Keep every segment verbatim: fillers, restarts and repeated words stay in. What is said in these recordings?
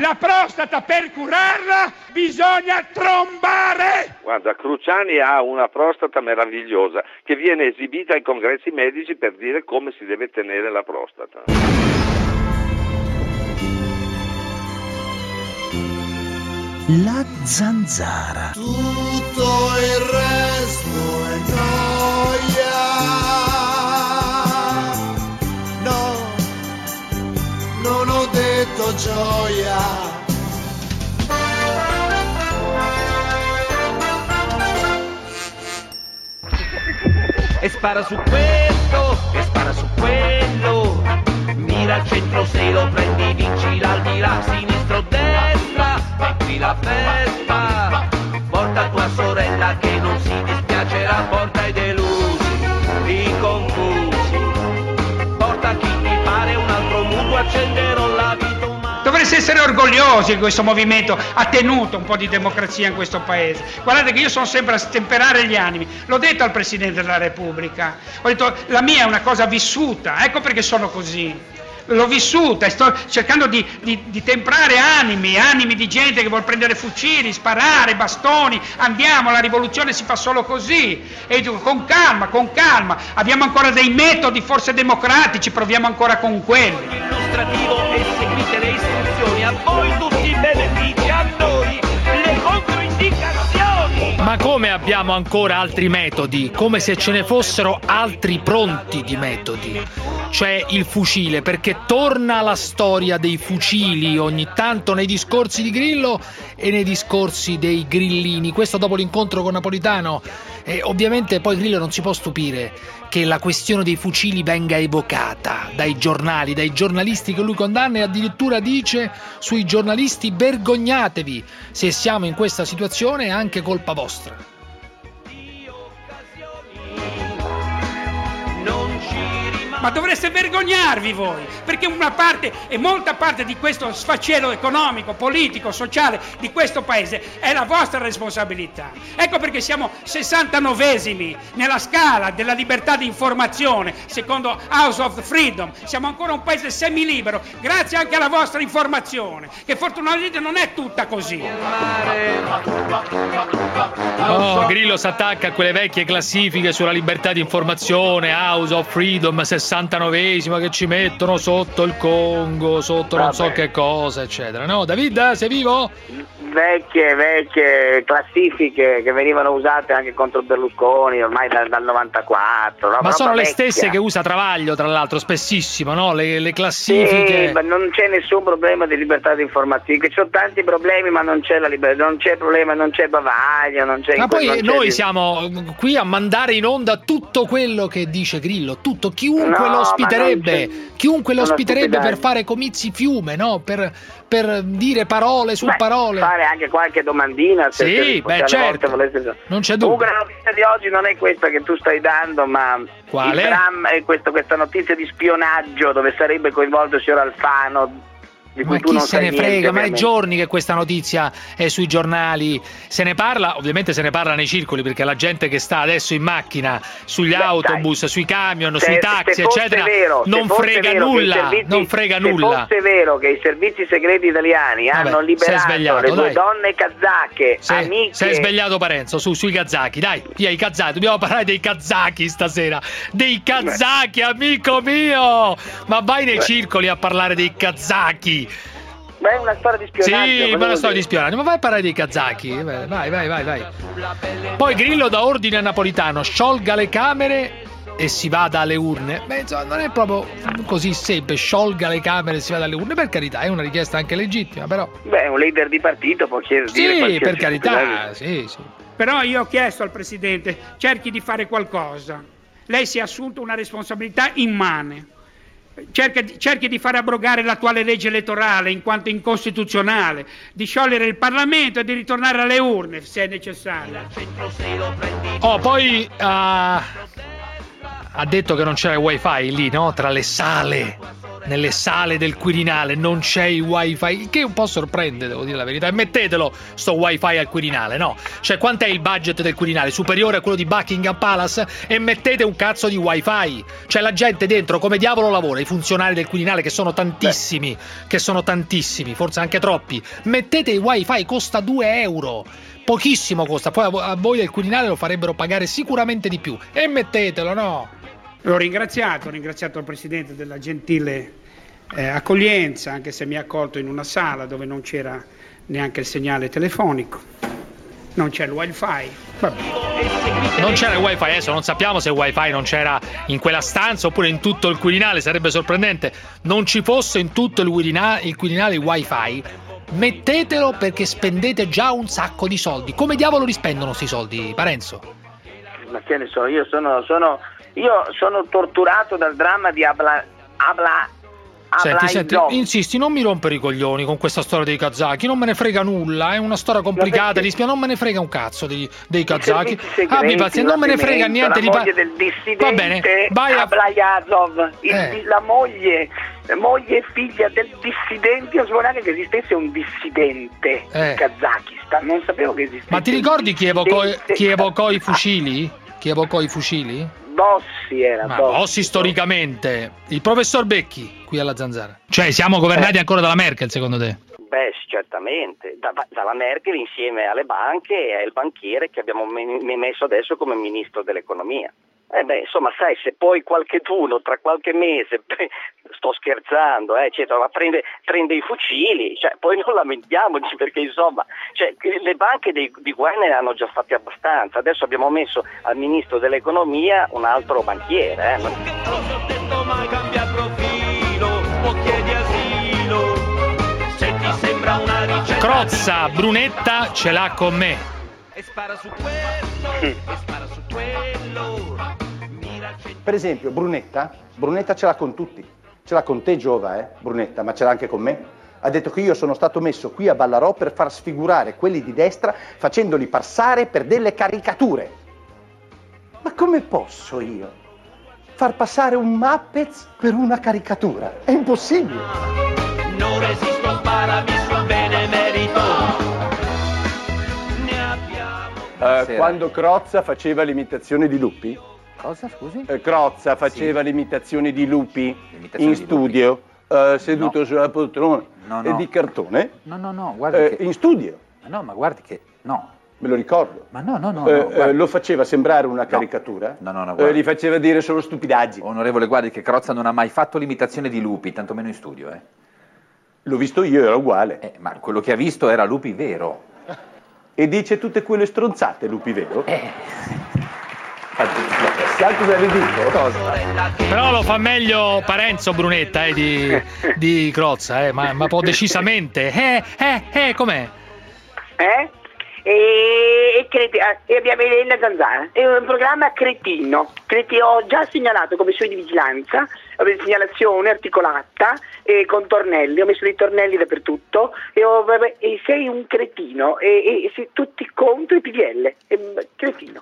La prostata per curarla bisogna trombare! Guarda, Cruciani ha una prostata meravigliosa che viene esibita ai congressi medici per dire come si deve tenere la prostata. La zanzara. Tutto il resto è noia. No, non ho detto gioia. E spara su questo, e spara su quello. Mira al centro, se lo prendi vinci l'aldilà. Sinistro, destra, metti la festa. Porta tua sorella che non si dispiacerà. Porta i delusi, i confusi. Porta chi ti pare un altro mutuo, accenderò la vita umana. Dovreste essere orgogliosi che questo movimento ha tenuto un po' di democrazia in questo paese. Guardate che io sono sempre a stemperare gli animi. L'ho detto al Presidente della Repubblica. Ho detto la mia è una cosa vissuta, ecco perché sono così. L'ho vissuta e sto cercando di, di, di temprare animi, animi di gente che vuol prendere fucili, sparare, bastoni. Andiamo, la rivoluzione si fa solo così. E dico con calma, con calma. Abbiamo ancora dei metodi forse democratici, proviamo ancora con quelli. Illustrativo e seguite le istruzioni, a voi tutti i benefici, a noi le controindicazioni. Ma come abbiamo ancora altri metodi? Come se ce ne fossero altri pronti di metodi. Cioè il fucile, perché torna la storia dei fucili ogni tanto nei discorsi di Grillo e nei discorsi dei grillini. Questo dopo l'incontro con Napolitano. E ovviamente poi Grillo non si può stupire che la questione dei fucili venga evocata dai giornali, dai giornalisti che lui condanna, e addirittura dice sui giornalisti: vergognatevi, se siamo in questa situazione è anche colpa vostra. Ma dovreste vergognarvi voi, perché una parte e molta parte di questo sfacelo economico, politico, sociale di questo paese è la vostra responsabilità. Ecco perché siamo sessantanovesimi nella scala della libertà di informazione, secondo House of Freedom. Siamo ancora un paese semilibero, grazie anche alla vostra informazione, che fortunatamente non è tutta così. Oh, Grillo si attacca a quelle vecchie classifiche sulla libertà di informazione, House of Freedom, sessantanovesima, che ci mettono sotto il Congo, sotto non so che cosa, eccetera. No, David, sei vivo? Vecchie, vecchie classifiche che venivano usate anche contro Berlusconi ormai dal, dal novantaquattro. No? Ma sono le vecchia. stesse che usa Travaglio, tra l'altro, spessissimo, no? Le, le classifiche. Sì, ma non c'è nessun problema di libertà di informazione, ci sono tanti problemi, ma non c'è la libertà, non c'è problema, non c'è bavaglio, non c'è. Ma poi non c'è noi di... siamo qui a mandare in onda tutto quello che dice Grillo, tutto, chiunque no, lo ospiterebbe, chiunque lo ospiterebbe per fare comizi fiume, no? Per, per dire parole su beh, parole. Fare anche qualche domandina. Se, sì, se, beh, se certo. volete... Non c'è dubbio. Comunque la notizia di oggi non è questa che tu stai dando, ma quale? Il dramma è questo, questa notizia di spionaggio dove sarebbe coinvolto il signor Alfano. Ma chi se ne frega, ma è giorni che questa notizia è sui giornali, se ne parla, ovviamente se ne parla nei circoli, perché la gente che sta adesso in macchina, sugli Beh, autobus, dai. sui camion, se, sui taxi, eccetera, vero, non frega nulla, servizi, non frega se nulla. Se fosse vero che i servizi segreti italiani Vabbè, hanno liberato svegliato, le due dai. donne kazake, sei, amiche... Sei svegliato Parenzo, su, sui kazaki, dai, via i kazaki, dobbiamo parlare dei kazaki stasera, dei kazaki, amico mio, ma vai nei Beh. circoli a parlare dei kazaki. Ma è una storia di spionaggio. Sì, ma è una storia di spionaggio. Ma vai a parlare dei kazaki. Vai, vai, vai, vai. Poi Grillo dà ordine a Napolitano: sciolga le Camere e si vada alle urne. Beh, insomma, non è proprio così semplice. Sciolga le Camere e si vada alle urne. Per carità, è una richiesta anche legittima, però. Beh, un leader di partito può chiedere. Sì, per carità. Sì, sì. Però io ho chiesto al Presidente: cerchi di fare qualcosa. Lei si è assunto una responsabilità immane. Cerchi, cerchi di far abrogare l'attuale legge elettorale in quanto incostituzionale, di sciogliere il Parlamento e di ritornare alle urne se è necessario. Oh, poi uh, ha detto che non c'era il wifi lì, no? Tra le sale nelle sale del Quirinale non c'è il wifi, che un po' sorprende, devo dire la verità, e mettetelo sto wifi al Quirinale, no? Cioè, quant'è il budget del Quirinale? Superiore a quello di Buckingham Palace? E mettete un cazzo di wifi, cioè la gente dentro come diavolo lavora, i funzionari del Quirinale che sono tantissimi, Beh. che sono tantissimi, forse anche troppi, mettete il wifi, costa due euro, pochissimo costa, poi a voi del Quirinale lo farebbero pagare sicuramente di più, e mettetelo, no? L'ho ringraziato, ho ringraziato il Presidente della gentile eh, accoglienza, anche se mi ha accolto in una sala dove non c'era neanche il segnale telefonico, non c'è il wifi. Vabbè. Non c'era il wifi, adesso non sappiamo se il wifi non c'era in quella stanza oppure in tutto il Quirinale, sarebbe sorprendente non ci fosse in tutto il Quirinale il, Quirinale, il wifi. Mettetelo perché spendete già un sacco di soldi. Come diavolo li spendono sti soldi, Parenzo? Ma che ne so, io sono... sono... Io sono torturato dal dramma di Abla... Abla... Senti, senti, insisti, non mi rompere i coglioni con questa storia dei kazaki, non me ne frega nulla, è una storia complicata, perché... non me ne frega un cazzo dei, dei kazaki. Abbi pazienza, non me ne frega niente di... La moglie del dissidente Va bene, vai a... Ablayazov, il, eh. la moglie, moglie e figlia del dissidente, io sapevo neanche che esistesse un dissidente eh. in Kazakistan, non sapevo che esistesse. Ma ti ricordi chi evocò, chi evocò i fucili? Chi evocò i fucili? Bossi era Ma Bossi, Bossi storicamente, il professor Becchi qui alla Zanzara. Cioè siamo governati eh. ancora dalla Merkel, secondo te? Beh, certamente, da, dalla Merkel insieme alle banche e al banchiere che abbiamo messo adesso come ministro dell'economia. Eh beh, insomma, sai, se poi qualcheduno tra qualche mese, sto scherzando, eh, eccetera, ma prende, prende i fucili, cioè, poi non lamentiamoci perché insomma, cioè, le banche dei, di guerra ne hanno già fatti abbastanza, adesso abbiamo messo al ministro dell'economia un altro banchiere. Eh. Crozza, Brunetta ce l'ha con me. E spara su quello, e spara su quello. Per esempio, Brunetta, Brunetta ce l'ha con tutti. Ce l'ha con te, Giova, eh, Brunetta, ma ce l'ha anche con me. Ha detto che io sono stato messo qui a Ballarò per far sfigurare quelli di destra facendoli passare per delle caricature. Ma come posso io far passare un Muppets per una caricatura? È impossibile. Non resiste un paradiso benemerito. Uh, quando Crozza faceva l'imitazione di lupi? Cosa, scusi? Uh, Crozza faceva sì. l'imitazione di lupi l'imitazione in di studio, lupi. Uh, seduto no. sulla poltrona no, no. di cartone. No, no, no, guardi uh, che... In studio. Ma no, ma guardi che... No. Me lo ricordo. Ma no, no, no. Uh, no uh, lo faceva sembrare una caricatura. No, no, no. Uh, gli faceva dire solo stupidaggini. Onorevole, guardi che Crozza non ha mai fatto l'imitazione di lupi, tantomeno in studio, eh. L'ho visto io, era uguale. Eh, ma quello che ha visto era lupi vero. E dice tutte quelle stronzate, lupi vero? Eh. Sai cosa le dico? Cosa? Però lo fa meglio Parenzo Brunetta eh, di, di Crozza, eh, ma, ma può decisamente. Eh, eh, eh, com'è? Eh? E, e, creti- e abbiamo Elena Zanzara, è un programma cretino, Creti- ho già segnalato commissione di vigilanza, segnalazione articolata e con tornelli, ho messo dei tornelli dappertutto e, ho, vabbè, e sei un cretino e, e, e sei tutti contro i P D L, e, cretino.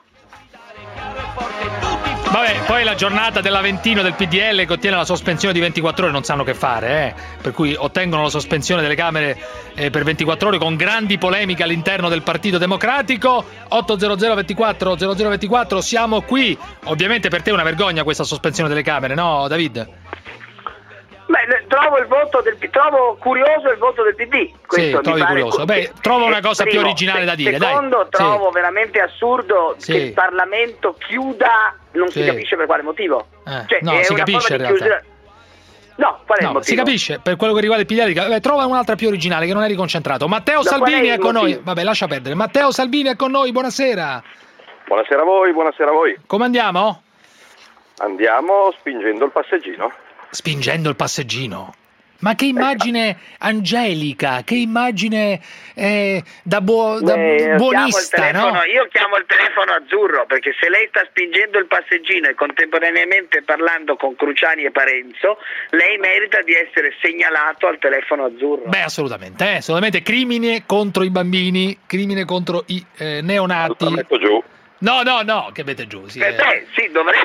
Vabbè, poi la giornata dell'Aventino del P D L che ottiene la sospensione di ventiquattro ore non sanno che fare, eh? Per cui ottengono la sospensione delle Camere eh, per ventiquattro ore con grandi polemiche all'interno del Partito Democratico. Ottocento ventiquattro zero zero ventiquattro, siamo qui. Ovviamente per te è una vergogna questa sospensione delle Camere, no David? Beh, trovo il voto del trovo curioso il voto del P D. Questo sì, trovi curioso. Beh, trovo una cosa primo, più originale da dire. Secondo, dai. trovo sì. veramente assurdo sì. che il Parlamento chiuda, non sì. si capisce per quale motivo. Eh, cioè, no, si capisce in realtà. Chiusura... No, qual è no, il motivo? Si capisce, per quello che riguarda il P D L. Beh, trova un'altra più originale che non eri concentrato. Matteo no, Salvini è, è con motivo? noi. Vabbè, lascia perdere. Matteo Salvini è con noi, buonasera. Buonasera a voi, buonasera a voi. Come andiamo? Andiamo spingendo il passeggino. Spingendo il passeggino? Ma che immagine angelica, che immagine eh, da, buo, da Beh, buonista, telefono, no? Io chiamo il telefono azzurro perché se lei sta spingendo il passeggino e contemporaneamente parlando con Cruciani e Parenzo, lei merita di essere segnalato al telefono azzurro. Beh, assolutamente, eh, assolutamente. Crimine contro i bambini, crimine contro i eh, neonati. Lo metto giù. No, no, no, che mette giù. Sì, eh, eh. beh, sì, dovrebbe.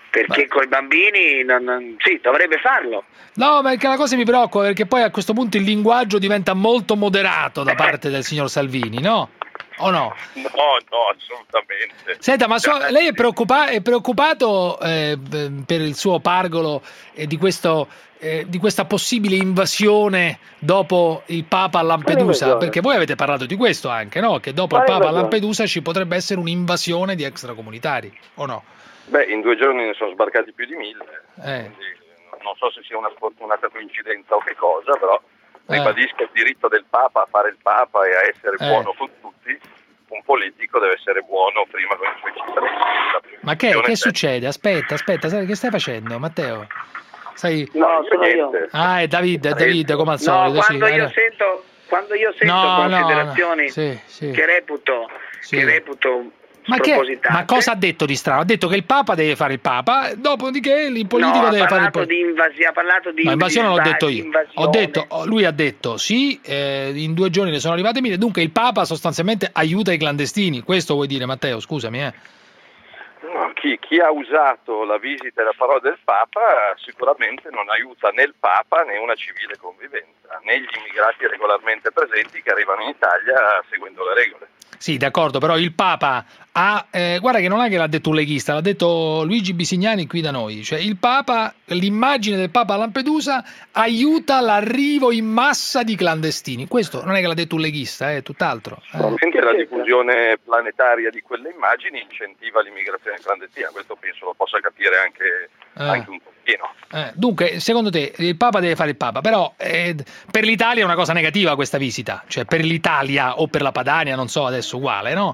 perché Beh. con i bambini non, non, sì, dovrebbe farlo. No, perché la cosa mi preoccupa, perché poi a questo punto il linguaggio diventa molto moderato da parte del signor Salvini, no? O no? No, no, assolutamente. Senta, ma so- lei è, preoccupa- è preoccupato eh, b- per il suo pargolo e di, questo, eh, di questa possibile invasione dopo il Papa a Lampedusa? Perché voi avete parlato di questo anche, no? Che dopo il Papa a Lampedusa ci potrebbe essere un'invasione di extracomunitari, o no? Beh, in due giorni ne sono sbarcati più di mille, Eh. quindi non so se sia una sfortunata coincidenza o che cosa, però Eh. ribadisco il diritto del Papa a fare il Papa e a essere Eh. buono con tutti. Un politico deve essere buono prima con i suoi cittadini. Ma che, che succede? Aspetta, aspetta, sai, che stai facendo, Matteo? Sai... No, sono io. Ah, è David, è David come al No, solito. quando sì, io eh. sento, quando io sento No, no, considerazioni no, sì, sì. che reputo, Sì. che reputo Ma, che, spropositate. ma cosa ha detto di strano? Ha detto che il Papa deve fare il Papa, dopodiché il politico no, deve ha fare il parlato politico. di invasi- ha parlato di No, invasione l'ho di detto io. invasione. Ho detto, lui ha detto sì, eh, in due giorni ne sono arrivate mille, dunque il Papa sostanzialmente aiuta i clandestini. Questo vuoi dire, Matteo? Scusami, eh. No, chi, chi ha usato la visita e la parola del Papa sicuramente non aiuta né il Papa né una civile convivenza, né gli immigrati regolarmente presenti che arrivano in Italia seguendo le regole. Sì, d'accordo, però il Papa ha, eh, guarda che non è che l'ha detto un leghista, l'ha detto Luigi Bisignani qui da noi, cioè il Papa, l'immagine del Papa a Lampedusa aiuta l'arrivo in massa di clandestini, questo non è che l'ha detto un leghista, è tutt'altro. Eh. Mentre la diffusione planetaria di quelle immagini incentiva l'immigrazione clandestina, questo penso lo possa capire anche, Eh. anche un pochino. Eh, dunque, secondo te il Papa deve fare il Papa, però eh, per l'Italia è una cosa negativa questa visita, cioè per l'Italia o per la Padania, non so adesso uguale, no?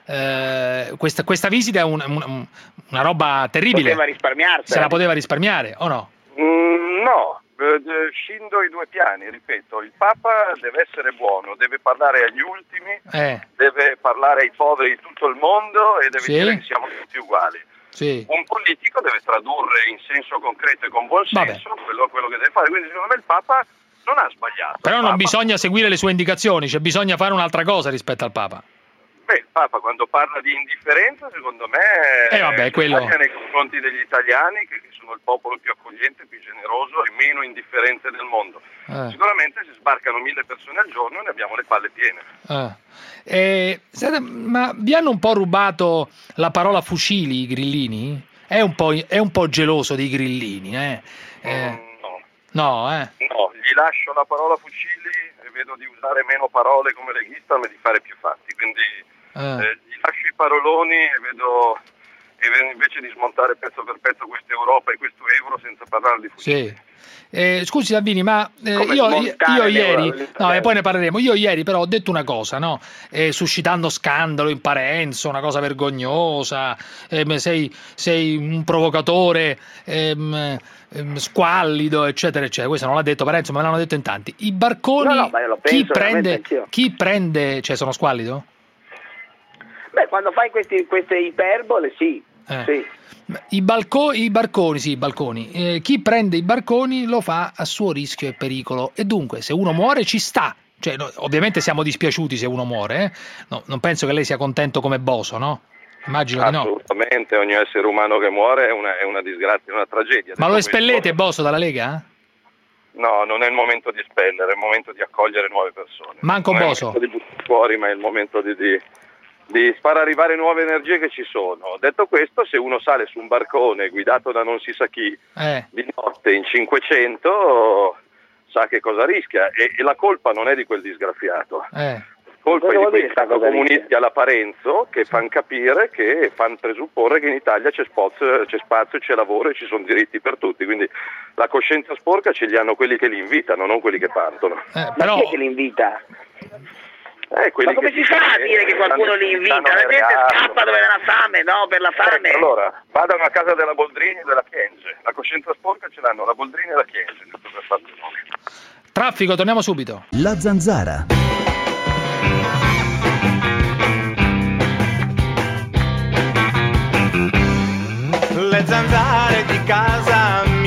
Eh, questa, questa visita è un- un- una roba terribile. Poteva risparmiarsela. Se la poteva risparmiare o no? Mm, no, eh, scindo i due piani, ripeto, il Papa deve essere buono, deve parlare agli ultimi, Eh, deve parlare ai poveri di tutto il mondo e deve Sì. dire che siamo tutti uguali. sì. Un politico deve tradurre in senso concreto e con buon senso quello, quello che deve fare, quindi secondo me il Papa non ha sbagliato. Però Il non Papa- bisogna seguire le sue indicazioni, cioè bisogna fare un'altra cosa rispetto al Papa. Beh, il Papa quando parla di indifferenza, secondo me, Eh, vabbè, quello- Italia nei confronti degli italiani, che che sono il popolo più accogliente, più generoso e meno indifferente del mondo. Eh. Sicuramente se sbarcano mille persone al giorno ne abbiamo le palle piene. Ah. Eh, senta, ma vi hanno un po' rubato la parola fucili i grillini? È un po', è un po' geloso dei grillini, eh? Eh, Mm, no. no, eh? No, gli lascio la parola fucili e vedo di usare meno parole come leghista, ma di fare più fatti. Quindi Eh. eh, gli lascio i paroloni e vedo, e vedo invece di smontare pezzo per pezzo questa Europa e questo euro senza parlare di fucili. Sì. Eh, scusi Salvini, ma eh, Come io, io, smontare io le ieri, ore- no, e poi ne parleremo, io ieri però ho detto una cosa, no? Eh, suscitando scandalo in Parenzo, una cosa vergognosa, ehm, sei, sei un provocatore ehm, ehm, squallido, eccetera, eccetera. Questo non l'ha detto Parenzo, ma me l'hanno detto in tanti. I barconi, No, no, ma io lo chi penso veramente prende, anch'io. chi prende, cioè sono squallido? Beh, quando fai questi, queste iperbole, sì. Eh. sì. I, balco- i barconi, sì, i balconi. Eh, chi prende i barconi lo fa a suo rischio e pericolo. E dunque, se uno muore, ci sta. Cioè, no, ovviamente siamo dispiaciuti se uno muore. Eh? No, non penso che lei sia contento come Boso, no? Immagino di no. Assolutamente, ogni essere umano che muore è una, è una disgrazia, è una tragedia. Ma lo Detto espellete, questo, Boso, dalla Lega? No, non è il momento di espellere, è il momento di accogliere nuove persone. Manco non Boso. È il momento di buttare fuori, ma è il momento di, di, di far arrivare nuove energie che ci sono. Detto questo, se uno sale su un barcone guidato da non si sa chi Eh. di notte in cinquecento sa che cosa rischia e, e la colpa non è di quel disgraziato. Eh. Colpa Cosa è di vuol quei dire sta cosa comunisti alla Parenzo che fanno capire, che fanno presupporre che in Italia c'è spazio, c'è spazio, c'è lavoro e ci sono diritti per tutti. Quindi la coscienza sporca ce li hanno quelli che li invitano, non quelli che partono. Eh, Ma però, chi è che li invita? Eh, quelli Ma come che si fa a dire che qualcuno li invita? La gente scappa dove ha la fame, no? Per la fame. Eh, allora, vadano a casa della Boldrini e della Chienge. La coscienza sporca ce l'hanno la Boldrini e la Chienge, giusto per farti un nome. traffico, torniamo subito. La Zanzara. Le zanzare di casa mia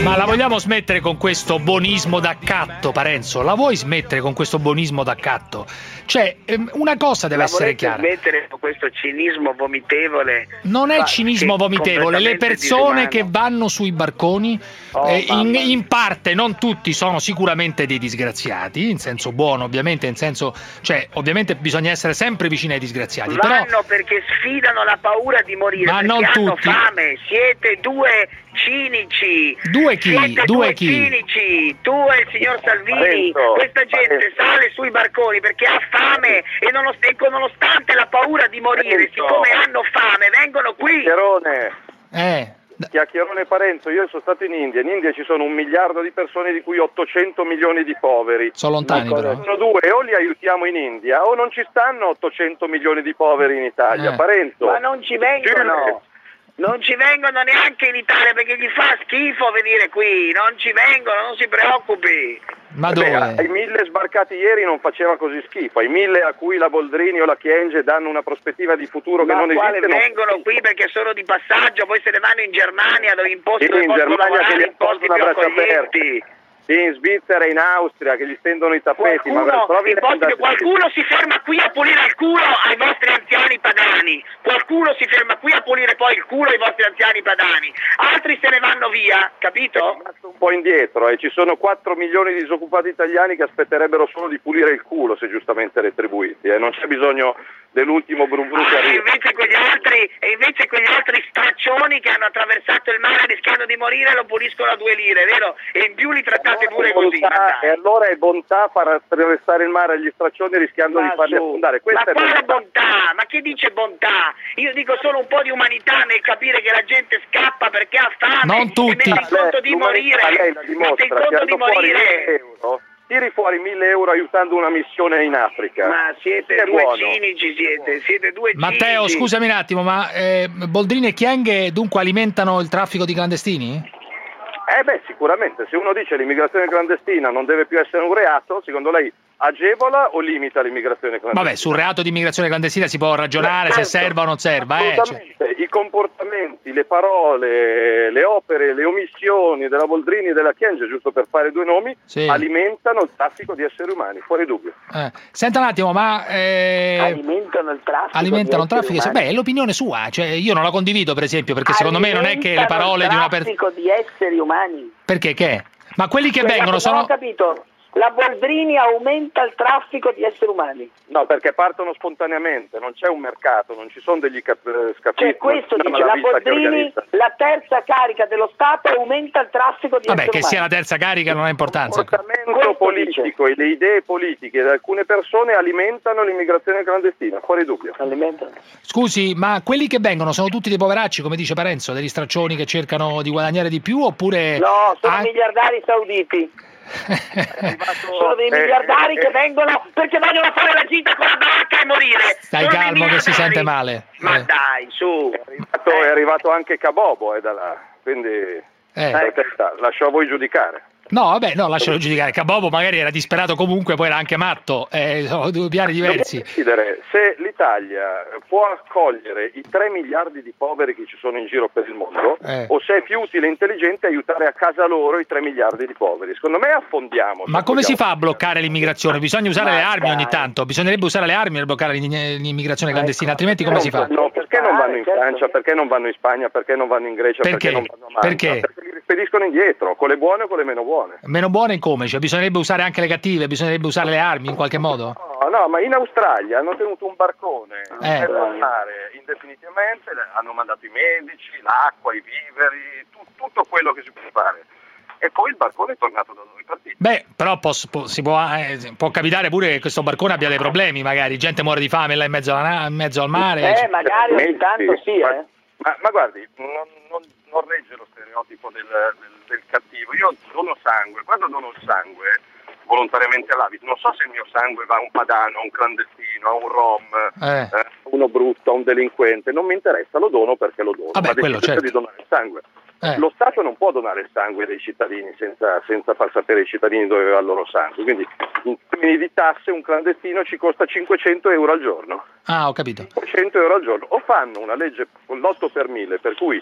Ma la vogliamo smettere con questo buonismo d'accatto, Parenzo? La vuoi smettere con questo buonismo d'accatto? Cioè, una cosa deve la essere chiara. smettere con questo cinismo vomitevole? Non è cinismo vomitevole, le persone che vanno sui barconi, oh, eh, in, in parte, non tutti, sono sicuramente dei disgraziati, in senso buono ovviamente, in senso, cioè ovviamente bisogna essere sempre vicini ai disgraziati. Vanno però, perché sfidano la paura di morire, ma perché non hanno tutti. fame, siete due cinici. Due chi? Siete Due due chi? cinici, tu e il signor Salvini. Parenzo, Questa gente Parenzo. sale sui barconi perché ha fame e, nonost- e nonostante la paura di morire, Parenzo. siccome hanno fame, vengono qui. Chiacchierone, Eh, chiacchierone Parenzo, io sono stato in India, in India ci sono un miliardo di persone di cui ottocento milioni di poveri. sono lontani però. Sono due, o li aiutiamo in India o non ci stanno ottocento milioni di poveri in Italia, Eh. Parenzo. Ma non ci vengono. Non ci vengono neanche in Italia perché gli fa schifo venire qui, non ci vengono, non si preoccupi. Ma Beh, dove? ai mille sbarcati ieri non faceva così schifo, ai mille a cui la Boldrini o la Chienge danno una prospettiva di futuro che Ma non quale esiste. non- vengono qui perché sono di passaggio, poi se ne vanno in Germania dove imposti Sì, dove in possono Germania che lavorare gli in posti appoggio più una braccia accoglienti. Sì, in Svizzera e in Austria che gli stendono i tappeti. ma Qualcuno, provi in a posti andare- più- qualcuno si ferma qui a pulire il culo ai vostri anziani padani, qualcuno si ferma qui a pulire poi il culo ai vostri anziani padani, altri se ne vanno via, capito? un po' indietro e ci sono quattro milioni di disoccupati italiani che aspetterebbero solo di pulire il culo se giustamente retribuiti, eh. non c'è bisogno dell'ultimo bru- brutto Ah, e arrivo. invece quegli altri e invece quegli altri straccioni che hanno attraversato il mare rischiando di morire lo puliscono a due lire, vero? E in più li trattate pure così. ma Bontà, dai. e allora è bontà far attraversare il mare agli straccioni rischiando Ma di farli su. affondare. Ma Questa è quale bontà. bontà? Ma chi dice bontà? Io dico solo un po' di umanità nel capire che la gente scappa perché ha fame Non tutti. e mette in conto di morire. Ma lei la Mette in dimostra, conto di tirando fuori morire. mille euro, tiri fuori mille euro aiutando una missione in Africa. Ma siete È due buono. cinici, siete, siete due Matteo, cinici. scusami un attimo, ma eh, Boldrini e Chienghe dunque alimentano il traffico di clandestini? Eh beh, sicuramente, se uno dice l'immigrazione clandestina non deve più essere un reato, secondo lei agevola o limita l'immigrazione clandestina? Vabbè, sul reato di immigrazione clandestina si può ragionare se Certo, serva o non serva, eh. Cioè, assolutamente. I comportamenti, le parole, le opere, le omissioni della Boldrini e della Chienge, giusto per fare due nomi, Sì. alimentano il traffico di esseri umani, fuori dubbio. eh. Senta un attimo, ma eh, alimentano il traffico. alimentano il di esseri traffico? Sì, umani. beh, è l'opinione sua, cioè io non la condivido per esempio, perché secondo me non è che le parole di una persona... traffico di esseri umani. Perché che? Ma quelli che Cioè, vengono non sono... ho capito. La Boldrini aumenta il traffico di esseri umani. No, perché partono spontaneamente, non c'è un mercato, non ci sono degli cap- scafisti. Cioè questo non dice la la vista che Boldrini, organizza. la terza carica dello Stato aumenta il traffico di Vabbè, esseri che sia la umani. terza carica non ha importanza. Il comportamento Questo politico e le idee politiche di alcune persone alimentano l'immigrazione clandestina, fuori dubbio. Alimentano. Scusi, ma quelli che vengono sono tutti dei poveracci, come dice Parenzo, degli straccioni che cercano di guadagnare di più, oppure... No, sono an- miliardari sauditi. Sono dei Eh, miliardari eh, che eh. vengono perché vogliono fare la gita con la barca e morire. Stai Sono dei calmo che si miliardari. sente male. Ma Eh. dai, su. È arrivato, è arrivato anche Cabobo, è da là, quindi Eh. per carità, lascio a voi giudicare. No, vabbè, no, lascialo giudicare. Cabobo magari era disperato comunque, poi era anche matto. Eh, sono due piani diversi. Dobbiamo decidere se l'Italia può accogliere i tre miliardi di poveri che ci sono in giro per il mondo Eh. o se è più utile e intelligente aiutare a casa loro i tre miliardi di poveri. Secondo me affondiamo. Ma se come si vogliamo. fa a bloccare l'immigrazione? Bisogna usare Ma le armi ogni dai. tanto. Bisognerebbe usare le armi per bloccare l'in- l'immigrazione clandestina, altrimenti come Non- si fa? No, perché non vanno in Certo. Francia, perché non vanno in Spagna, perché non vanno in Grecia, Perché? perché non vanno a Malta? Perché? Perché li rispediscono indietro, con le buone o con le meno buone. Meno buone come? Cioè, bisognerebbe usare anche le cattive, bisognerebbe usare le armi in qualche modo? No, no, ma in Australia hanno tenuto un barcone Eh. in mezzo al mare indefinitivamente, hanno mandato i medici, l'acqua, i viveri, tu- tutto quello che si può fare. E poi il barcone è tornato da dove è partito. Beh, però pos- po- si può, eh, può capitare pure che questo barcone abbia dei problemi, magari gente muore di fame là in mezzo, alla na- in mezzo al mare. Eh, magari ogni tanto sì, ma, eh. ma, ma guardi, non, non, non regge lo stereotipo del, del, del cattivo. Io dono sangue, quando dono il sangue volontariamente all'A V I, non so se il mio sangue va a un padano, a un clandestino, a un rom, Eh. eh, a uno brutto, a un delinquente, non mi interessa, lo dono perché lo dono. Vabbè, ma quello decido certo. di donare il sangue. Eh. Lo Stato non può donare il sangue dei cittadini senza, senza far sapere ai cittadini dove va il loro sangue, quindi in termini di tasse un clandestino ci costa cinquecento euro al giorno. Ah, ho capito. cinquecento euro al giorno, o fanno una legge con l'otto per mille per cui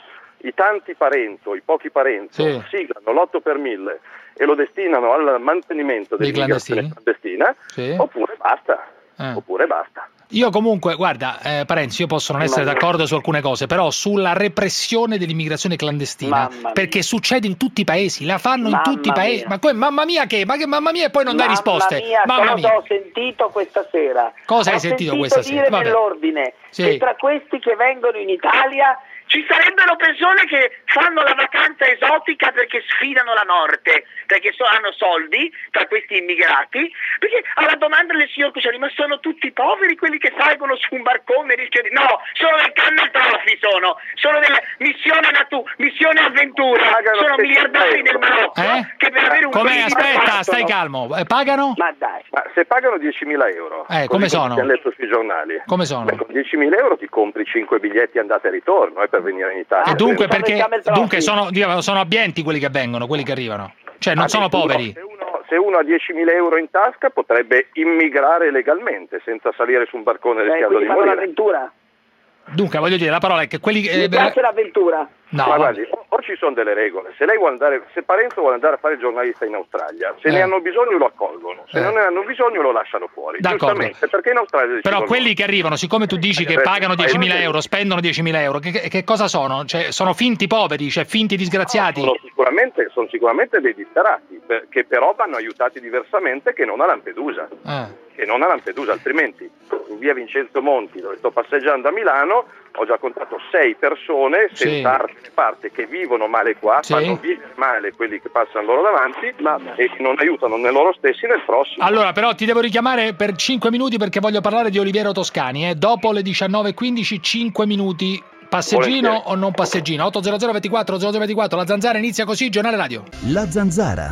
i tanti Parento, i pochi Parento, sì. siglano l'otto per mille e lo destinano al mantenimento dell'immigrazione clandestina, sì. oppure basta, eh. oppure basta. Io comunque, guarda, eh, Parenzo, io posso non essere d'accordo su alcune cose, però sulla repressione dell'immigrazione clandestina, perché succede in tutti i paesi, la fanno Mamma in tutti i paesi, mia. ma come, mamma mia che, ma che mamma mia e poi non dai Mamma risposte. Mia, mamma cosa mia, ho sentito questa sera? cosa ho hai sentito questa sera? dire Vabbè. nell'ordine Sì. che tra questi che vengono in Italia Ci sarebbero persone che fanno la vacanza esotica perché sfidano la morte, perché so- hanno soldi, tra questi immigrati, perché alla domanda del signor Cusciari, ma sono tutti poveri quelli che salgono su un barcone e rischiano di... No, sono del Camel Trophy, sono, sono della missione Natu, missione avventura, sono miliardari del Marocco, Eh? che per avere un Com'è? minimo Aspetta, partono. stai calmo. Eh, pagano? Ma dai. Ma se pagano diecimila euro, Eh, come così sono? si è letto sui giornali, Come sono? beh, con diecimila euro ti compri cinque biglietti andata e ritorno eh, per venire in Italia. E dunque, Quindi- perché, dunque sono, diciamo, sono abbienti quelli che vengono, quelli che arrivano. Cioè, non sono Addirittura, poveri. Se uno, se uno ha diecimila euro in tasca potrebbe immigrare legalmente senza salire su un barcone Eh, rischiando quindi di fanno morire. l'avventura. Dunque, voglio dire, la parola è che quelli... Mi eh, piace l'avventura. No, Ma guardi, o, o ci sono delle regole, se lei vuole andare, se Parenzo vuole andare a fare il giornalista in Australia, se Eh. ne hanno bisogno lo accolgono, se Eh. non ne hanno bisogno lo lasciano fuori. D'accordo. Giustamente, perché in Australia Però decidono- quelli che arrivano, siccome tu dici che Eh, pagano eh, diecimila eh, euro, spendono diecimila euro, che, che cosa sono? Cioè, sono finti poveri, cioè finti disgraziati? Sono sicuramente, sono sicuramente dei disperati, per- che però vanno aiutati diversamente che non a Lampedusa. Eh. Che non a Lampedusa, altrimenti in via Vincenzo Monti, dove sto passeggiando a Milano, ho già contato sei persone Sì. senza arte né parte che vivono male qua, Sì. fanno vivere male quelli che passano loro davanti e che non aiutano né loro stessi né il prossimo. Allora, però ti devo richiamare per cinque minuti perché voglio parlare di Oliviero Toscani, eh. Dopo le diciannove e quindici, cinque minuti. Passeggino Volentieri. o non passeggino? otto zero zero ventiquattro zero zero ventiquattro, la Zanzara inizia così, giornale radio. La Zanzara.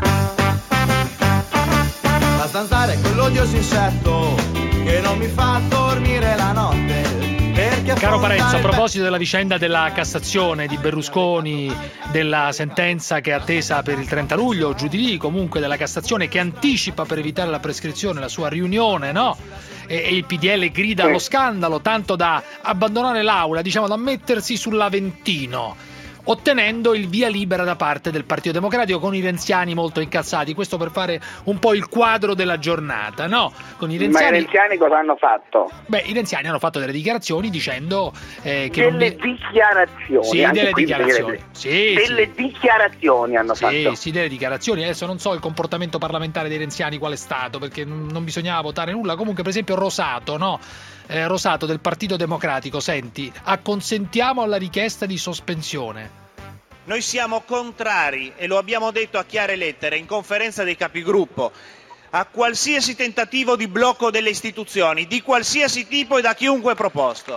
La zanzara è quell'odioso insetto che non mi fa dormire la notte. Perché Caro affrontare Parenzo, a il proposito della vicenda della Cassazione di Berlusconi, della sentenza che è attesa per il trenta luglio, o giù di lì, comunque della Cassazione che anticipa per evitare la prescrizione la sua riunione, no? E, e il P D L grida allo scandalo, tanto da abbandonare l'aula, diciamo da mettersi sull'Aventino, ottenendo il via libera da parte del Partito Democratico, con i renziani molto incazzati. Questo per fare un po' il quadro della giornata, no? Con i Ma i renziani... renziani cosa hanno fatto? Beh, i renziani hanno fatto delle dichiarazioni dicendo eh, che non Delle vi- dichiarazioni. Sì, anche delle qui dichiarazioni. bisognerebbe- Sì, delle sì. dichiarazioni hanno Sì, fatto. sì, delle dichiarazioni. Adesso non so il comportamento parlamentare dei renziani qual è stato, perché non non bisognava votare nulla. Comunque, per esempio, Rosato, no? Eh, Rosato del Partito Democratico, senti, acconsentiamo alla richiesta di sospensione. Noi siamo contrari, e lo abbiamo detto a chiare lettere in conferenza dei capigruppo, a qualsiasi tentativo di blocco delle istituzioni, di qualsiasi tipo e da chiunque proposto.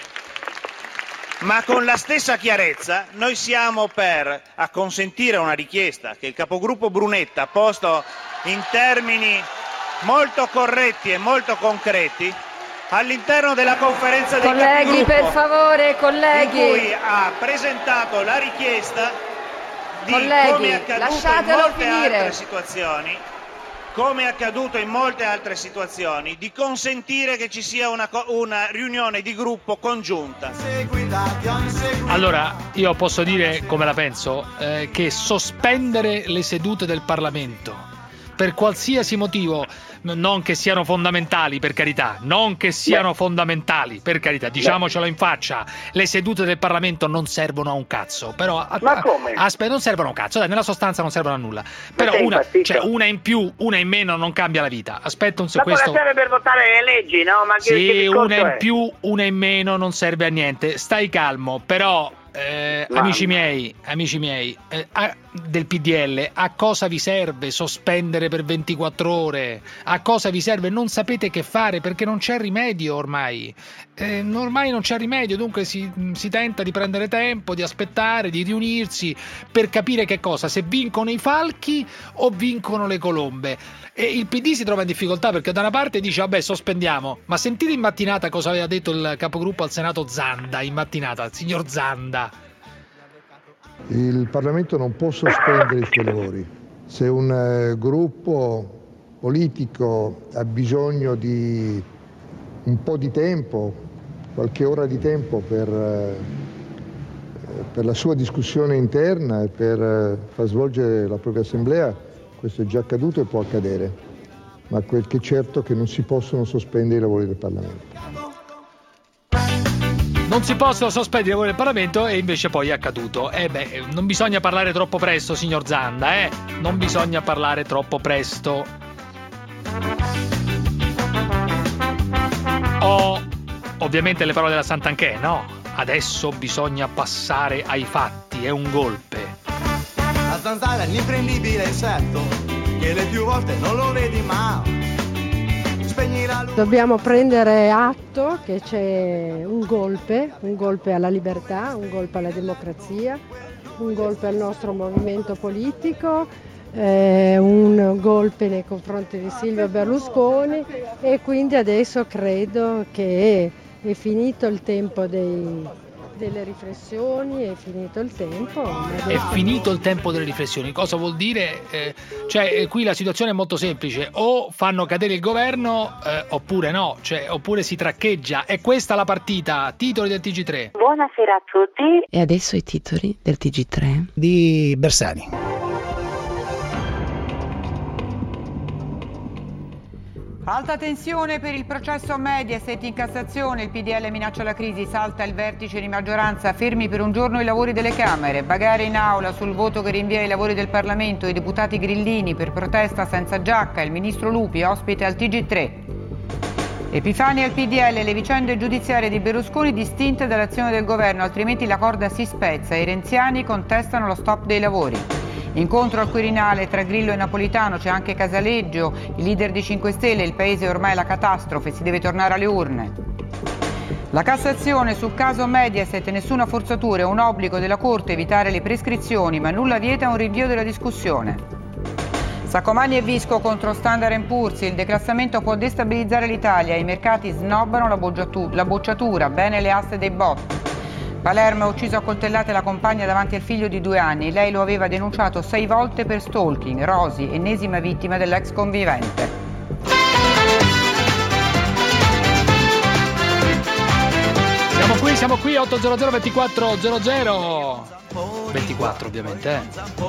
Ma con la stessa chiarezza noi siamo per acconsentire a una richiesta che il capogruppo Brunetta ha posto in termini molto corretti e molto concreti all'interno della conferenza dei Colleghi, capigruppo, per favore, colleghi. in cui ha presentato la richiesta di, Colleghi, come è accaduto in lasciatelo molte finire. altre situazioni, come è accaduto in molte altre situazioni, di consentire che ci sia una, co- una riunione di gruppo congiunta. Allora, io posso dire come la penso, eh, che sospendere le sedute del Parlamento per qualsiasi motivo, n- non che siano fondamentali, per carità, non che siano fondamentali, per carità, diciamocelo in faccia, le sedute del Parlamento non servono a un cazzo, però a- Ma come? Aspetta, non servono a un cazzo, dai, nella sostanza non servono a nulla. Però sei una, impazzito? cioè, una in più, una in meno non cambia la vita. Aspetta un Ma secondo. cosa serve per votare le leggi, no? Ma che, che Sì, discorso una in è? più, una in meno non serve a niente. Stai calmo, però eh, Mamma. amici miei, amici miei, eh, a- del P D L, a cosa vi serve sospendere per ventiquattro ore? A cosa vi serve? Non sapete che fare perché non c'è rimedio ormai. Eh, ormai non c'è rimedio, dunque si, si tenta di prendere tempo, di aspettare, di riunirsi per capire che cosa, se vincono i falchi o vincono le colombe. E il P D si trova in difficoltà perché da una parte dice vabbè sospendiamo, ma sentite in mattinata cosa aveva detto il capogruppo al Senato Zanda, in mattinata, il signor Zanda. Il Parlamento non può sospendere i suoi lavori. Se un eh, gruppo politico ha bisogno di un po' di tempo, qualche ora di tempo per eh, per la sua discussione interna e per eh, far svolgere la propria assemblea, questo è già accaduto e può accadere, ma quel che è certo è che non si possono sospendere i lavori del Parlamento. Non si possono sospendere i lavori del Parlamento e invece poi è accaduto. Eh beh, non bisogna parlare troppo presto, signor Zanda, eh? Non bisogna parlare troppo presto. Ho ovviamente le parole della Santanchè, no? Adesso bisogna passare ai fatti, è un golpe. La zanzara è l'imprendibile insetto che le più volte non lo vedi mai. Dobbiamo prendere atto che c'è un golpe, un golpe alla libertà, un golpe alla democrazia, un golpe al nostro movimento politico, eh, un golpe nei confronti di Silvio Berlusconi e quindi adesso credo che è finito il tempo dei... delle riflessioni, è finito il tempo. È finito il tempo delle riflessioni. Cosa vuol dire? Eh, cioè, eh, qui la situazione è molto semplice: o fanno cadere il governo eh, oppure no, cioè, oppure si traccheggia. È questa la partita. Titoli del T G tre. Buonasera a tutti. E adesso i titoli del T G tre di Bersani. Alta tensione per il processo Mediaset in Cassazione, il P D L minaccia la crisi, salta il vertice di maggioranza, fermi per un giorno i lavori delle Camere, bagarre in aula sul voto che rinvia i lavori del Parlamento, i deputati grillini per protesta senza giacca, il ministro Lupi ospite al T G tre. Epifania al P D L, le vicende giudiziarie di Berlusconi distinte dall'azione del governo, altrimenti la corda si spezza, i renziani contestano lo stop dei lavori. Incontro al Quirinale tra Grillo e Napolitano, c'è anche Casaleggio, il leader di cinque Stelle, il paese è ormai la catastrofe, si deve tornare alle urne. La Cassazione sul caso Mediaset, nessuna forzatura, è un obbligo della Corte evitare le prescrizioni, ma nulla vieta un rinvio della discussione. Saccomanni e Visco contro Standard and Poor's, il declassamento può destabilizzare l'Italia, i mercati snobbano la, bocciatu- la bocciatura, bene le aste dei bot. Palermo ha ucciso a coltellate la compagna davanti al figlio di due anni. Lei lo aveva denunciato sei volte per stalking. Rosi, ennesima vittima dell'ex convivente. Siamo qui, siamo qui, otto zero zero ventiquattro zero zero ventiquattro ovviamente. Eh.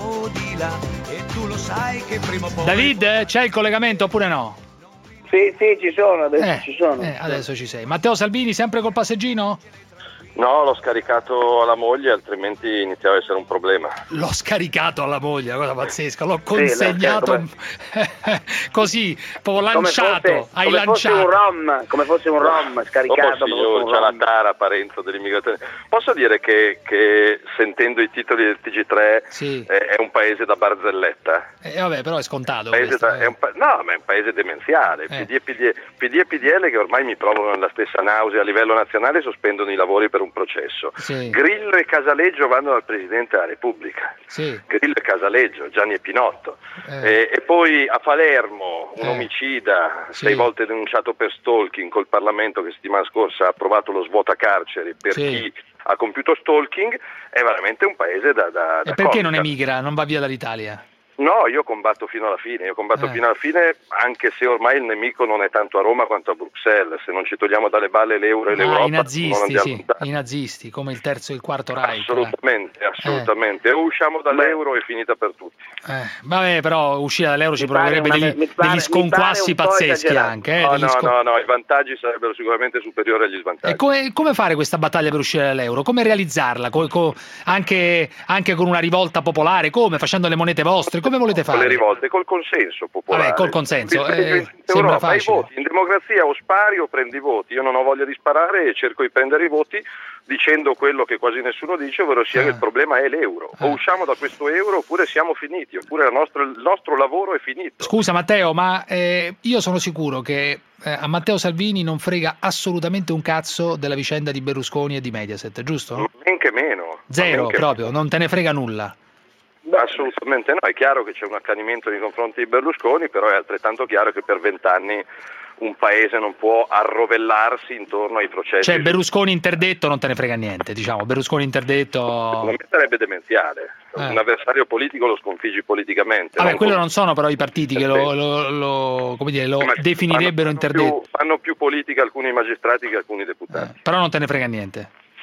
David, c'è il collegamento oppure no? Sì, sì, ci sono, adesso eh, ci sono. Eh, adesso ci sei. Matteo Salvini, sempre col passeggino? No, l'ho scaricato alla moglie, altrimenti iniziava a essere un problema. L'ho scaricato alla moglie, una cosa pazzesca, l'ho consegnato sì, come... così, proprio lanciato, come fosse, hai come lanciato. Fosse un rom, come fosse un rom, scaricato. Dopo signor c'ha la tara, parente dell'immigrazione. Posso dire che, che sentendo i titoli del T G tre sì. è, è un paese da barzelletta? Eh, vabbè, però è scontato. Paese questo, da, eh. è un pa- no, ma è un paese demenziale. Eh. P D e P D, P D e P D L che ormai mi provano nella stessa nausea a livello nazionale sospendono i lavori per un processo. Sì. Grillo e Casaleggio vanno dal Presidente della Repubblica. Sì. Grillo e Casaleggio, Gianni e Pinotto. Eh. E, e poi a Palermo un Eh. omicida, Sì. sei volte denunciato per stalking, col Parlamento che settimana scorsa ha approvato lo svuota carceri per Sì. chi ha compiuto stalking, è veramente un paese da, da, da E perché non comica. emigra, non va via dall'Italia? No, io combatto fino alla fine, io combatto Eh. fino alla fine, anche se ormai il nemico non è tanto a Roma quanto a Bruxelles, se non ci togliamo dalle balle l'euro e Ah, l'Europa i non nazisti, andiamo sì, lontano. i nazisti, come il terzo e il quarto Reich. Assolutamente, assolutamente. O usciamo dall'euro e è finita per tutti. Eh, vabbè, però uscire dall'euro ci Mi pare provocherebbe una- degli, mi pare- degli sconquassi mi pare un po' pazzeschi esagerato. anche. Eh, No, degli no, scon- no, no, i vantaggi sarebbero sicuramente superiori agli svantaggi. E come, come fare questa battaglia per uscire dall'euro? Come realizzarla? Co- co- anche, anche con una rivolta popolare? Come? Facendo le monete vostre? Come volete Con le fare? rivolte, col consenso popolare. Vabbè, col consenso, In- in- eh, in sembra Europa i facile. voti. In democrazia o spari o prendi i voti. Io non ho voglia di sparare e cerco di prendere i voti dicendo quello che quasi nessuno dice, ovvero sia Ah. che il problema è l'euro. O usciamo da questo euro oppure siamo finiti, oppure la nostra- il nostro lavoro è finito. Scusa Matteo, ma eh, io sono sicuro che eh, a Matteo Salvini non frega assolutamente un cazzo della vicenda di Berlusconi e di Mediaset, giusto? Men che meno. Zero Men che proprio, non te ne frega nulla. Assolutamente no, è chiaro che c'è un accanimento nei confronti di Berlusconi, però è altrettanto chiaro che per vent'anni un paese non può arrovellarsi intorno ai processi. Cioè Berlusconi interdetto non te ne frega niente, diciamo, Berlusconi interdetto... Secondo me sarebbe demenziale. Eh. Un avversario politico lo sconfiggi politicamente. Vabbè, non quello con- non sono però i partiti che lo, lo- lo- come dire, lo definirebbero interdetto, più, fanno più politica alcuni magistrati che alcuni deputati. però non te ne frega niente. Mm,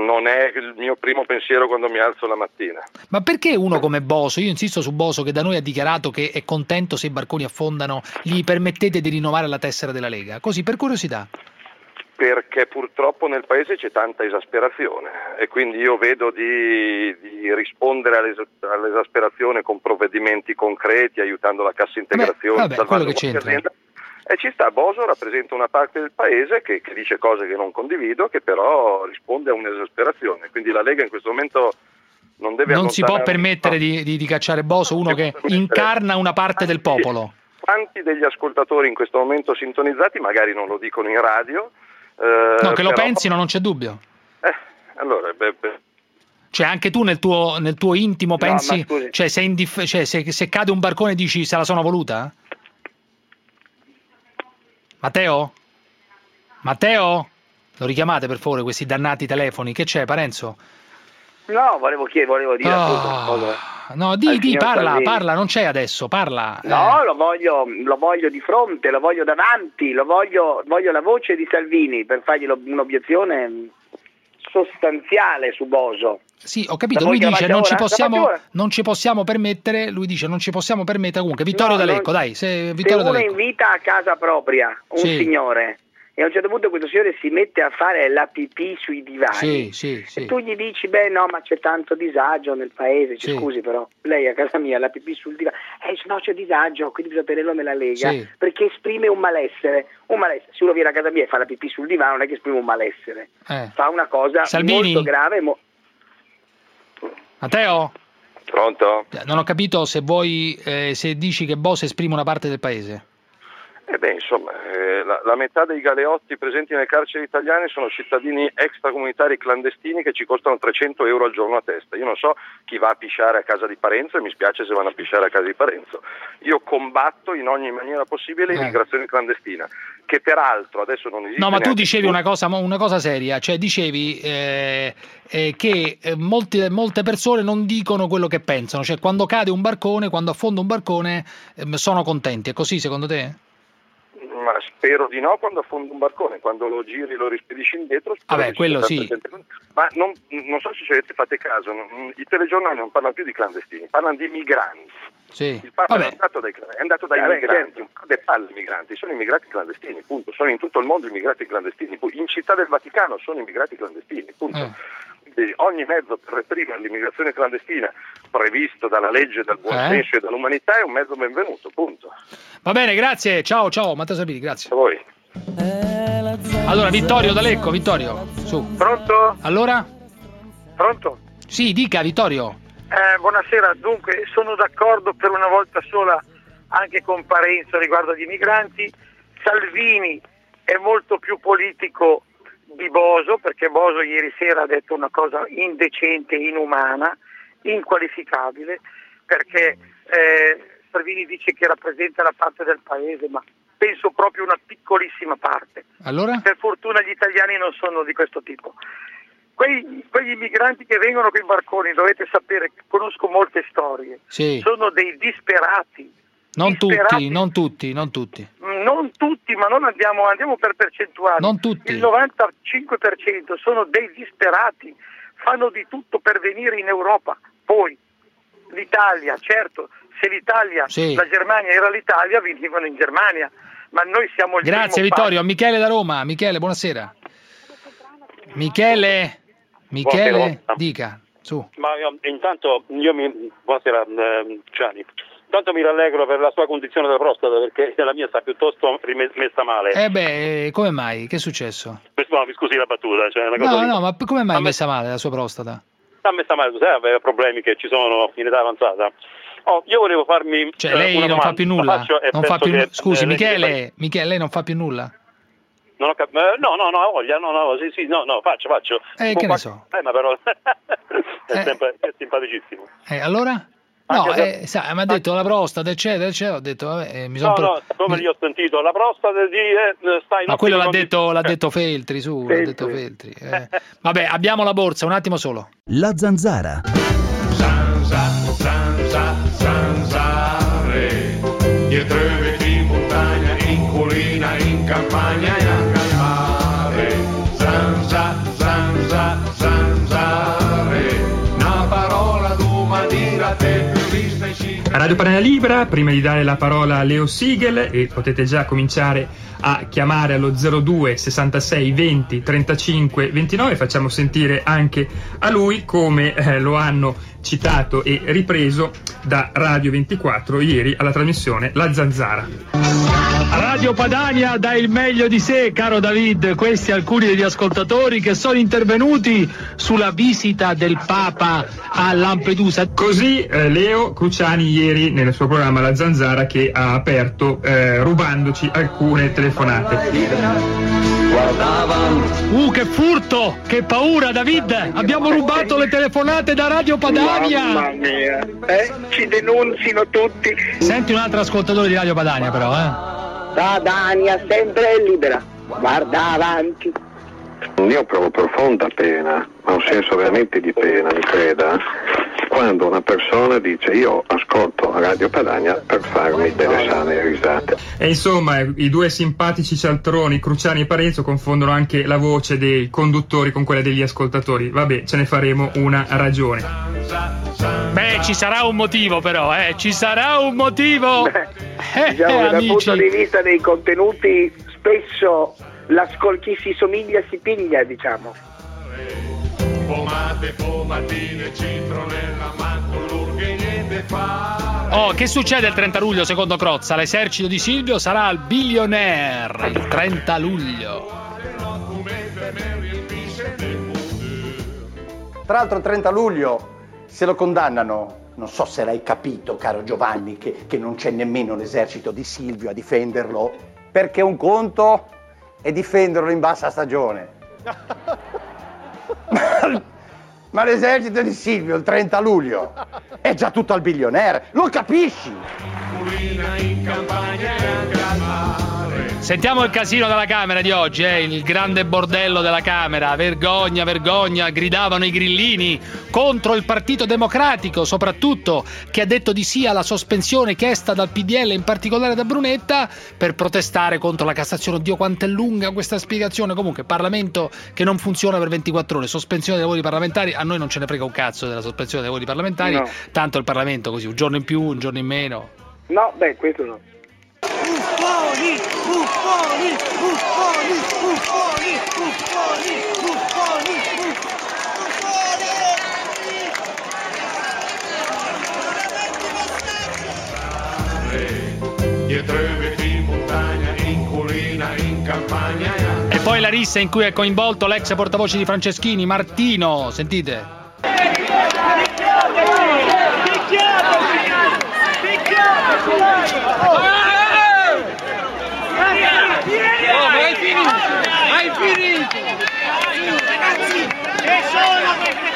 non è il mio primo pensiero quando mi alzo la mattina. Ma perché uno come Boso, io insisto su Boso che da noi ha dichiarato che è contento se i barconi affondano, gli permettete di rinnovare la tessera della Lega? Così, per curiosità. Perché purtroppo nel paese c'è tanta esasperazione e quindi io vedo di, di rispondere all'es- all'esasperazione con provvedimenti concreti, aiutando la cassa integrazione, vabbè, vabbè, quello che c'entra. Azienda. E ci sta, Boso rappresenta una parte del paese che, che dice cose che non condivido, che però risponde a un'esasperazione, quindi la Lega in questo momento non deve Non si può allontanare- permettere di, di, di cacciare Boso, uno che incarna una parte del popolo. Quanti degli ascoltatori in questo momento sintonizzati magari non lo dicono in radio? eh, No, che lo però- pensino non c'è dubbio. Eh, allora, beh, beh, Cioè anche tu nel tuo, nel tuo intimo No, pensi, ma scusi. cioè, sei indif- cioè se, se cade un barcone dici se la sono voluta? Matteo? Matteo? Lo richiamate per favore questi dannati telefoni? Che c'è, Parenzo? No, volevo chiedere, volevo dire Oh, appunto una cosa. No, di, Al di, signor parla, Salvini. parla, non c'è adesso, parla. No, lo voglio, lo voglio di fronte, lo voglio davanti, lo voglio, voglio la voce di Salvini per fargli lo- un'obiezione sostanziale su Boso. Sì, ho capito, La lui vuoi che dice la non faccia ci, ora? possiamo, La faccio ora? non ci possiamo permettere, lui dice non ci possiamo permettere, comunque Vittorio No, D'Alecco, non- dai, se Se Vittorio uno D'Alecco. invita a casa propria un Sì. signore e a un certo punto questo signore si mette a fare la pipì sui divani Sì, sì, sì. e tu gli dici beh no ma c'è tanto disagio nel paese, ci Sì. scusi però lei a casa mia la pipì sul divano, eh dice, no c'è disagio quindi bisogna tenerlo nella Lega Sì. perché esprime un malessere, un malessere, se uno viene a casa mia e fa la pipì sul divano non è che esprime un malessere, Eh. fa una cosa Salvini? molto grave mo- Matteo? Pronto? Non ho capito se vuoi, eh, se dici che Boso esprime una parte del paese. Eh beh, insomma, eh, la, la metà dei galeotti presenti nelle carceri italiane sono cittadini extracomunitari clandestini che ci costano trecento euro al giorno a testa. Io non so chi va a pisciare a casa di Parenzo e mi spiace se vanno a pisciare a casa di Parenzo. Io combatto in ogni maniera possibile Eh. l'immigrazione clandestina, che peraltro adesso non esiste. No, ma tu neanche dicevi più. una cosa, una cosa seria, cioè dicevi eh, eh, che eh, molti- molte persone non dicono quello che pensano, cioè quando cade un barcone, quando affonda un barcone eh, sono contenti, è così secondo te? Ma spero di no quando affondi un barcone, quando lo giri e lo rispedisci indietro. spero Vabbè, che quello ci sia sì. tanta gente. Ma non, non so se ci avete fate caso, non- i telegiornali non parlano più di clandestini, parlano di migranti. Sì. Il Papa è Vabbè. andato dai, è andato dai Vabbè, migranti, certo. un po' de palle i migranti, sono immigrati clandestini, punto. Sono in tutto il mondo immigrati clandestini, pu- in Città del Vaticano sono immigrati clandestini, punto. Eh. Quindi ogni mezzo per reprimere l'immigrazione clandestina previsto dalla legge, dal buon Eh. senso e dall'umanità è un mezzo benvenuto, punto. Va bene, grazie, ciao ciao Matteo Salvini, grazie. A voi. Allora Vittorio D'Alecco, Vittorio, su. Pronto? Allora? Pronto? Sì, dica Vittorio. Eh, buonasera, dunque sono d'accordo per una volta sola anche con Parenzo riguardo agli migranti. Salvini è molto più politico di Boso, perché Boso ieri sera ha detto una cosa indecente, inumana, inqualificabile, perché eh, Salvini dice che rappresenta la parte del paese, ma penso proprio una piccolissima parte. Allora? Per fortuna gli italiani non sono di questo tipo. Quei, quegli immigranti che vengono con i barconi, dovete sapere, conosco molte storie, Sì. sono dei disperati. Non disperati. tutti, non tutti, non tutti. Non tutti, ma non andiamo, andiamo per percentuali. Non tutti. Il novantacinque per cento sono dei disperati, fanno di tutto per venire in Europa. Poi l'Italia, certo, se l'Italia, Sì. la Germania era l'Italia, venivano in Germania, ma noi siamo il Grazie primo Vittorio, Michele da Roma. Michele, buonasera. Michele, Michele, Buonasera. dica, su. Ma io, intanto io mi buonasera eh, Gianni. Intanto mi rallegro per la sua condizione della prostata, perché la mia sta piuttosto rime- messa male. Eh beh, come mai? Che è successo? No, mi scusi la battuta, cioè una cosa No, di- no, ma come mai A è me- messa male la sua prostata? sta messa male, sai, aveva problemi che ci sono in età avanzata. Oh, io volevo farmi Cioè eh, lei una non domanda. fa più nulla? La faccio e Non fa penso più che, nu- Scusi, eh, lei mi Michele, Michele, lei non fa più nulla? Non ho cap- eh, no, no, no, ho voglia, no, no, sì, sì, no, no, faccio, faccio. Eh, Un che ne qua- so. Eh, ma però è, Eh. sempre, è simpaticissimo. Eh, allora? No, Anche se- eh, sa, mi ha detto la prostata, eccetera, eccetera, ho detto, vabbè, eh, mi No, sono... no, come io ho sentito la prostata di eh, stai in Ma quello l'ha ottime detto, l'ha condizioni. detto Feltri, su, l'ha Feltri. detto Feltri. eh. Vabbè, abbiamo la borsa, un attimo solo. La zanzara. Zanza, zanza, zanzare, dietro i vetri in montagna, in collina, in campagna e anche al mare. Zanza, zanza, zanzare. Radio Padania Libera. Prima di dare la parola a Leo Siegel, e potete già cominciare a chiamare allo zero due sessantasei venti trentacinque ventinove, facciamo sentire anche a lui come eh, lo hanno citato e ripreso da Radio ventiquattro ieri alla trasmissione La Zanzara. Radio Padania dà il meglio di sé, caro David. Questi alcuni degli ascoltatori che sono intervenuti sulla visita del Papa a Lampedusa. Così eh, Leo Cruciani ieri nel suo programma La Zanzara, che ha aperto eh, rubandoci alcune telefonate. Uh, che furto! Che paura, David! Abbiamo rubato le telefonate da Radio Padania! Mamma mia, eh? Ci denunzino tutti. Senti un altro ascoltatore di Radio Padania, però, eh? Padania sempre libera, guarda avanti. Io provo profonda pena, ma un senso veramente di pena, mi creda, quando una persona dice io ascolto Radio Padania per farmi delle sane risate. E insomma, i due simpatici cialtroni, Cruciani e Parenzo, confondono anche la voce dei conduttori con quella degli ascoltatori. Vabbè, ce ne faremo una ragione. Beh, ci sarà un motivo però, eh, ci sarà un motivo. Beh, eh, diciamo che dal amici. punto di vista dei contenuti spesso l'ascol- chi si somiglia si piglia, diciamo. Pomate, pomatine, citronella, manculurghe, niente fa. Oh, che succede il trenta luglio secondo Crozza? L'esercito di Silvio sarà al Billionaire il trenta luglio. Tra l'altro il trenta luglio, se lo condannano, non so se l'hai capito, caro Giovanni, che, che non c'è nemmeno l'esercito di Silvio a difenderlo, perché un conto è difenderlo in bassa stagione. ma, ma l'esercito di Silvio il trenta luglio è già tutto al Billionaire, lo capisci? In campagna e anche al mare. Sentiamo il casino della Camera di oggi, eh? Il grande bordello della Camera. Vergogna, vergogna, gridavano i grillini contro il Partito Democratico, soprattutto, che ha detto di sì alla sospensione chiesta dal P D L, in particolare da Brunetta, per protestare contro la Cassazione. Oddio, quanto è lunga questa spiegazione. Comunque, Parlamento che non funziona per ventiquattro ore, sospensione dei lavori parlamentari. A noi non ce ne frega un cazzo della sospensione dei lavori parlamentari, No. tanto il Parlamento così, un giorno in più, un giorno in meno. No, beh, questo no. Buffoni, buffoni, buffoni, buffoni, buffoni, buffoni, buffoni. Dietro i vetri in montagna, in collina, in campagna. E poi la rissa in cui è coinvolto l'ex portavoce di Franceschini, Martino, sentite. Oh, ma hai finito! Hai finito! Ragazzi, che sono queste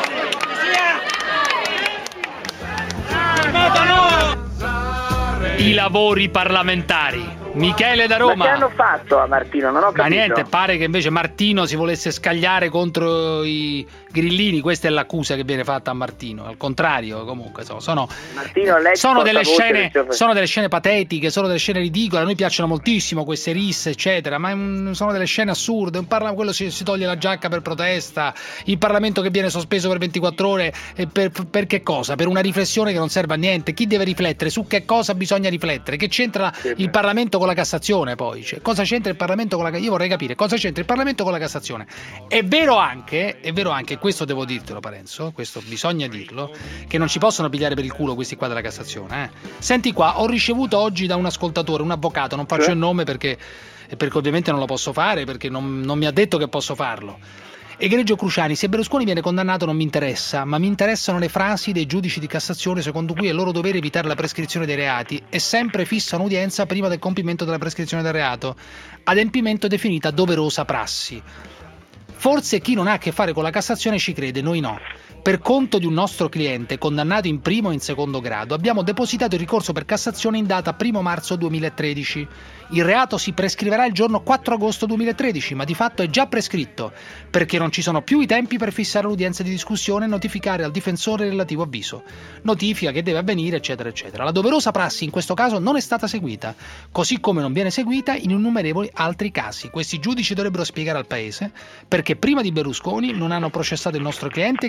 cose? I lavori parlamentari. Michele da Roma. Ma che hanno fatto a Martino? Non ho capito. Ma niente, pare che invece Martino si volesse scagliare contro i grillini. Questa è l'accusa che viene fatta a Martino. Al contrario, comunque sono, sono, Martino, lei sono, delle portavoce scene, del suo- sono delle scene patetiche, sono delle scene ridicole. A noi piacciono moltissimo queste risse, eccetera, ma mm, sono delle scene assurde. Un parla- quello si, si toglie la giacca per protesta, il Parlamento che viene sospeso per ventiquattro ore. E per, per che cosa? Per una riflessione che non serve a niente. Chi deve riflettere? Su che cosa bisogna riflettere? Che c'entra il Parlamento con la Cassazione, poi? Cioè, cosa c'entra il Parlamento con la Io vorrei capire cosa c'entra il Parlamento con la Cassazione. È vero anche, è vero anche, questo devo dirtelo, Parenzo, questo bisogna dirlo, che non ci possono pigliare per il culo questi qua della Cassazione. Eh. Senti qua, ho ricevuto oggi da un ascoltatore, un avvocato, non faccio il nome perché, perché ovviamente non lo posso fare, perché non, non mi ha detto che posso farlo. Egregio Cruciani, se Berlusconi viene condannato non mi interessa, ma mi interessano le frasi dei giudici di Cassazione secondo cui è loro dovere evitare la prescrizione dei reati e sempre fissa un'udienza prima del compimento della prescrizione del reato, adempimento definita doverosa prassi. Forse chi non ha a che fare con la Cassazione ci crede, noi no. Per conto di un nostro cliente condannato in primo e in secondo grado abbiamo depositato il ricorso per Cassazione in data primo marzo duemilatredici. Il reato si prescriverà il giorno quattro agosto duemilatredici, ma di fatto è già prescritto, perché non ci sono più i tempi per fissare l'udienza di discussione e notificare al difensore il relativo avviso. Notifica che deve avvenire, eccetera, eccetera. La doverosa prassi in questo caso non è stata seguita, così come non viene seguita in innumerevoli altri casi. Questi giudici dovrebbero spiegare al Paese perché prima di Berlusconi non hanno processato il nostro cliente che aveva depositato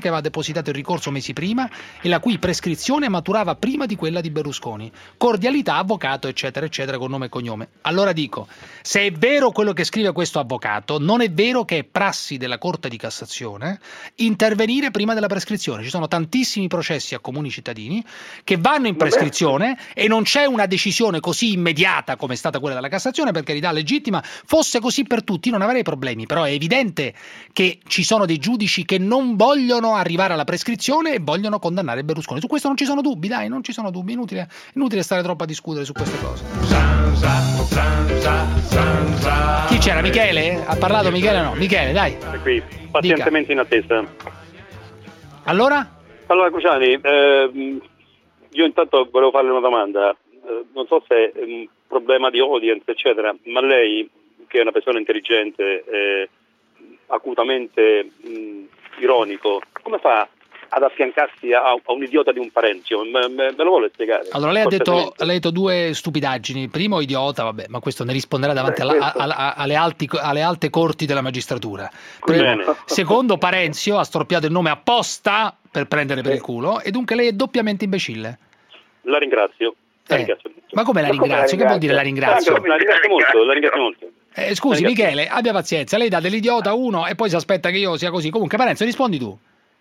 depositato il ricorso mesi prima e la cui prescrizione maturava prima di quella di Berlusconi. Cordialità, avvocato, eccetera, eccetera, con nome e cognome. Allora dico, se è vero quello che scrive questo avvocato, non è vero che è prassi della Corte di Cassazione intervenire prima della prescrizione. Ci sono tantissimi processi a comuni cittadini che vanno in prescrizione e non c'è una decisione così immediata come è stata quella della Cassazione, per carità legittima. Fosse così per tutti non avrei problemi, però è evidente che ci sono dei giudici che non vogliono arrivare alla prescrizione e vogliono condannare Berlusconi. Su questo non ci sono dubbi, dai, non ci sono dubbi, inutile, inutile stare troppo a discutere su queste cose. Chi c'era? Michele? Ha parlato Michele o no? Michele, dai. È qui, pazientemente in attesa. Allora? Allora Cruciani, eh, io intanto volevo farle una domanda, eh, non so se è un problema di audience eccetera, ma lei, che è una persona intelligente e acutamente mh, ironico, come fa ad affiancarsi a, a un idiota di un Parenzio? Me, me, me lo vuole spiegare? Allora lei ha detto, lei ha detto due stupidaggini. Primo, idiota, vabbè, ma questo ne risponderà davanti Beh, alla, a, a, alle, alti, alle alte corti della magistratura. Primo. Secondo, Parenzio ha storpiato il nome apposta per prendere per il culo e dunque lei è doppiamente imbecille. La ringrazio. La eh. ringrazio. Ma come la ringrazio? Che vuol dire la ringrazio? La ringrazio molto, la ringrazio molto. Eh, scusi Michele, abbia pazienza, lei dà dell'idiota uno e poi si aspetta che io sia così. Comunque Parenzo, rispondi tu.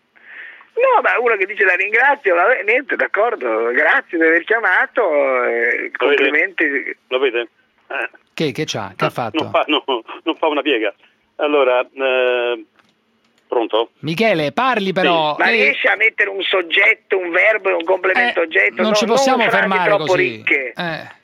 No, ma uno che dice la ringrazio, vabbè, niente, d'accordo, grazie di aver chiamato, eh, complimenti. Lo vede? Eh. Che, che c'ha? Che ha fatto? Non fa, no, non fa una piega. Allora, eh, pronto? Michele, parli però. Sì. Ma lei... riesci a mettere un soggetto, un verbo e un complemento eh, oggetto? Non no, ci possiamo non fermare troppo così. Ricche. Eh.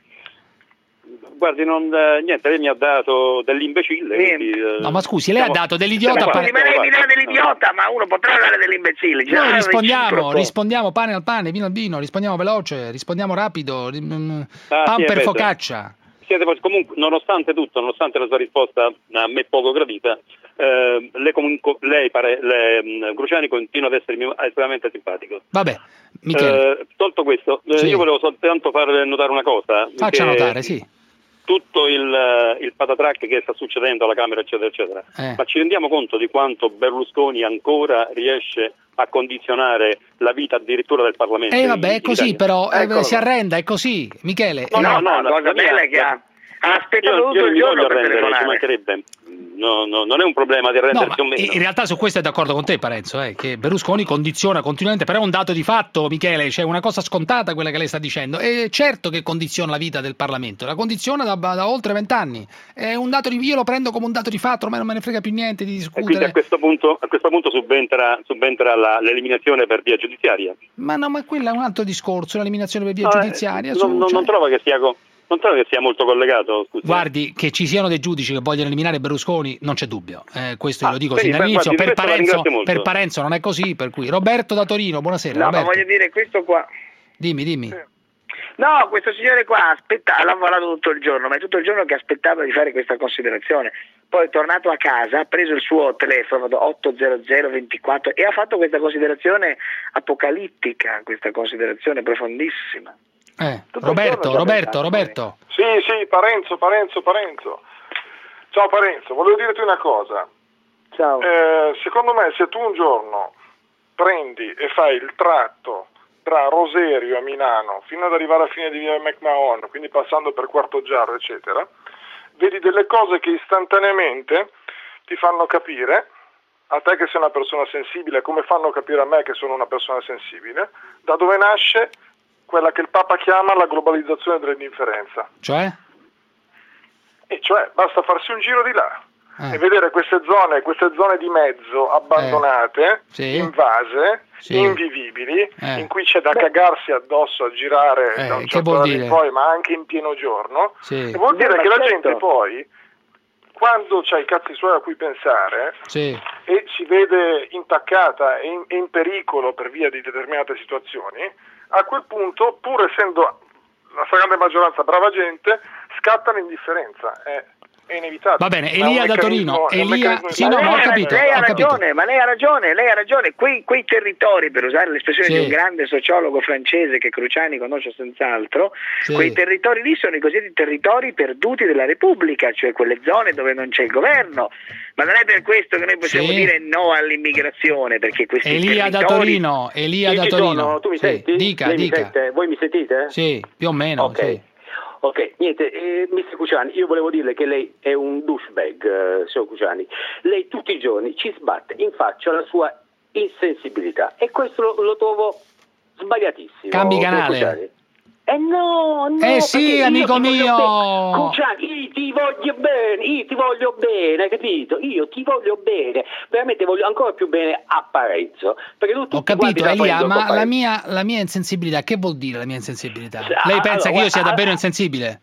Guardi, non, eh, niente, lei mi ha dato dell'imbecille. Quindi, eh, no, ma scusi, lei siamo, ha dato dell'idiota. Ma, scusi, ma lei mi dà dell'idiota, ma uno potrà dare dell'imbecille. Noi ah, rispondiamo, rispondiamo pane al pane, vino al vino, rispondiamo veloce, rispondiamo rapido, ah, pan sì, per focaccia. Siete, comunque, nonostante tutto, nonostante la sua risposta a me poco gradita, eh, lei, comunque, lei pare, le, Cruciani continua ad essermi estremamente simpatico. Vabbè, Michele. Eh, tolto questo, sì. eh, io volevo soltanto far notare una cosa. Faccia notare, sì. Tutto il, il patatrack che sta succedendo alla Camera eccetera eccetera, eh. ma ci rendiamo conto di quanto Berlusconi ancora riesce a condizionare la vita addirittura del Parlamento? Eh vabbè, è così Italia. però, eh, si qua. arrenda, è così, Michele. No, eh, no, no, la cosa bella è che ha, ha aspettato io, tutto io il giorno per arrendere, telefonare. ci mancherebbe. No, no, non è un problema di arrendersi no, o meno. In realtà su questo è d'accordo con te Parenzo, eh, che Berlusconi condiziona continuamente, però è un dato di fatto, Michele, c'è una cosa scontata quella che lei sta dicendo, e certo che condiziona la vita del Parlamento, la condiziona da, da oltre vent'anni, è un dato di, io lo prendo come un dato di fatto, ormai non me ne frega più niente di discutere. E quindi a questo punto, a questo punto subentra, subentra la, l'eliminazione per via giudiziaria? Ma no, ma quello è un altro discorso, l'eliminazione per via no, giudiziaria. Eh, su, non, non, cioè... non trova che sia... Non trovo che sia molto collegato, scusi. Guardi, che ci siano dei giudici che vogliono eliminare Berlusconi non c'è dubbio, eh, questo ah, io lo dico quindi, sin dall'inizio. Per Parenzo, per Parenzo non è così, per cui Roberto da Torino, buonasera. No, Roberto. ma voglio dire questo qua. Dimmi, dimmi. No, questo signore qua aspetta, ha lavorato tutto il giorno, ma è tutto il giorno che aspettava di fare questa considerazione. Poi è tornato a casa, ha preso il suo telefono otto zero zero ventiquattro e ha fatto questa considerazione apocalittica, questa considerazione profondissima. Eh, Roberto, Roberto, Roberto. Sì, sì, Parenzo, Parenzo, Parenzo. Ciao Parenzo, volevo dirti una cosa. Ciao. Eh, secondo me se tu un giorno prendi e fai il tratto tra Roserio e Milano fino ad arrivare alla fine di via McMahon, quindi passando per Quartoggiaro, eccetera, vedi delle cose che istantaneamente ti fanno capire, a te che sei una persona sensibile, come fanno capire a me che sono una persona sensibile, da dove nasce quella che il Papa chiama la globalizzazione dell'indifferenza. Cioè? E cioè basta farsi un giro di là eh. e vedere queste zone, queste zone di mezzo abbandonate, eh. sì. invase, sì. invivibili, eh. in cui c'è da cagarsi addosso a girare eh, da un che certo vuol orario dire? in poi, ma anche in pieno giorno. Sì. E vuol dire Ma che certo. la gente poi, quando c'ha i cazzi suoi a cui pensare sì. e si vede intaccata e in, e in pericolo per via di determinate situazioni, a quel punto, pur essendo la stragrande maggioranza brava gente, scatta l'indifferenza. Eh. è inevitabile. Va bene, Ma è un Elia da meccanismo- Torino. è un Elia, meccanismo sì, no, in ma ho sé. capito, lei ha ho capito. ragione, ma lei ha ragione, lei ha ragione. Quei, quei territori, per usare l'espressione Sì. di un grande sociologo francese che Cruciani conosce senz'altro, Sì. quei territori lì sono i cosiddetti territori perduti della Repubblica, cioè quelle zone dove non c'è il governo. Ma non è per questo che noi possiamo Sì. dire no all'immigrazione, perché questi Elia da territori... Torino, Elia Io da ci Torino. sono, tu mi Sì, senti? Dica, Lei mi dica. sente? Voi mi sentite? Sì, più o meno, Ok. sì. Ok, niente, eh, mister Cruciani, io volevo dirle che lei è un douchebag, eh, signor Cruciani. Lei tutti i giorni ci sbatte in faccia la sua insensibilità e questo lo, lo trovo sbagliatissimo. Cambi signor canale. Cruciani. Eh no, no, Eh sì, perché io amico ti voglio mio. bene. Cruciani, io ti voglio bene, io ti voglio bene, hai capito? Io ti voglio bene, veramente voglio ancora più bene a Parenzo. Perché tu, Ho tutti capito, quanti la Elia, prendono ma con la Parenzo. mia, la mia insensibilità, che vuol dire la mia insensibilità? Ah, Lei pensa allora, che io sia guarda, davvero ah, insensibile?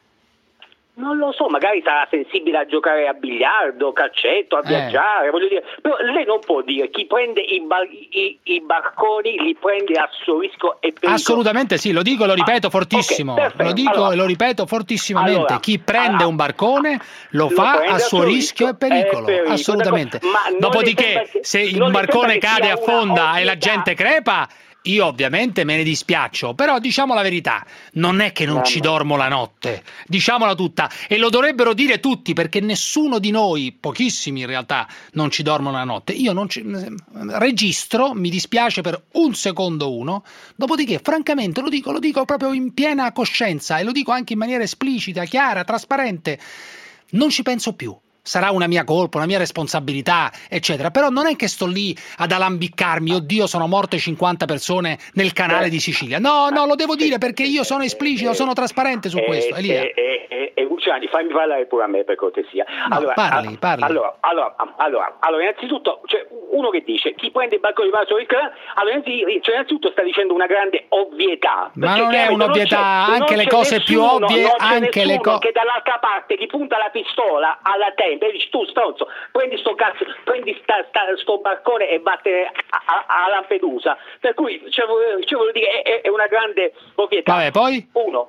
Non lo so, magari sarà sensibile a giocare a biliardo, calcetto, a Eh. viaggiare, voglio dire, però lei non può dire chi prende i, bar- i- i barconi li prende a suo rischio e pericolo. Assolutamente sì, lo dico e lo ripeto fortissimo, ok, perfetto. lo dico Allora- e lo ripeto fortissimamente, allora, chi prende allora, un barcone lo fa prende a suo rischio e pericolo, pericolo, assolutamente. d'accordo, ma non Dopodiché, le sembra che- se il non le barcone sembra che cade sia a una fonda e la ovvietà? gente crepa, io ovviamente me ne dispiaccio, però diciamo la verità, non è che non Mamma. ci dormo la notte, diciamola tutta, e lo dovrebbero dire tutti, perché nessuno di noi, pochissimi in realtà, non ci dormono la notte. Io non ci, registro, mi dispiace per un secondo uno, dopodiché francamente lo dico, lo dico proprio in piena coscienza e lo dico anche in maniera esplicita, chiara, trasparente, non ci penso più. Sarà una mia colpa, una mia responsabilità, eccetera. Però non è che sto lì ad alambiccarmi, oddio, sono morte cinquanta persone nel canale di Sicilia. No, no, lo devo dire perché io sono esplicito, sono trasparente su questo. Elia. E, e, e, e Luciani, fammi parlare pure a me per cortesia. No, allora, parli, a- parli. Allora, allora, allora, allora, innanzitutto, c'è uno che dice chi prende il barcone di Marzo Ricca, allora innanzi- cioè, innanzitutto sta dicendo una grande ovvietà. Ma perché non è chiaramente un'ovvietà, non c'è- anche non le c'è cose più nessuno, ovvie, non c'è anche le nessuno co- che dall'altra parte ti punta la pistola alla tempia e dici tu stronzo, prendi sto cazzo, prendi sta, sta, sto barcone e vattene a, a, a Lampedusa. Per cui, cioè, volevo- cioè, volevo dire, è, è una grande ovvietà. Vabbè, poi? Uno.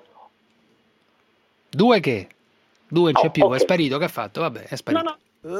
Due che? Due non c'è Oh, più, ok. è sparito, che ha fatto? Vabbè, è sparito. No, no.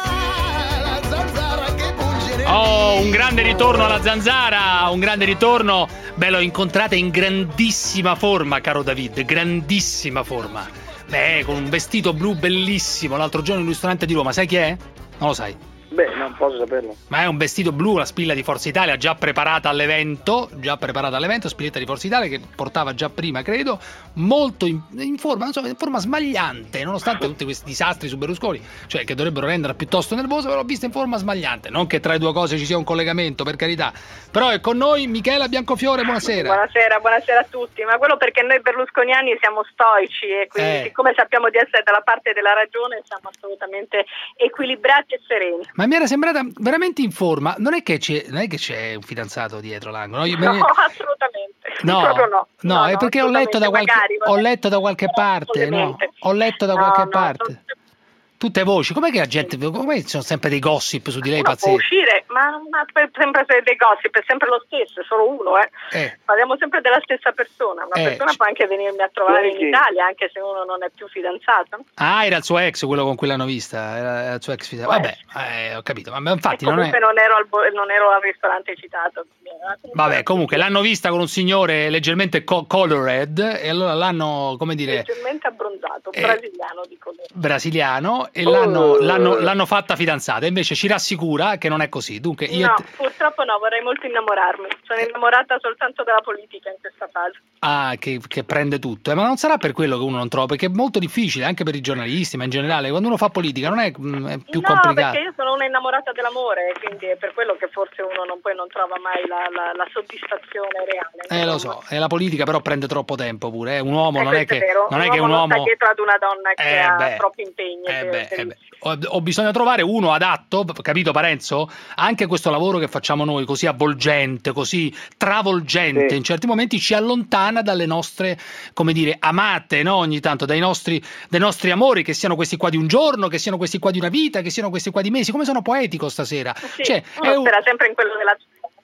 Oh, un grande ritorno alla Zanzara, un grande ritorno. Beh, l'ho incontrata in grandissima forma, caro David, grandissima forma. Beh, con un vestito blu bellissimo, l'altro giorno in un ristorante di Roma, sai chi è? Non lo sai. Beh, non posso saperlo. Ma è un vestito blu, la spilla di Forza Italia, già preparata all'evento, già preparata all'evento, spilletta di Forza Italia che portava già prima, credo, molto in, in forma, non so, in forma smagliante, nonostante tutti questi disastri su Berlusconi, cioè che dovrebbero renderla piuttosto nervosa, però l'ho vista in forma smagliante. Non che tra le due cose ci sia un collegamento, per carità. Però è con noi Michela Biancofiore, buonasera. Buonasera, buonasera a tutti, ma quello perché noi berlusconiani siamo stoici e quindi Eh. siccome sappiamo di essere dalla parte della ragione siamo assolutamente equilibrati e sereni. Ma mi era sembrata veramente in forma. Non è che c'è, non è che c'è un fidanzato dietro l'angolo. Io- No, assolutamente. No, Proprio no. no, No, è no, perché ho letto da qualche, magari, vabbè. ho letto da qualche parte, no? ovviamente. Ho letto da No, qualche no, parte. Tutte voci. Com'è che la gente, come ci sono sempre dei gossip su di lei Uno può pazzeschi? uscire, ma, ma per- sempre se- dei gossip, è sempre lo stesso, è solo uno, eh. Eh. Parliamo sempre della stessa persona. Una Eh, persona c- può anche venirmi a trovare in Sì. Italia, anche se uno non è più fidanzato. Ah, era il suo ex, quello con cui l'hanno vista. Era era il suo ex fidanzato. Vabbè, eh, ho capito. Ma infatti E non comunque è. non, ero al, bo- non ero al ristorante citato. Vabbè, comunque l'hanno vista con un signore leggermente co- colored e allora l'hanno, come dire, Leggermente abbronzato, Eh. brasiliano dico. brasiliano e Oh. l'hanno, l'hanno, l'hanno fatta fidanzata. Invece ci rassicura che non è così. Dunque, io No, e te- purtroppo no, vorrei molto innamorarmi. Sono innamorata soltanto della politica in questa fase. Ah, che, che prende tutto, eh, ma non sarà per quello che uno non trova, perché è molto difficile anche per i giornalisti, ma in generale quando uno fa politica non è, mm, è più no, complicato. perché io sono una innamorata dell'amore, quindi è per quello che forse uno non, poi non trova mai la, la, la soddisfazione reale. Eh, lo so, e la politica però prende troppo tempo pure, eh. Un uomo Eh, non è questo che vero. non è un che uomo un non sta uomo dietro ad una donna che Eh, ha beh. troppi impegni. Eh, per- beh, per- eh, beh. Ho, ho bisogno trovare uno adatto, capito Parenzo? Anche questo lavoro che facciamo noi, così avvolgente, così travolgente, Sì. in certi momenti ci allontana dalle nostre, come dire, amate, no? Ogni tanto, dai nostri, dai nostri amori, che siano questi qua di un giorno, che siano questi qua di una vita, che siano questi qua di mesi. Come sono poetico stasera. Sì, Cioè, uno è un- spera sempre in quello della città.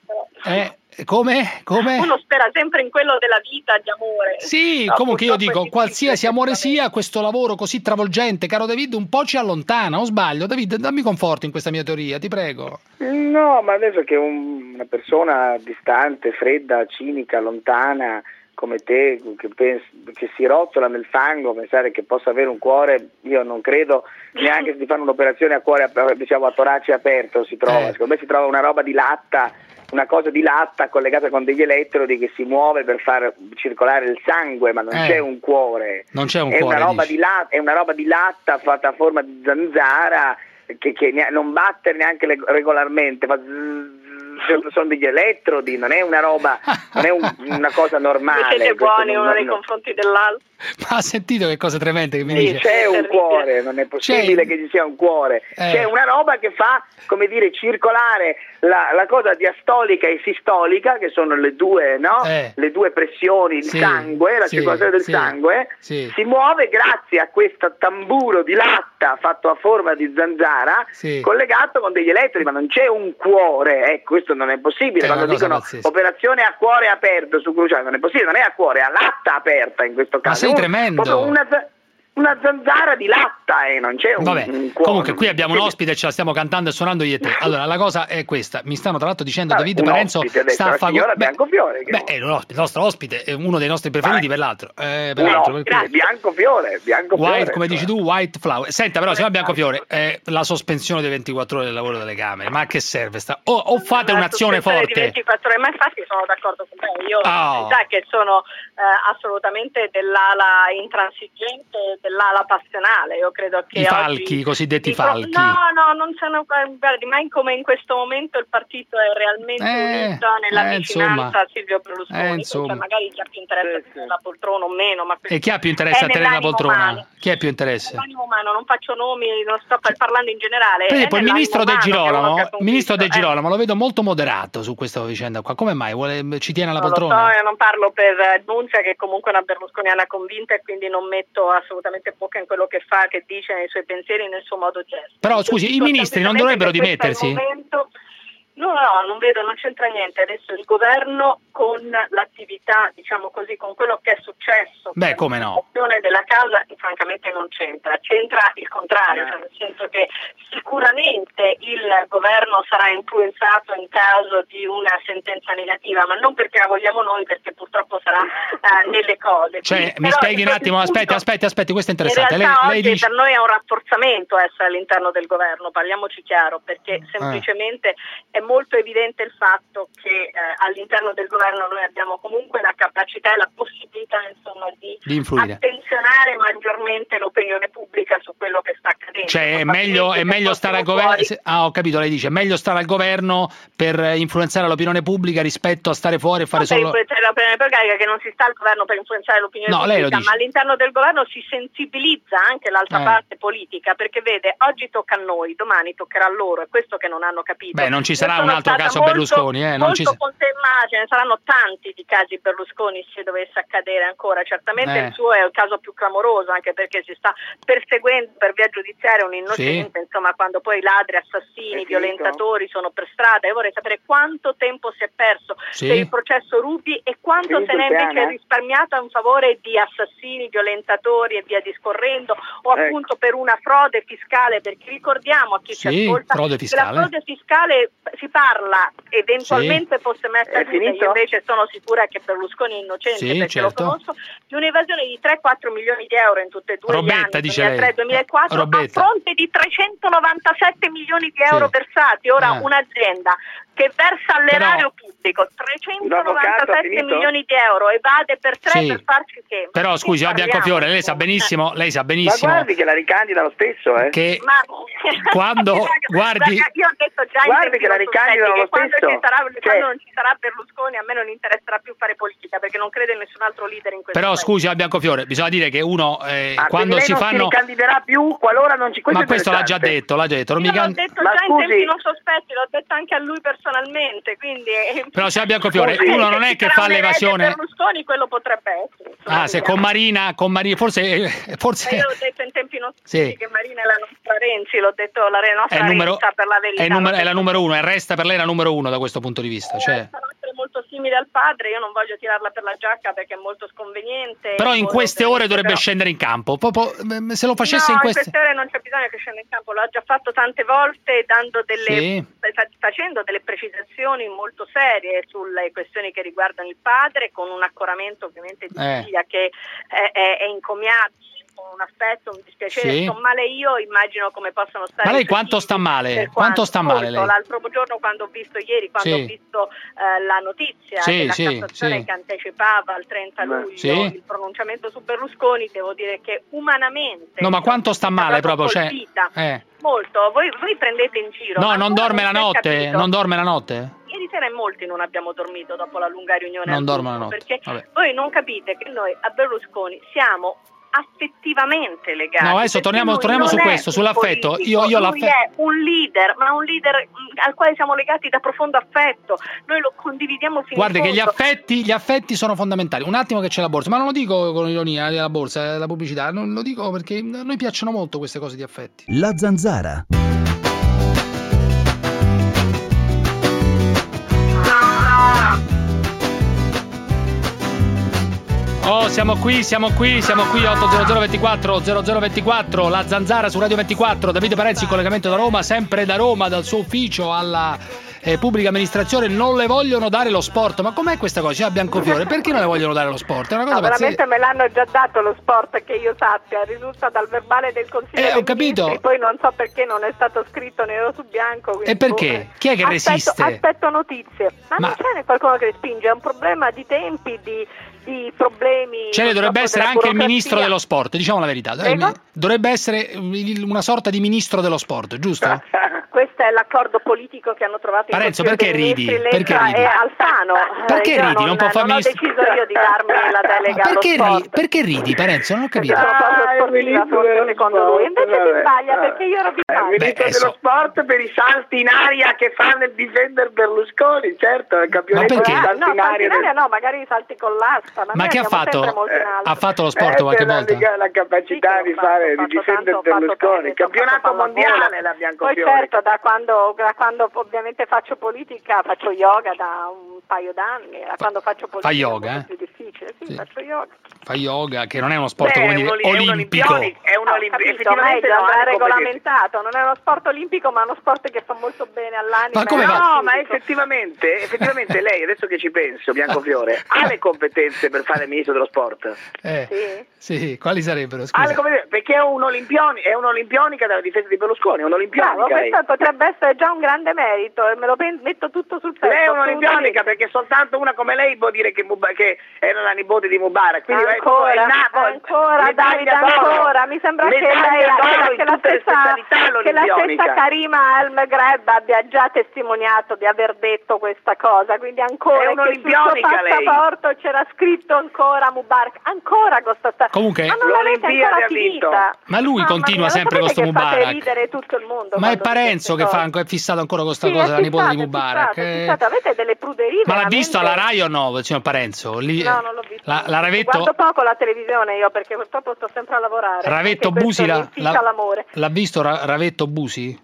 Eh, come? Come? Uno spera sempre in quello della vita, di amore. Sì, no, comunque io dico, è qualsiasi amore sia, questo lavoro così travolgente, caro David, un po' ci allontana, o sbaglio? David, dammi conforto in questa mia teoria, ti prego. No, ma adesso che un, una persona distante, fredda, cinica, lontana come te, che, pens- che si rotola nel fango, pensare che possa avere un cuore, io non credo neanche se ti fanno un'operazione a cuore, diciamo a torace aperto si trova, eh. secondo me si trova una roba di latta, una cosa di latta collegata con degli elettrodi che si muove per far circolare il sangue, ma non eh. c'è un cuore, non c'è un è cuore, una roba di latta, è una roba di latta fatta a forma di zanzara che, che ne- non batte neanche le- regolarmente, fa zzz, sono degli elettrodi, non è una roba, non è un, una cosa normale. Siete buoni non, uno non, nei no. confronti dell'altro. Ma ha sentito che cosa tremende che mi sì, dice? c'è un cuore, non è possibile c'è... che ci sia un cuore. Eh. C'è una roba che fa, come dire, circolare la, la cosa diastolica e sistolica, che sono le due, no? Eh. Le due pressioni, il sì, sangue, la sì, circolazione del sì, sangue, sì. si muove grazie a questo tamburo di latta fatto a forma di zanzara, sì. collegato con degli elettrodi, ma non c'è un cuore, ecco, questo non è possibile. È quando dicono pazzesca. Operazione a cuore aperto su Cruciale, non è possibile, non è a cuore, è a latta aperta in questo caso. Ma sei tremendo. Proprio una, una zanzara di latta e eh, non c'è un, Vabbè, un cuore. Comunque qui abbiamo un ospite e ce la stiamo cantando e suonando io e te. Allora la cosa è questa, mi stanno tra l'altro dicendo Vabbè, David Parenzo sta a favore. Biancofiore. Beh, è il nostro ospite, è uno dei nostri preferiti. Vabbè. per l'altro. Eh, per no, l'altro per Biancofiore, Biancofiore. White, come dici tu, White Flower. Senta però, signor Biancofiore, eh, la sospensione delle ventiquattro ore del lavoro delle Camere, ma a che serve? Sta? O, o fate la un'azione forte. Di ventiquattro ore, ma infatti sono d'accordo con te. Io oh. sai che sono eh, assolutamente dell'ala intransigente, dell'ala passionale. Io credo che i falchi, oggi, i cosiddetti i, falchi. No, no, non sono guardi, mai come in questo momento il partito è realmente eh, unito nella eh, vicinanza a Silvio Berlusconi. Eh, insomma. Magari chi ha più interesse a tenere la poltrona o meno, ma e chi ha più interesse a tenere la poltrona? Umano. Chi ha più interesse? L'animo umano, non faccio nomi, non sto parlando in generale. Per esempio, il ministro De Girolamo, il ministro De eh. Girolamo lo vedo molto moderato su questa vicenda qua. Come mai? Vuole, ci tiene alla non poltrona? Lo so, io non parlo per Nunzia, che comunque è una berlusconiana convinta, e quindi non metto assolutamente bocca in quello che fa, che dice, nei suoi pensieri, nel suo modo gesto. Però scusi, i ministri non dovrebbero dimettersi? Momento... No, no, non vedo, non c'entra niente. Adesso il governo con l'attività, diciamo così, con quello che è successo, beh, come no? l'azione della causa, francamente non c'entra. C'entra il contrario, cioè nel senso che sicuramente il governo sarà influenzato in caso di una sentenza negativa, ma non perché la vogliamo noi, perché purtroppo sarà eh, nelle cose. Cioè, Quindi, mi spieghi un attimo, aspetti, aspetti, aspetti, questo è interessante. In realtà lei, oggi lei dice... per noi è un rafforzamento essere all'interno del governo, parliamoci chiaro, perché semplicemente eh. è molto evidente il fatto che eh, all'interno del governo noi abbiamo comunque la capacità e la possibilità, insomma, di, di attenzionare maggiormente l'opinione pubblica su quello che sta accadendo. Cioè è meglio, è meglio stare al governo. Ah, ho capito, lei dice è meglio stare al governo per influenzare l'opinione pubblica rispetto a stare fuori e fare non solo. Per influenzare l'opinione pubblica, che non si sta al governo per influenzare l'opinione no, pubblica, ma all'interno del governo si sensibilizza anche l'altra eh. parte politica, perché vede, oggi tocca a noi, domani toccherà a loro, è questo che non hanno capito. Beh, non ci sarà un altro caso molto, Berlusconi, eh, non molto ci... con te immagine, saranno tanti di casi Berlusconi se dovesse accadere ancora. Certamente eh. il suo è il caso più clamoroso, anche perché si sta perseguendo per via giudiziaria un innocente, sì. insomma, quando poi ladri, assassini, violentatori sono per strada. Io vorrei sapere quanto tempo si è perso sì. per il processo Ruby e quanto sì, se ne è invece risparmiato in favore di assassini, violentatori e via discorrendo, o ecco. appunto per una frode fiscale, perché ricordiamo a chi sì, ci ascolta frode che la frode fiscale si parla eventualmente sì. fosse messa a io invece sono sicura che Berlusconi è innocente, sì, perché certo. lo conosco, di un'evasione di tre quattro milioni di euro in tutte e due Robetta, gli anni, dice duemilatré duemilaquattro, Robetta. a fronte di trecentonovantasette milioni di euro sì. versati. Ora eh. un'azienda che versa all'erario Però... pubblico trecentonovantasette milioni di euro, evade per tre sì. per farci che. Però scusi, a Biancofiore, lei sa benissimo, lei sa benissimo. Ma guardi che la ricandida lo stesso, eh. Che ma quando guardi io ho detto già guardi che la ricandidano lo quando stesso. Ci sarà, cioè... quando non ci sarà Berlusconi a me non interesserà più fare politica, perché non credo in nessun altro leader in questo Però paese. scusi, a Biancofiore, bisogna dire che uno eh, ah, quando lei si non fanno si ricandiderà più qualora non ci questo ma questo l'ha già detto, l'ha già detto. Non io mi l'ho can... detto ma già scusi... in tempi non sospetti, l'ho detto anche a lui personalmente. personalmente, quindi... Però signora Biancofiore, uno non è che fa l'evasione... Berlusconi quello potrebbe essere. Ah, se con Marina, con Marina, forse... forse... Io l'ho detto in tempi non sì. che Marina è la nostra Renzi, l'ho detto la nostra è numero, Renzi per la verità. È, numero, è la numero uno, e resta per lei la numero uno da questo punto di vista. Cioè... Sarà molto simile al padre, io non voglio tirarla per la giacca perché è molto sconveniente. Però in queste ore dovrebbe però... scendere in campo, proprio, se lo facesse no, in queste... in queste ore non c'è bisogno che scenda in campo, l'ha già fatto tante volte dando delle, sì. facendo delle precisazioni molto serie sulle questioni che riguardano il padre, con un accoramento ovviamente di eh. figlia che è, è, è incommiabile, con un affetto, un dispiacere, sì. sto male io, immagino come possono stare. Ma lei quanto sta male? Quanto sta male lei? L'altro giorno quando ho visto, ieri quando sì. ho visto eh, la notizia sì, della sì, Cassazione sì. che antecipava al trenta luglio sì. il pronunciamento su Berlusconi, devo dire che umanamente... No, ma quanto sta male proprio? Cioè, eh. Molto, voi, voi prendete in giro. No, non dorme non la notte? Capito. Non dorme la notte? Ieri sera in molti non abbiamo dormito dopo la lunga riunione. Non dorme la notte. Perché Vabbè. voi non capite che noi a Berlusconi siamo affettivamente legati. No, adesso torniamo, torniamo su questo, sull'affetto. Io, io lui è un leader, ma un leader al quale siamo legati da profondo affetto. Noi lo condividiamo fino Guarda in che gli fondo. affetti, gli affetti sono fondamentali. Un attimo che c'è la borsa, ma non lo dico con ironia, la borsa, la pubblicità, non lo dico perché a noi piacciono molto queste cose di affetti. La Zanzara. Oh, siamo qui, siamo qui, siamo qui, otto zero zero ventiquattro zero zero ventiquattro, La Zanzara su Radio ventiquattro, Davide Parenzi in collegamento da Roma, sempre da Roma, dal suo ufficio alla eh, pubblica amministrazione. Non le vogliono dare lo sport, ma com'è questa cosa? Signora Biancofiore, perché non le vogliono dare lo sport? È una cosa No, veramente pazzesca. me l'hanno già dato lo sport, che io sappia, risulta dal verbale del Consiglio Eh, dei ho capito. Ministri, poi non so perché non è stato scritto nero su bianco. quindi, E perché? boh, Chi è che aspetto, resiste? Aspetto notizie, ma, Ma- non c'è qualcuno che spinge, è un problema di tempi, di, di problemi. Cioè, dovrebbe purtroppo, essere della anche il burocrazia. ministro dello sport, diciamo la verità. Prego? Dovrebbe essere il- una sorta di ministro dello sport, giusto? Questo è l'accordo politico che hanno trovato in Parenzo, Consiglio perché dei ridi? Ministri, Perché Letta ridi? e Alfano. Perché Eh, io ridi? Non Non, può far non ho ministro- deciso io di darmi la delega allo Perché, sport. ri- perché ridi, Parenzo? Non ho capito. Perché sono proprio Ah, il sportiva, ministro forse dello secondo sport, lui. Invece vabbè, si sbaglia, vabbè. perché io ero Eh, il bianca. ministro Beh, dello so- sport per i salti in aria che fa nel difendere Berlusconi, certo, il campionato Ma perché? di Ah, salti no, in aria. salti in aria no, magari i salti con l'asta. Ma, Ma noi che ha andiamo fatto? sempre molto in alto. Ha fatto lo sport Eh, qualche per la, volta? la capacità Sì, che di ho fatto, fare, ho di fatto difendere tanto, ho fatto Berlusconi. tennis, ho Campionato fatto pallavolo. mondiale la Poi Biancofiore. certo, da quando, da quando ovviamente faccio politica, faccio yoga da un paio d'anni, da quando faccio politica fa yoga, è eh? molto più difficile. Sì, Sì. faccio yoga. Fa yoga, che non è uno sport, Beh, come è dire, un oli- è un olimpico. olimpionico, è un Ho olimpico, capito, effettivamente meglio, no, è ha le regolamentato, non è uno sport olimpico ma è uno sport che fa molto bene all'anima. Ma come e va? al No, ma fisico. effettivamente, effettivamente lei, adesso che ci penso, Biancofiore, ha le competenze per fare ministro dello sport? Eh, Sì. sì, quali sarebbero? Ha Scusa. le competenze, perché è, un olimpioni- è un'olimpionica della difesa di Berlusconi, è un'olimpionica Bravo, lei. questo potrebbe essere già un grande merito e me lo pen- metto tutto sul pezzo. Lei è un'olimpionica assolutamente. perché soltanto una come lei può dire che, Muba- che era la nipote di Mubarak. Quindi lei- Ancora, è nato- ancora, Davide, medaglia d'oro. ancora. Mi sembra che Medaglia lei d'oro che la, in che la tutte le stessa, specialità che la l'olimpionica. stessa Karima Al-Maghreb abbia già testimoniato di aver detto questa cosa. Quindi ancora È che sul un'olimpionica suo lei. passaporto c'era scritto ancora Mubarak. Ancora questa sta... Comunque- Ma non l'avete L'Olimpiade ancora ha vinto. finita. Ma lui Mamma continua mia, lo sempre con sapete sto che fate Mubarak. ridere tutto il mondo. Ma è quando dite Parenzo queste che cose. fa, è fissato ancora con sta Sì, cosa è della nipote di fissato, è Mubarak. fissato, è eh. fissato. Avete delle pruderie Ma l'ha visto alla veramente- Rai o no, signor Parenzo? Lì- No, non l'ho visto. La, la Ravetto, Guardo poco la televisione io perché purtroppo sto sempre a lavorare. Ravetto Anche questo Busi mi la- inficia la- l'amore. l'ha visto Ra- Ravetto Busi?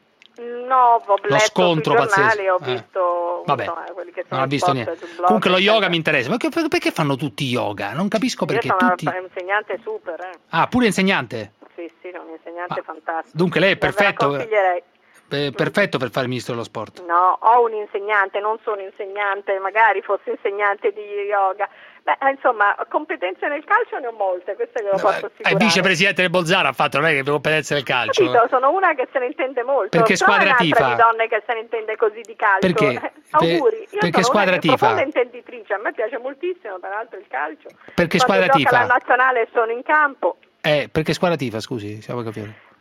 No, ho Lo letto scontro sui giornali, pazzesco. ho Eh. visto Vabbè, insomma, quelli che sono non ha i visto post niente. sul blog, Comunque lo yoga eccetera. mi interessa. Ma che- perché fanno tutti yoga? Non capisco perché Io sono tutti. una insegnante super, eh. Ah, pure insegnante? Sì, sì, sono un'insegnante fantastica. Dunque lei è Ve la perfetto, consiglierei. eh, perfetto per fare il ministro dello sport. No, ho un insegnante, non sono insegnante, magari fossi insegnante di yoga. Beh, insomma, competenze nel calcio ne ho molte, questo glielo posso È assicurare. vicepresidente del Bolzano, ha fatto, non è che competenze del calcio. Capito, sono una che se ne intende molto. Perché Sono squadra un'altra tifa? di donne che se ne intende così di calcio. Perché? Eh, auguri. Io perché sono squadra una che è tifa? profonda intenditrice, a me piace moltissimo peraltro il calcio. Perché Quando squadra gioca tifa? la nazionale sono in campo. Eh, perché squadra tifa, scusi, siamo capire.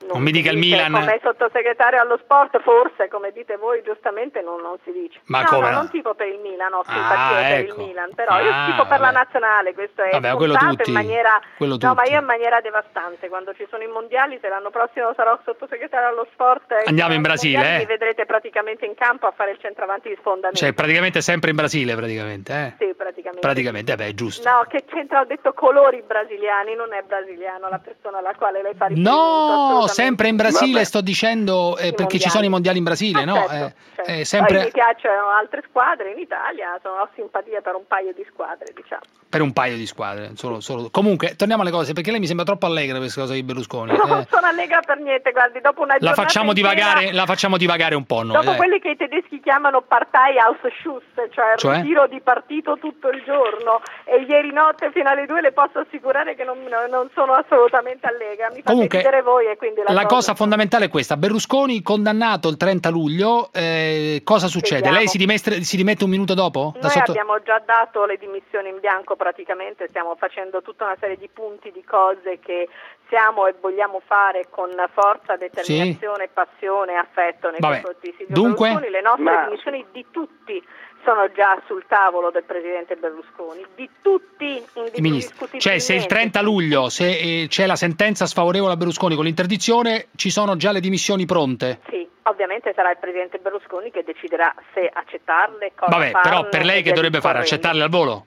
non mi dica il dice, Milan. Come sottosegretario allo sport, forse, come dite voi giustamente, non, non si dice. Ma no, come no, no? non tifo per il Milan, ho Ah, simpatia per ecco. il Milan, però Ah, io tifo per la vabbè. nazionale, questo è Vabbè, quello scontato tutti, in maniera quello no, ma tutti. io in maniera devastante. Quando ci sono i mondiali, se l'anno prossimo sarò sottosegretario allo sport e Andiamo in ai Brasile, mondiali eh? mi vedrete praticamente in campo a fare il centravanti di sfondamento. Cioè, praticamente sempre in Brasile, praticamente, eh? Sì, praticamente. Praticamente, eh beh, è giusto. No, che c'entra, ho detto colori brasiliani, non è brasiliano la persona alla quale lei fa riferimento. No, assolutamente. sempre in Brasile, Vabbè. sto dicendo, eh, perché ci mondiali. sono i mondiali in Brasile, Ah, no? certo, Eh, certo. eh, Poi sempre mi piacciono altre squadre in Italia, sono, ho simpatia per un paio di squadre, diciamo. per un paio di squadre. Solo, solo. Comunque, torniamo alle cose, perché lei mi sembra troppo allegra per questa cosa di Berlusconi. Non Eh, sono allegra per niente, guardi, dopo una la giornata facciamo intera- divagare, la facciamo divagare un po' noi. Dopo dai. quelli che i tedeschi chiamano Parteiausschuss, cioè, Cioè? ritiro di partito tutto il giorno, e ieri notte fino alle due le posso assicurare che non, non sono assolutamente allegra. Mi fate Comunque, ridere voi e quindi la, La cosa fondamentale è questa: Berlusconi condannato il trenta luglio, eh, cosa succede? Vediamo. Lei si dimette, si dimette un minuto dopo? Da Noi sotto- abbiamo già dato le dimissioni in bianco praticamente, stiamo facendo tutta una serie di punti, di cose che siamo e vogliamo fare con forza, determinazione, passione e affetto nei Vabbè. confronti di Silvio Dunque? Berlusconi. Le nostre Ma- dimissioni di tutti sono già sul tavolo del Presidente Berlusconi, di tutti I ministri. indiscutibilmente. Cioè, se il trenta luglio se, eh, c'è la sentenza sfavorevole a Berlusconi con l'interdizione, ci sono già le dimissioni pronte? Sì, ovviamente sarà il Presidente Berlusconi che deciderà se accettarle, cosa Vabbè, farne però per lei e che via dovrebbe fare? discorrendo. Accettarle al volo?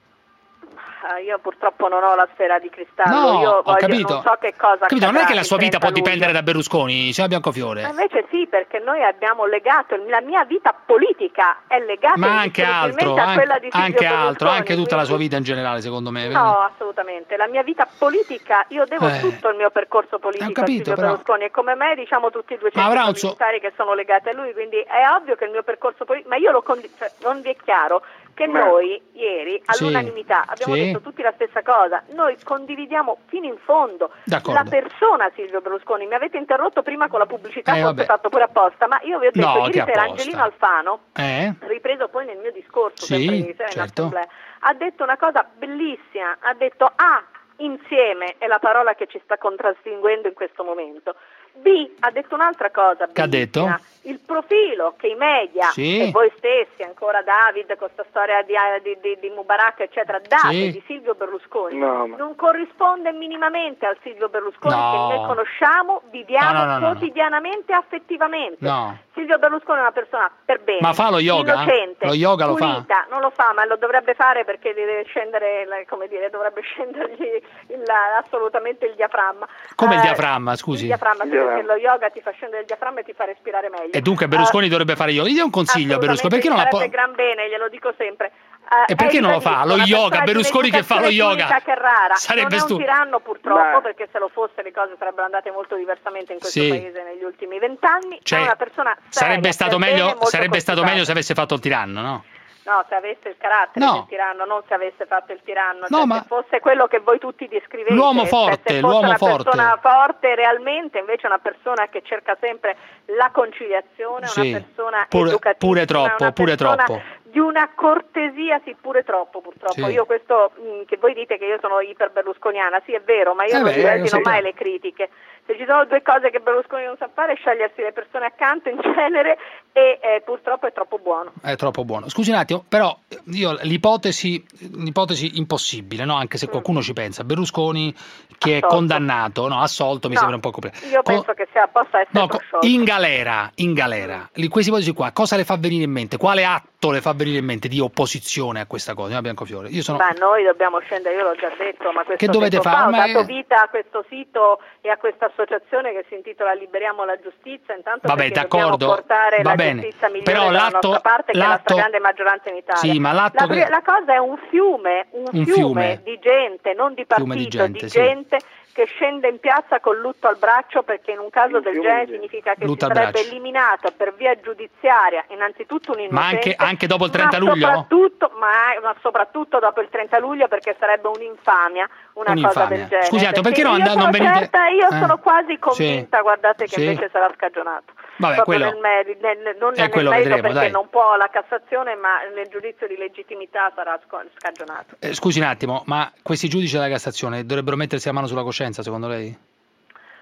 Ah, io purtroppo non ho la sfera di cristallo, No, io ho voglio, capito. non so che cosa Capito? Non è accadrà che la il sua vita può trenta luglio. dipendere da Berlusconi, signor Biancofiore. Ma invece sì, perché noi abbiamo legato, la mia vita politica è legata Ma anche altro, indissolubilmente a quella di anche, Silvio anche altro, Berlusconi, anche tutta la sua quindi- vita in generale, secondo me. vedi? No, assolutamente. La mia vita politica, io devo Eh. tutto il mio percorso politico Ho capito, a Silvio però- Berlusconi, e come me diciamo tutti i Ma duecento avrà un suo- militari che sono legati a lui, quindi è ovvio che il mio percorso politico, ma io lo condivido, cioè, non vi è chiaro che Ma- noi ieri Sì, all'unanimità abbiamo sì. detto tutti la stessa cosa, noi condividiamo fino in fondo D'accordo. la persona Silvio Berlusconi. Mi avete interrotto prima con la pubblicità, Eh, forse vabbè. fatto pure apposta, ma io vi ho detto No, ieri che sera apposta. Angelino Alfano, Eh? ripreso poi nel mio discorso, Sì, sempre ieri sera in certo. assemblea, ha detto una cosa bellissima, ha detto A, insieme è la parola che ci sta contraddistinguendo in questo momento, B, ha detto un'altra cosa Che ha detto? bellissima, il profilo che i media Sì. e voi stessi, ancora David con questa storia di, di, di, di Mubarak eccetera, date Sì. di Silvio Berlusconi No, ma- non corrisponde minimamente al Silvio Berlusconi No. che noi conosciamo, viviamo No, no, no, no. quotidianamente, affettivamente. No. Silvio Berlusconi è una persona per bene, Ma fa lo yoga? innocente, Lo yoga lo fa? pulita, non lo fa, ma lo dovrebbe fare perché deve scendere, la- come dire, dovrebbe scendergli il- assolutamente il diaframma. Come il Eh, diaframma, scusi? Il diaframma, sì, Il diaframma. perché lo yoga ti fa scendere il diaframma e ti fa respirare meglio. E dunque Berlusconi dovrebbe fare yoga. Gli dia un consiglio a Berlusconi, perché non la può... Sarebbe gran bene, glielo dico sempre. E perché non lo fa? Lo Ribadisco, una yoga, persona di Berlusconi che fa lo un'educazione yoga. pubblica che è rara. Sarebbe non è un stu- tiranno purtroppo, Beh. perché se lo fosse le cose sarebbero andate molto diversamente in questo Sì. paese negli ultimi vent'anni. Cioè, è una persona seria, Sarebbe stato per bene, meglio, molto sarebbe stato costituita. meglio se avesse fatto il tiranno, no? No, se avesse il carattere No. del tiranno, non se avesse fatto il tiranno, No, cioè, ma- se fosse quello che voi tutti descrivete, L'uomo cioè, forte, se fosse l'uomo una forte. persona forte realmente, invece una persona che cerca sempre la conciliazione, Sì. una persona Pure- educativa, pure troppo, una pure persona troppo. di una cortesia, sì, pure troppo purtroppo. Sì. Io questo, mh, che voi dite che io sono iperberlusconiana, sì è vero, ma io Eh non beh, divertino lo so. mai le critiche. Se ci sono due cose che Berlusconi non sa fare, è scegliersi le persone accanto in genere e eh, purtroppo è troppo buono. È troppo buono. Scusi un attimo, però io l'ipotesi, l'ipotesi impossibile, no? Anche se qualcuno ci pensa, Berlusconi che è Assolto. condannato, no? Assolto mi No, sembra un po' complicato. Io Co- penso che sia, possa essere No, co- prosciolto. in galera, in galera, Li- queste ipotesi qua, cosa le fa venire in mente? Quale atto le fa venire in mente di opposizione a questa cosa? Signor Biancofiore, io sono... Ma noi dobbiamo scendere, io l'ho già detto, ma questo Che dovete tempo fare? fa ho Ma dato è- vita a questo sito e a questa associazione che si intitola Liberiamo la giustizia, intanto Vabbè, perché dobbiamo d'accordo, portare va la bene. giustizia migliore Però dalla l'atto- nostra parte, che è la l'atto- stragrande maggioranza in Italia. Sì, ma l'atto la, pri- che- la cosa è un fiume, un, Un fiume, fiume. di gente, non di Fiume partito, di gente, sì. gente che scende in piazza col lutto al braccio, perché in un caso del fiume genere di- significa che lutto si al sarebbe braccio. eliminato per via giudiziaria innanzitutto un innocente, Ma anche, anche dopo il trenta ma luglio? soprattutto, ma, ma soprattutto dopo il trenta luglio, perché sarebbe un'infamia una cosa Un'infamia. del genere. Scusi, Atto, perché non io and- sono non venite- certa, io Eh. sono quasi Sì. convinta, guardate, che Sì. invece sarà scagionato. Vabbè, Proprio quello- nel meri- nel- non Eh, nel quello merito, vedremo, perché dai. non può la Cassazione, ma nel giudizio di legittimità sarà sco- scagionato. Eh, scusi un attimo, ma questi giudici della Cassazione dovrebbero mettersi la mano sulla coscienza, secondo lei?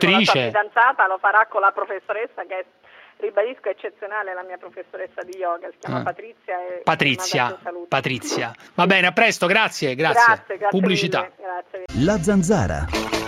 scrittrice. con la sua fidanzata, lo farà con la professoressa che è ribadisco, è eccezionale la mia professoressa di yoga, si chiama Ah. Patrizia. E Patrizia, Patrizia. Va bene, a presto, grazie, grazie. Grazie, grazie Pubblicità. mille, grazie. La Zanzara.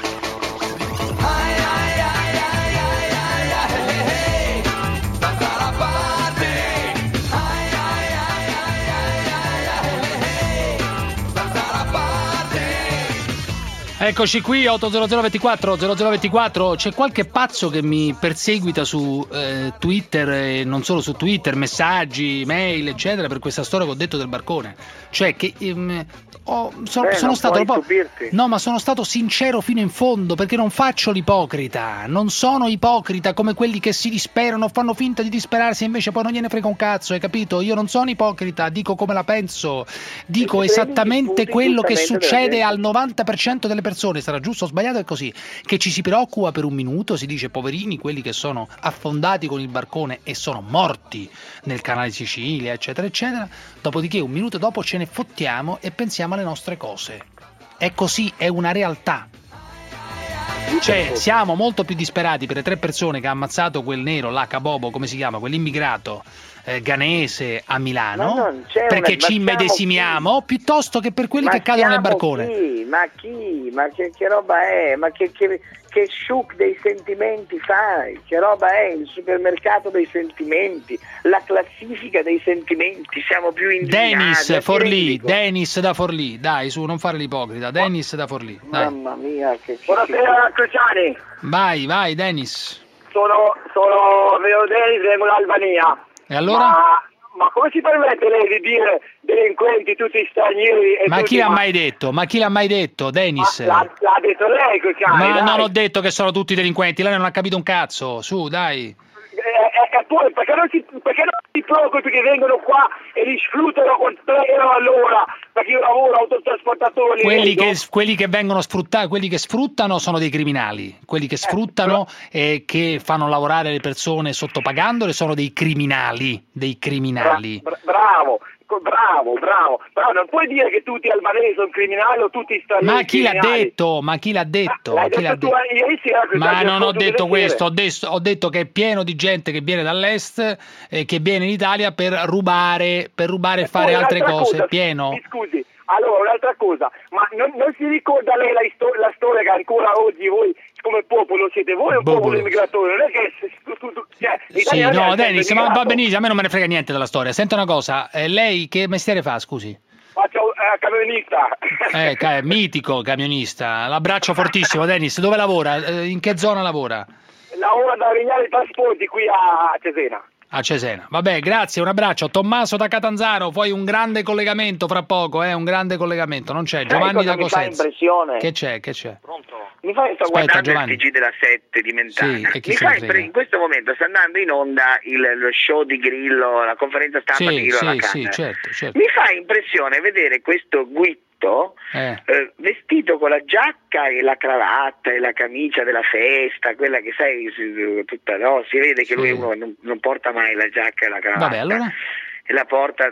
Eccoci qui, otto zero zero ventiquattro zero zero ventiquattro. C'è qualche pazzo che mi perseguita su eh, Twitter e non solo su Twitter, messaggi, mail, eccetera, per questa storia che ho detto del barcone. Cioè che ehm, ho, so, Beh, sono non stato puoi un po'... stupirti. No, ma sono stato sincero fino in fondo, perché non faccio l'ipocrita. Non sono ipocrita come quelli che si disperano, fanno finta di disperarsi e invece poi non gliene frega un cazzo, hai capito? Io non sono ipocrita, dico come la penso, dico E esattamente prendi quello che giustamente della succede gente. al novanta per cento delle persone. Sarà giusto o sbagliato, è così, che ci si preoccupa per un minuto, si dice poverini quelli che sono affondati con il barcone e sono morti nel canale di Sicilia, eccetera eccetera, dopodiché un minuto dopo ce ne fottiamo e pensiamo alle nostre cose. È così, è una realtà. Cioè, siamo molto più disperati per le tre persone che ha ammazzato quel nero, là, Kabobo, come si chiama, quell'immigrato eh, ghanese a Ma Milano, non c'è perché una- ci ma siamo immedesimiamo, piuttosto che per quelli Ma che cadono nel siamo barcone. chi? Ma chi? Ma che, che roba è? Ma che, che, che shook dei sentimenti fai? Che roba è il supermercato dei sentimenti? La classifica dei sentimenti? Siamo più indignati. Dennis Ma ti Forlì, rendi conto? Dennis da Forlì, dai su, non fare l'ipocrita, Dennis da Forlì, dai. Mamma mia, che Buonasera Cruciani, Vai, vai Dennis. sono, sono Vero Denis, vengo dall'Albania. E allora? Ma, ma come si permette lei di dire delinquenti tutti stranieri? E Ma tutti chi l'ha ma- mai detto? Ma chi l'ha mai detto, Dennis? L'ha, l'ha detto lei Cruciani, Ma dai. non ho detto che sono tutti delinquenti, lei non ha capito un cazzo, su, dai. E, e- e poi perché non, si, perché non si preoccupi che vengono qua e li sfruttano con tre euro all'ora, perché io lavoro autotrasportatore. Quelli vedo. che, quelli che vengono sfruttati, quelli che sfruttano sono dei criminali, quelli che sfruttano e che fanno lavorare le persone sottopagandole sono dei criminali, dei criminali. Bra- bravo, co- bravo, bravo, però non puoi dire che tutti albanesi sono criminali o tutti stranieri. Ma chi l'ha criminali. detto? Ma chi l'ha detto? L'hai Chi l'ha detto tu detto? ieri sera, Ma Cruciani, non ho tutte le detto sere. questo, ho detto, ho detto che è pieno di gente che viene dall'est e che viene in Italia per rubare, per rubare e fare Poi altre un'altra cose, cosa, pieno. Mi scusi, allora un'altra cosa, ma non, non si ricorda lei la, isto- la storia che ancora oggi voi come popolo siete voi un Popolo. popolo immigratori, non è che se- tu, tu, tu, cioè, Sì, l'Italia è no, sempre Dennis, ma va immigrato. benissimo, a me non me ne frega niente della storia. Senta una cosa, eh, lei che mestiere fa, scusi? Faccio eh, camionista. Eh, ca- mitico camionista, l'abbraccio fortissimo, Dennis. Dove lavora? Eh, in che zona lavora? Lavoro da Vignale Trasporti qui a Cesena. A Cesena. Vabbè, grazie, un abbraccio. Tommaso da Catanzaro, poi un grande collegamento fra poco, eh, un grande collegamento. Non c'è, Sai Giovanni cosa da mi fa Cosenza. impressione? Che c'è, che c'è? Mi fa, sto Aspetta, guardando Giovanni. il T G della sette di Mentana. Sì, e chi Mi se fa ne impre- frega? in questo momento sta andando in onda il, lo show di Grillo, la conferenza stampa di Sì, Grillo alla sì, sì, Camera. certo, certo. Mi fa impressione vedere questo Guitto Eh. eh, vestito con la giacca e la cravatta e la camicia della festa, quella che sai, si- tutta, no? Si vede che lui Sì. uno non, non porta mai la giacca e la cravatta. Vabbè, allora? E la porta,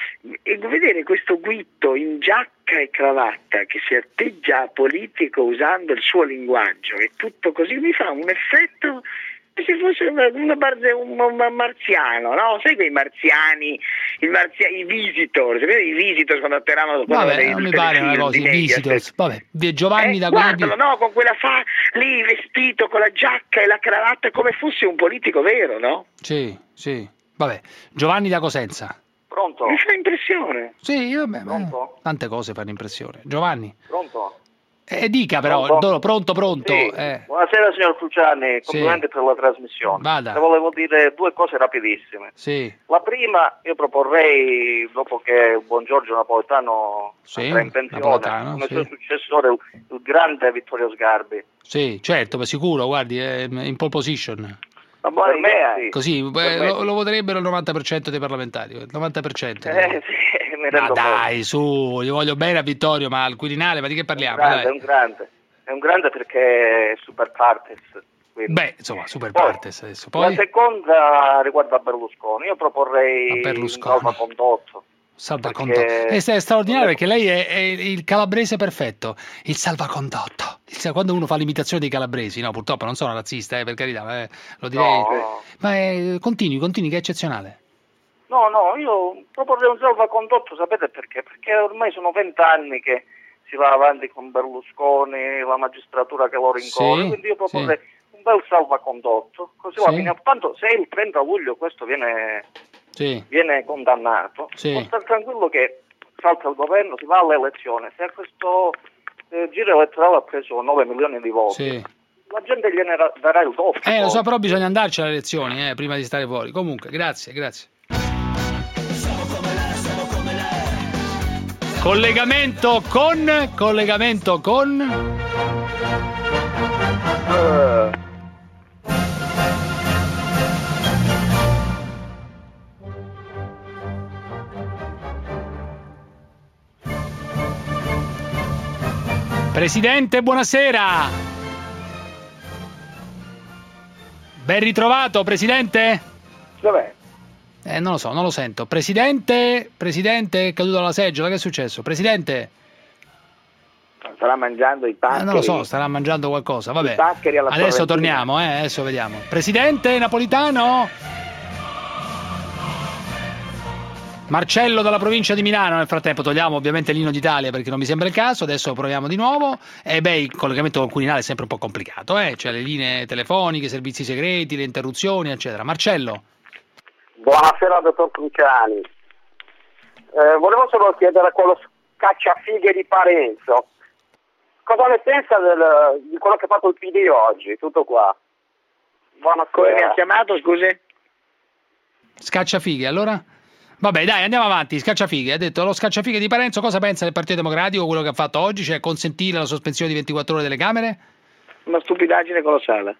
e vedere questo Guitto in giacca e cravatta che si atteggia politico usando il suo linguaggio e tutto così mi fa un effetto come se fosse una, una barze- un, un marziano, no? Sai quei marziani, il marzia- i visitors, vedi i visitors quando atterravano Vabbè, non mi pare una cosa, i visitors. Vabbè, vi- Giovanni eh, da guardalo, no, con quella fa lì vestito con la giacca e la cravatta come fosse un politico vero, no? Sì, sì. Vabbè, Giovanni da Cosenza. Pronto? Mi fa impressione. Sì, vabbè, ma Pronto? tante cose fanno impressione. Giovanni. Pronto? Eh, dica però, Pronto? do- pronto, pronto. Sì. Eh. Buonasera signor Cruciani, Sì. complimenti per la trasmissione. Vada. Le volevo dire due cose rapidissime. Sì, La prima, io proporrei, dopo che il buon Giorgio Napolitano Sì, andrà in pensione, Napolitano, come sì. suo successore il, il grande Vittorio Sgarbi. sì, certo, per sicuro, guardi, è in pole position. Ma per me, sì. Così, eh, Per me lo, sì. lo voterebbero il novanta per cento dei parlamentari, il novanta per cento. Eh, sì, mi Ma rendo dai, su, io voglio bene a Vittorio, ma al Quirinale, ma di che parliamo? conto. Grande, è Dai. un grande. È un grande perché è super partes. quindi. Beh, insomma, super Poi, partes adesso. La Poi seconda riguarda Berlusconi. Io proporrei A un Berlusconi. salvacondotto. Salvacondotto. Perché... È straordinario perché lei è, è il calabrese perfetto, il salvacondotto. Il, quando uno fa l'imitazione dei calabresi, no, purtroppo non sono razzista, eh, per carità, eh, lo direi. No. Ma è, continui, continui, che è eccezionale. No, no, io proporrei un salvacondotto, sapete perché? Perché ormai sono vent'anni che si va avanti con Berlusconi, la magistratura che lo rincorre, sì, quindi io proporrei sì. un bel salvacondotto, così sì. va bene. Tanto se il trenta luglio questo viene, sì. viene condannato, sì. può stare tranquillo che salta il governo, si va all'elezione, se questo eh, giro elettorale ha preso nove milioni di voti, sì. la gente gliene darà il doppio. Eh, lo so, però bisogna andarci alle elezioni, eh, prima di stare fuori. Comunque, grazie, grazie. Collegamento con, collegamento con... Uh. Presidente, buonasera. Ben ritrovato, Presidente? Dov'è? Eh, non lo so, non lo sento. Presidente, Presidente, è caduto dalla seggiola, che è successo? Presidente? Starà mangiando i paccheri. Eh, non lo so, starà mangiando qualcosa, vabbè. I paccheri alla Adesso Sorrentina. torniamo, eh, adesso vediamo. Presidente Napolitano? Marcello dalla provincia di Milano. Nel frattempo togliamo ovviamente l'Inno d'Italia perché non mi sembra il caso, adesso proviamo di nuovo. E beh, il collegamento con Quirinale è sempre un po' complicato, eh? Cioè le linee telefoniche, servizi segreti, le interruzioni, eccetera. Marcello? Buonasera, dottor Cruciani. Eh, volevo solo chiedere a quello scacciafighe di Parenzo cosa ne pensa del, di quello che ha fatto il P D oggi, tutto qua. Buonasera. Come mi ha chiamato, scusi? Scacciafighe, allora? Vabbè, dai, andiamo avanti. Scacciafighe, ha detto lo scacciafighe di Parenzo. Cosa pensa del Partito Democratico, quello che ha fatto oggi, cioè consentire la sospensione di ventiquattro ore delle Camere? Una stupidaggine colossale.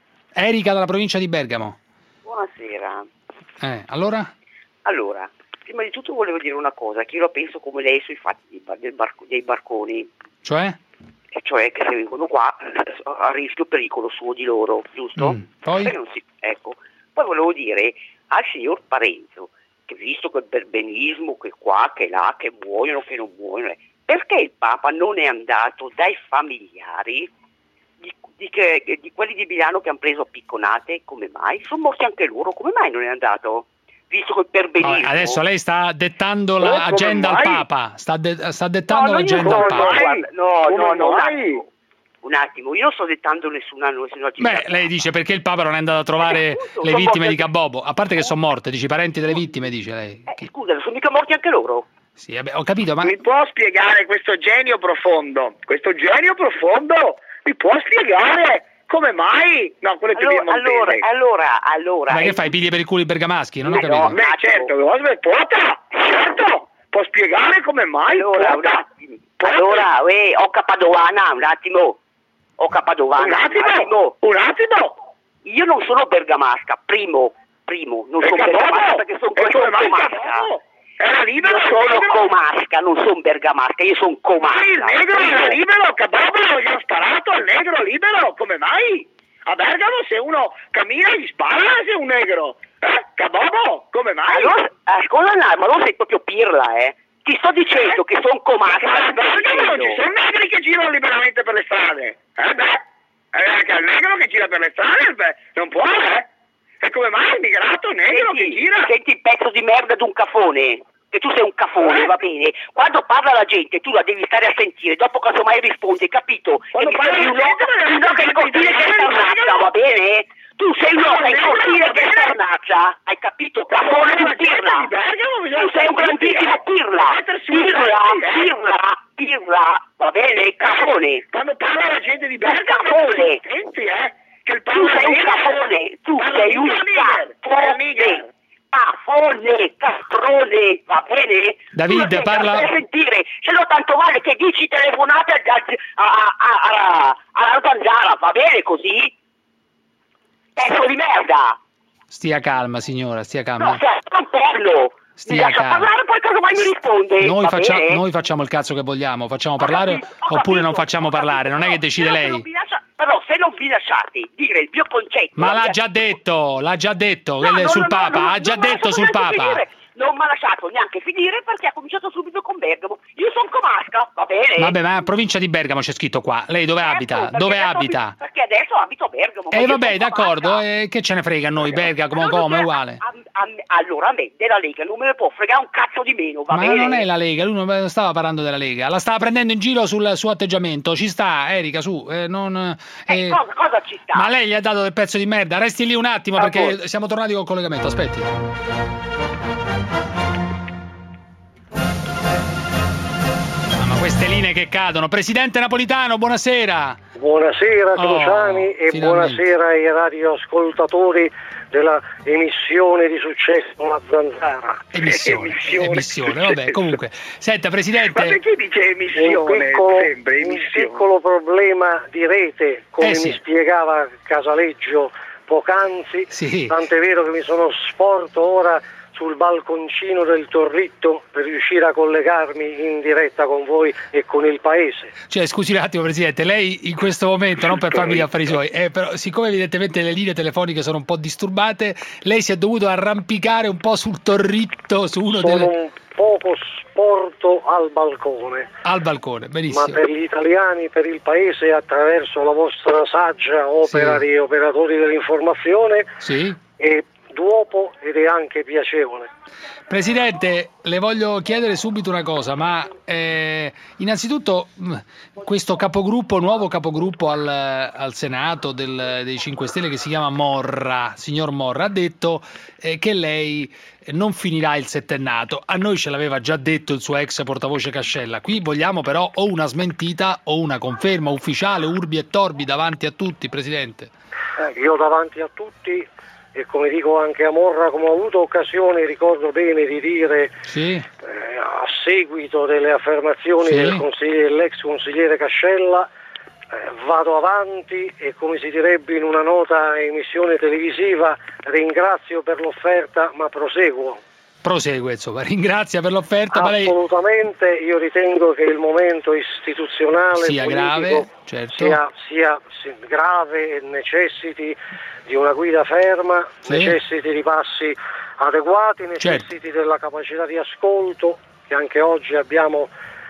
Erika dalla provincia di Bergamo. Buonasera. Eh, allora? Allora, prima di tutto volevo dire una cosa, che io la penso come lei sui fatti dei, bar- del barco- dei barconi. Cioè? E cioè che se vengono qua a rischio pericolo suo di loro, giusto? Mm, poi? Perché non si... Ecco. Poi volevo dire al signor Parenzo, che visto quel perbenismo, che qua, che là, che muoiono, che non muoiono, perché il Papa non è andato dai familiari di, di, che, di quelli di Milano che hanno preso picconate? Come mai? Sono morti anche loro, come mai non è andato? Visto quel perbenismo. No, adesso lei sta dettando l'agenda oh, al Papa, sta, de- sta dettando no, l'agenda al Papa. No, no, no, no, un attimo. Un attimo, io non sto dettando nessuna, nessuna Beh, lei dice perché il Papa non è andato a trovare eh, appunto, le vittime di Cabobo, a parte che sono morte, dice i parenti delle vittime, dice lei. Eh, scusa, sono mica morti anche loro? Sì, vabbè, ho capito, ma... Mi può spiegare questo genio profondo? Questo genio profondo? Mi può spiegare come mai? No, quello è più allora, allora, allora, allora... Ma che fai, pigli per il culo i bergamaschi? Non ho eh, capito. No, beh, certo, Pota, certo, può spiegare come mai? Allora, un attimo, allora, eh, Oca Padovana, un attimo... O Capadovana, un attimo, un attimo, un attimo. Io non sono bergamasca, primo, primo, non sono bergamasca perché sono, sono comasca. Era libero, io sono libero. comasca, non sono bergamasca, io sono comasca. Il negro era libero, Cabobo, gli ha sparato al negro libero, come mai? A Bergamo se uno cammina gli spara se è un negro. Eh, Cabobo, come mai? Allora, ascolta, ma non sei proprio pirla, eh? Ti sto dicendo eh? che sono comasca. Ma a Bergamo non ci sono negri che girano liberamente per le strade. Eh beh, è anche il negro che gira per le strade, beh, non può, eh? E come mai il migrato negro senti, che gira? Senti il pezzo di merda di un cafone, che tu sei un cafone, eh? va bene? Quando parla la gente tu la devi stare a sentire, dopo casomai rispondi, capito? Quando e parla mi la gente un uomo che cortile che starnazza, va bene? Tu sei un uomo che cortile che starnazza, hai capito? Cafone di pirla! Tu sei un grandissimo pirla! Pirla, pirla! Pirla, va bene, cafone. Quando parla la gente di Bergamo, cafone. Senti, eh, che il tu sei un cafone, tu sei un cafone, cafone, castrone, va bene? David, parla... Per sentire, se no tanto vale che dici telefonate alla Zanzara, va bene così? Pezzo di merda! Stia calma, signora, stia calma. No, stai un perno! Mi lascia parlare, poi cosa mai mi risponde? Noi, faccia, noi facciamo il cazzo che vogliamo, facciamo parlare capito, oppure non facciamo parlare, non è che decide però lei. Se lascia, però se non vi lasciate dire il mio concetto... Ma l'ha già detto, l'ha già detto no, no, sul no, Papa, no, ha già no, detto no, sul Papa. Non non mi ha lasciato neanche finire perché ha cominciato subito con Bergamo. Io sono comasca, va bene? Vabbè, ma provincia di Bergamo c'è scritto qua. Lei dove Certo, abita? perché Dove adesso abita? abito- perché adesso abito a Bergamo. ma E eh, io vabbè, sono d'accordo, comasca. eh, che ce ne frega a noi, Bergamo, Allora, come, a- uguale. a- a- allora a me della Lega non me ne può fregare un cazzo di meno, va Ma bene? non è la Lega, lui non stava parlando della Lega, la stava prendendo in giro sul suo atteggiamento. Ci sta, Erika, su, eh, non... Eh, eh, cosa, cosa ci sta? Ma lei gli ha dato del pezzo di merda, resti lì un attimo Ah, perché poi. siamo tornati col collegamento, aspetti. Ma queste linee che cadono. Presidente Napolitano, buonasera. Buonasera Oh, Cruciani e finalmente. buonasera ai radioascoltatori della emissione di successo La Zanzara. Emissione, emissione, vabbè, comunque. Senta, Presidente... Ma perché dice emissione un piccolo, sempre? un Emissione. piccolo problema di rete, come Eh, sì. mi spiegava Casaleggio poc'anzi, Sì. tant'è vero che mi sono sporto ora sul balconcino del Torritto per riuscire a collegarmi in diretta con voi e con il paese. Cioè, scusi un attimo, Presidente, lei in questo momento, non per farmi gli affari suoi, eh, però siccome evidentemente le linee telefoniche sono un po' disturbate, lei si è dovuto arrampicare un po' sul Torritto, su uno Sono delle... un poco sporto al balcone. al balcone, Ma benissimo. per gli italiani, per il paese, attraverso la vostra saggia opera Sì. di operatori dell'informazione, Sì. è d'uopo ed è anche piacevole. Presidente, le voglio chiedere subito una cosa, ma eh, innanzitutto mh, questo capogruppo, nuovo capogruppo al, al Senato del, dei cinque Stelle che si chiama Morra, signor Morra, ha detto eh, che lei non finirà il settennato. A noi ce l'aveva già detto il suo ex portavoce Cascella. Qui vogliamo però o una smentita o una conferma ufficiale, urbi e torbi, davanti a tutti, Presidente. Eh, io davanti a tutti, e come dico anche a Morra, come ho avuto occasione, ricordo bene di dire, Sì. eh, a seguito delle affermazioni Sì. del consigliere- dell'ex consigliere Cascella, eh, vado avanti e, come si direbbe in una nota emissione televisiva, ringrazio per l'offerta ma proseguo. Prosegue, insomma, ringrazia per l'offerta, ma lei Assolutamente, io ritengo che il momento istituzionale sia politico grave, certo. sia, sia sì, grave e necessiti di una guida ferma, Sì. necessiti di passi adeguati, necessiti Certo. della capacità di ascolto che anche oggi abbiamo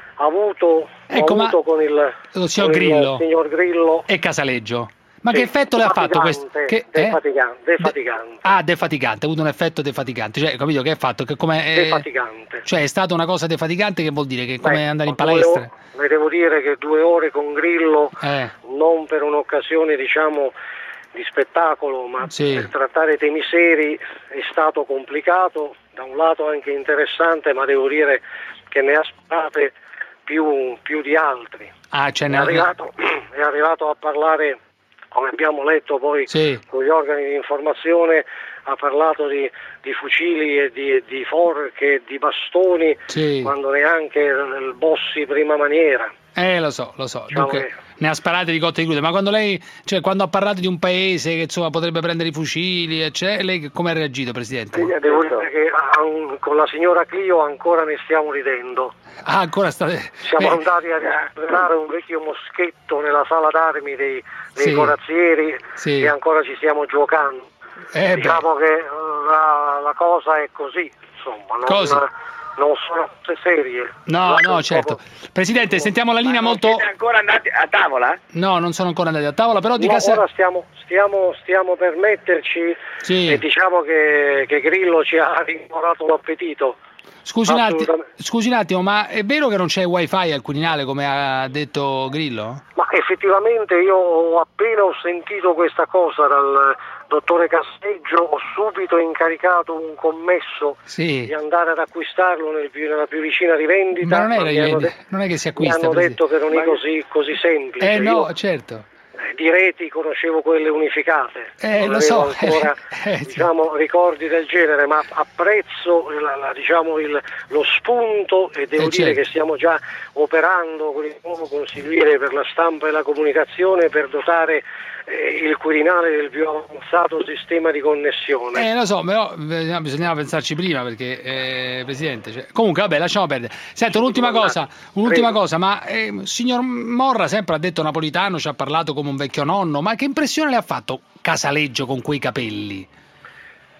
avuto, Ecco, ma- avuto con il, lo signor con il Grillo. signor Grillo. e Casaleggio. Ma Sì, che effetto le ha fatto questo? defatigante, Che, eh? defatigante, defatigante, Ah, defatigante, ha avuto un effetto defatigante, cioè, capito che ha fatto? Che come, eh, defatigante. cioè è stata una cosa defatigante, che vuol dire che è come Beh, andare in due palestra? ore- Le devo dire che due ore con Grillo, Eh. non per un'occasione diciamo di spettacolo, ma Sì. per trattare temi seri è stato complicato, da un lato anche interessante, ma devo dire che ne ha sparate più, più di altri. Ah, ce È n'è arrivato, è arrivato a parlare, come abbiamo letto poi Sì. con gli organi di informazione, ha parlato di, di fucili e di, di forche e di bastoni, Sì. quando neanche il Bossi prima maniera. Eh, lo so, lo so. Diciamo Dunque, che- ne ha sparate di cotte e di crude. Ma quando lei, cioè, quando ha parlato di un paese che insomma potrebbe prendere i fucili, eccetera, lei come ha reagito, Presidente? Eh, Devo dire che ah, un- con la signora Clio ancora ne stiamo ridendo. Ah, ancora state. Siamo Beh, andati a recuperare un vecchio moschetto nella sala d'armi dei, dei Sì. corazzieri Sì. e ancora ci stiamo giocando. Eh, beh. Diciamo che eh, la, la cosa è così, insomma, non, Così. non sono cose serie. No, Lascio no, un certo. po'- Presidente, sentiamo la linea Non molto. siete ancora andati a tavola? No, non sono ancora andati a tavola, però di No, casa. ora stiamo, stiamo, stiamo per metterci Sì. e diciamo che, che Grillo ci ha rimorato l'appetito. Scusi un, atti- Assolutamente. scusi un attimo, ma è vero che non c'è wifi al Quirinale come ha detto Grillo? Ma effettivamente io ho appena ho sentito questa cosa dal dottore Casteggio, ho subito incaricato un commesso Sì. di andare ad acquistarlo nel più- nella più vicina rivendita. Ma non, era, mi hanno, de- non è che si mi acquista. hanno Presidente. detto che non è così, così semplice. Eh no, Io, certo. eh, di reti conoscevo quelle unificate, Eh, non lo avevo so. ancora Eh, sì. diciamo, ricordi del genere, ma apprezzo la- la- diciamo, il- lo spunto e devo Eh, dire certo. che stiamo già operando con il nuovo consigliere per la stampa e la comunicazione per dotare eh, il Quirinale del più avanzato sistema di connessione. Eh, lo so, però eh, bisognava pensarci prima perché, eh, Presidente, cioè, comunque vabbè, lasciamo perdere. Senta, un'ultima cosa, un'ultima Prego. cosa, ma eh, signor Morra sempre ha detto Napolitano, ci ha parlato come un vecchio nonno, ma che impressione le ha fatto Casaleggio con quei capelli?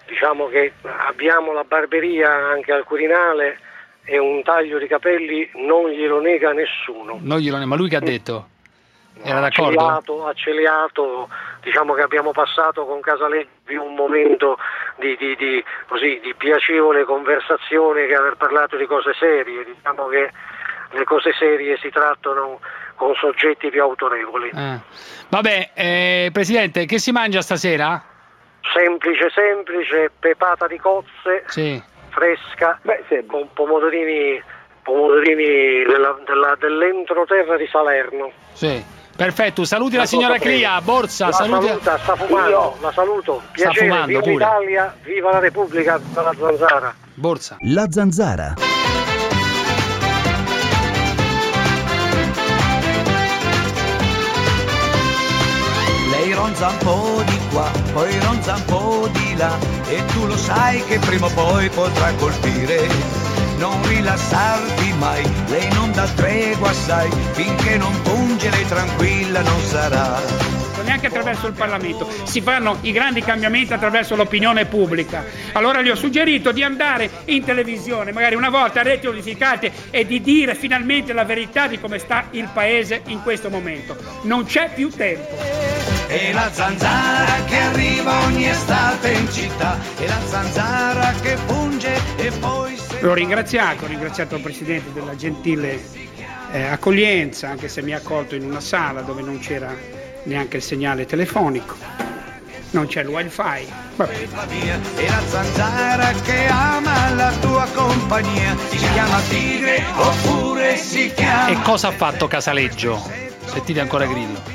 diciamo che abbiamo la barberia anche al Quirinale e un taglio di capelli non glielo nega nessuno. Non glielo nega, ma lui che ha detto? Era d'accordo? Aceliato, aceliato, diciamo che abbiamo passato con Casaleggio un momento di, di, di, così, di piacevole conversazione che aver parlato di cose serie, diciamo che le cose serie si trattano con soggetti più autorevoli. Eh. Vabbè, eh, Presidente, che si mangia stasera? Semplice, semplice, pepata di cozze, sì. fresca, Beh, sì. con pomodorini, pomodorini della, della, dell'entroterra di Salerno. Sì. Perfetto, saluti la, la signora Cria, Borsa, la saluti... saluta, sta fumando, la saluto, piacere, sta fumando viva pure. l'Italia, viva la Repubblica, viva la Zanzara. Borsa. La Zanzara. Lei ronza un po' di qua, poi ronza un po' di là, e tu lo sai che prima o poi potrà colpire. Non rilassarti mai, lei non dà tregua, sai, finché non punge lei tranquilla non sarà. Neanche attraverso il Parlamento, si fanno i grandi cambiamenti attraverso l'opinione pubblica. Allora gli ho suggerito di andare in televisione, magari una volta a reti unificate, e di dire finalmente la verità di come sta il paese in questo momento. Non c'è più tempo. E la zanzara che arriva ogni estate in città, e la zanzara che punge e poi se... L'ho ringraziato, ho ringraziato il Presidente della gentile eh, accoglienza, anche se mi ha accolto in una sala dove non c'era neanche il segnale telefonico, non c'è il wifi. Vabbè. E la zanzara che ama la tua compagnia si chiama Tigre oppure si chiama... E cosa ha fatto Casaleggio? Sentite ancora Grillo.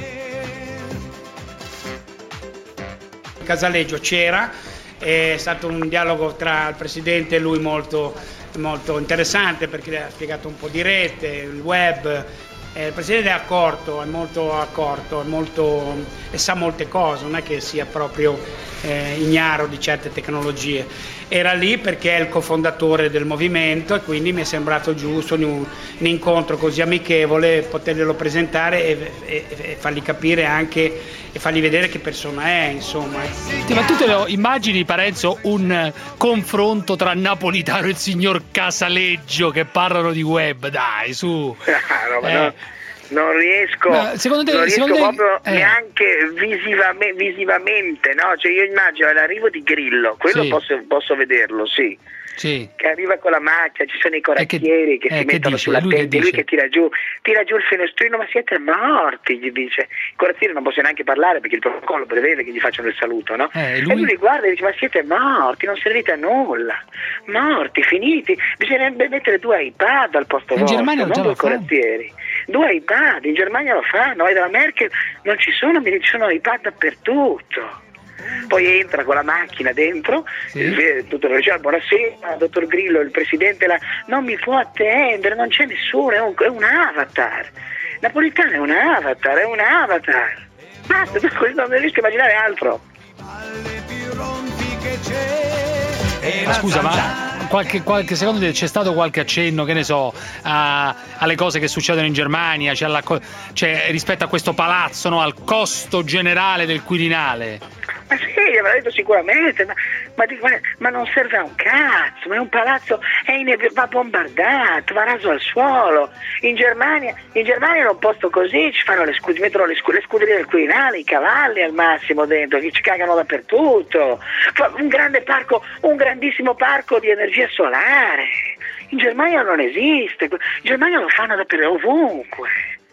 Casaleggio c'era, è stato un dialogo tra il Presidente e lui molto, molto interessante, perché ha spiegato un po' di rete, il web. Eh, il Presidente è accorto, è molto accorto, è molto, e sa molte cose, non è che sia proprio eh, ignaro di certe tecnologie. Era lì perché è il cofondatore del movimento e quindi mi è sembrato giusto in un, un incontro così amichevole poterglielo presentare e, e, e fargli capire anche e fargli vedere che persona è, insomma. Sì, ma tu te lo immagini, Parenzo, un confronto tra Napolitano e il signor Casaleggio che parlano di web? Dai, su. no, eh. no. Non riesco, no, secondo te, non riesco secondo proprio te, eh. neanche visivamente, visivamente, no? Cioè io immagino l'arrivo di Grillo, quello sì. posso, posso vederlo, sì. Sì. Che arriva con la macchina, ci sono i corazzieri che, che eh, si che mettono dice? sulla Lui tenda, che lui che tira giù, tira giù il finestrino, ma siete morti, gli dice. I corazzieri non possono neanche parlare perché il protocollo prevede che gli facciano il saluto, no? Eh, lui... E lui li guarda e dice, ma siete morti, non servite a nulla, morti, finiti, bisognerebbe mettere due iPad al posto in vostro, Germania non due corazzieri. Due iPad, in Germania lo fanno, e dalla Merkel non ci sono, ci sono iPad dappertutto. Poi entra con la macchina dentro, sì. il, tutto lo dice, buonasera, dottor Grillo, il Presidente la... non mi può attendere, non c'è nessuno, è un, è un avatar. Napolitano è un avatar, è un avatar. Basta, non riesco a immaginare altro. Ma scusa, ma qualche, qualche secondo te c'è stato qualche accenno, che ne so, a, alle cose che succedono in Germania, cioè, alla, cioè rispetto a questo palazzo, no, al costo generale del Quirinale? Ma sì, avrà detto sicuramente, ma, ma, ma non serve a un cazzo, ma è un palazzo, è in, va bombardato, va raso al suolo. In Germania, in Germania in un posto così ci fanno le scuderie, mettono le, scu- le scuderie del Quirinale, i cavalli al massimo dentro, che ci cagano dappertutto. Un grande parco, un grandissimo parco di energia solare. In Germania non esiste, in Germania lo fanno dappertutto, ovunque.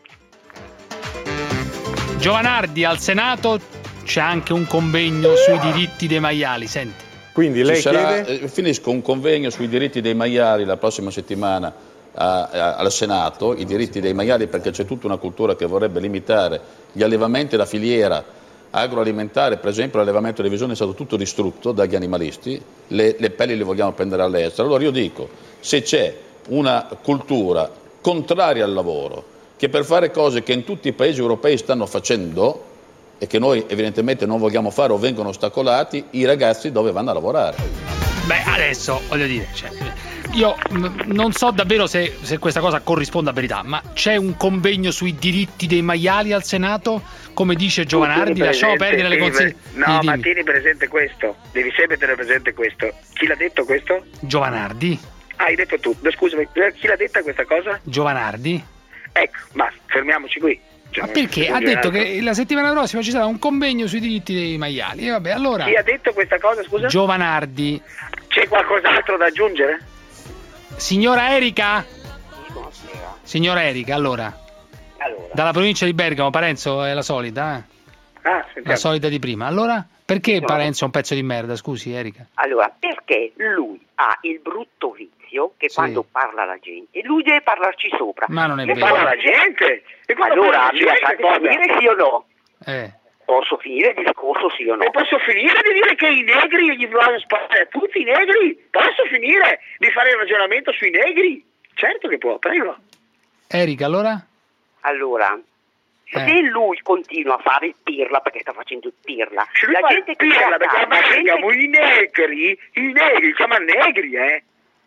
Giovanardi al Senato c'è anche un convegno sui diritti dei maiali, senti. Quindi lei Ci sarà, chiede? eh, finisco un convegno sui diritti dei maiali la prossima settimana a, a, al Senato, i diritti dei maiali, perché c'è tutta una cultura che vorrebbe limitare gli allevamenti e la filiera agroalimentare. Per esempio l'allevamento di visione è stato tutto distrutto dagli animalisti, le, le pelli le vogliamo prendere all'estero. Allora io dico, se c'è una cultura contraria al lavoro, che per fare cose che in tutti i paesi europei stanno facendo e che noi evidentemente non vogliamo fare o vengono ostacolati, i ragazzi dove vanno a lavorare? Beh, adesso voglio dire, cioè, io mh, non so davvero se, se questa cosa corrisponda a verità, ma c'è un convegno sui diritti dei maiali al Senato? Come dice Giovanardi, lasciamo perdere le consegne. No, ma tieni presente questo, devi sempre tenere presente questo. Chi l'ha detto questo? Giovanardi. Ah, hai detto tu, no, scusami, chi l'ha detta questa cosa? Giovanardi. Ecco, basta, fermiamoci qui. Ma perché? Ha detto che la settimana prossima ci sarà un convegno sui diritti dei maiali. E vabbè, allora. Chi ha detto questa cosa, scusa? Giovanardi. C'è qualcos'altro da aggiungere? Signora Erika? Buonasera. Signora Erika, allora. Allora. Dalla provincia di Bergamo, Parenzo è la solita, eh? Ah, la solita di prima. Allora, perché No. Parenzo è un pezzo di merda? Scusi, Erika. Allora, perché lui ha il brutto vizio che Sì. quando parla alla gente, lui deve parlarci sopra. Ma non è Ne vero. parla la gente? E quando Allora, parla la mi gente, lasciate cosa? finire sì o no? Eh. Posso finire il discorso sì o no? E posso finire di dire che i negri gli vogliono sparare a tutti i negri? Posso finire di fare il ragionamento sui negri? Certo che può, prego. Erika, allora? Allora, Eh. se lui continua a fare il pirla, perché sta facendo il pirla, Se lui la fa il gente che pirla, c'è a perché a casa, la gente- Bergamo i negri, i negri, li chiamano negri, eh?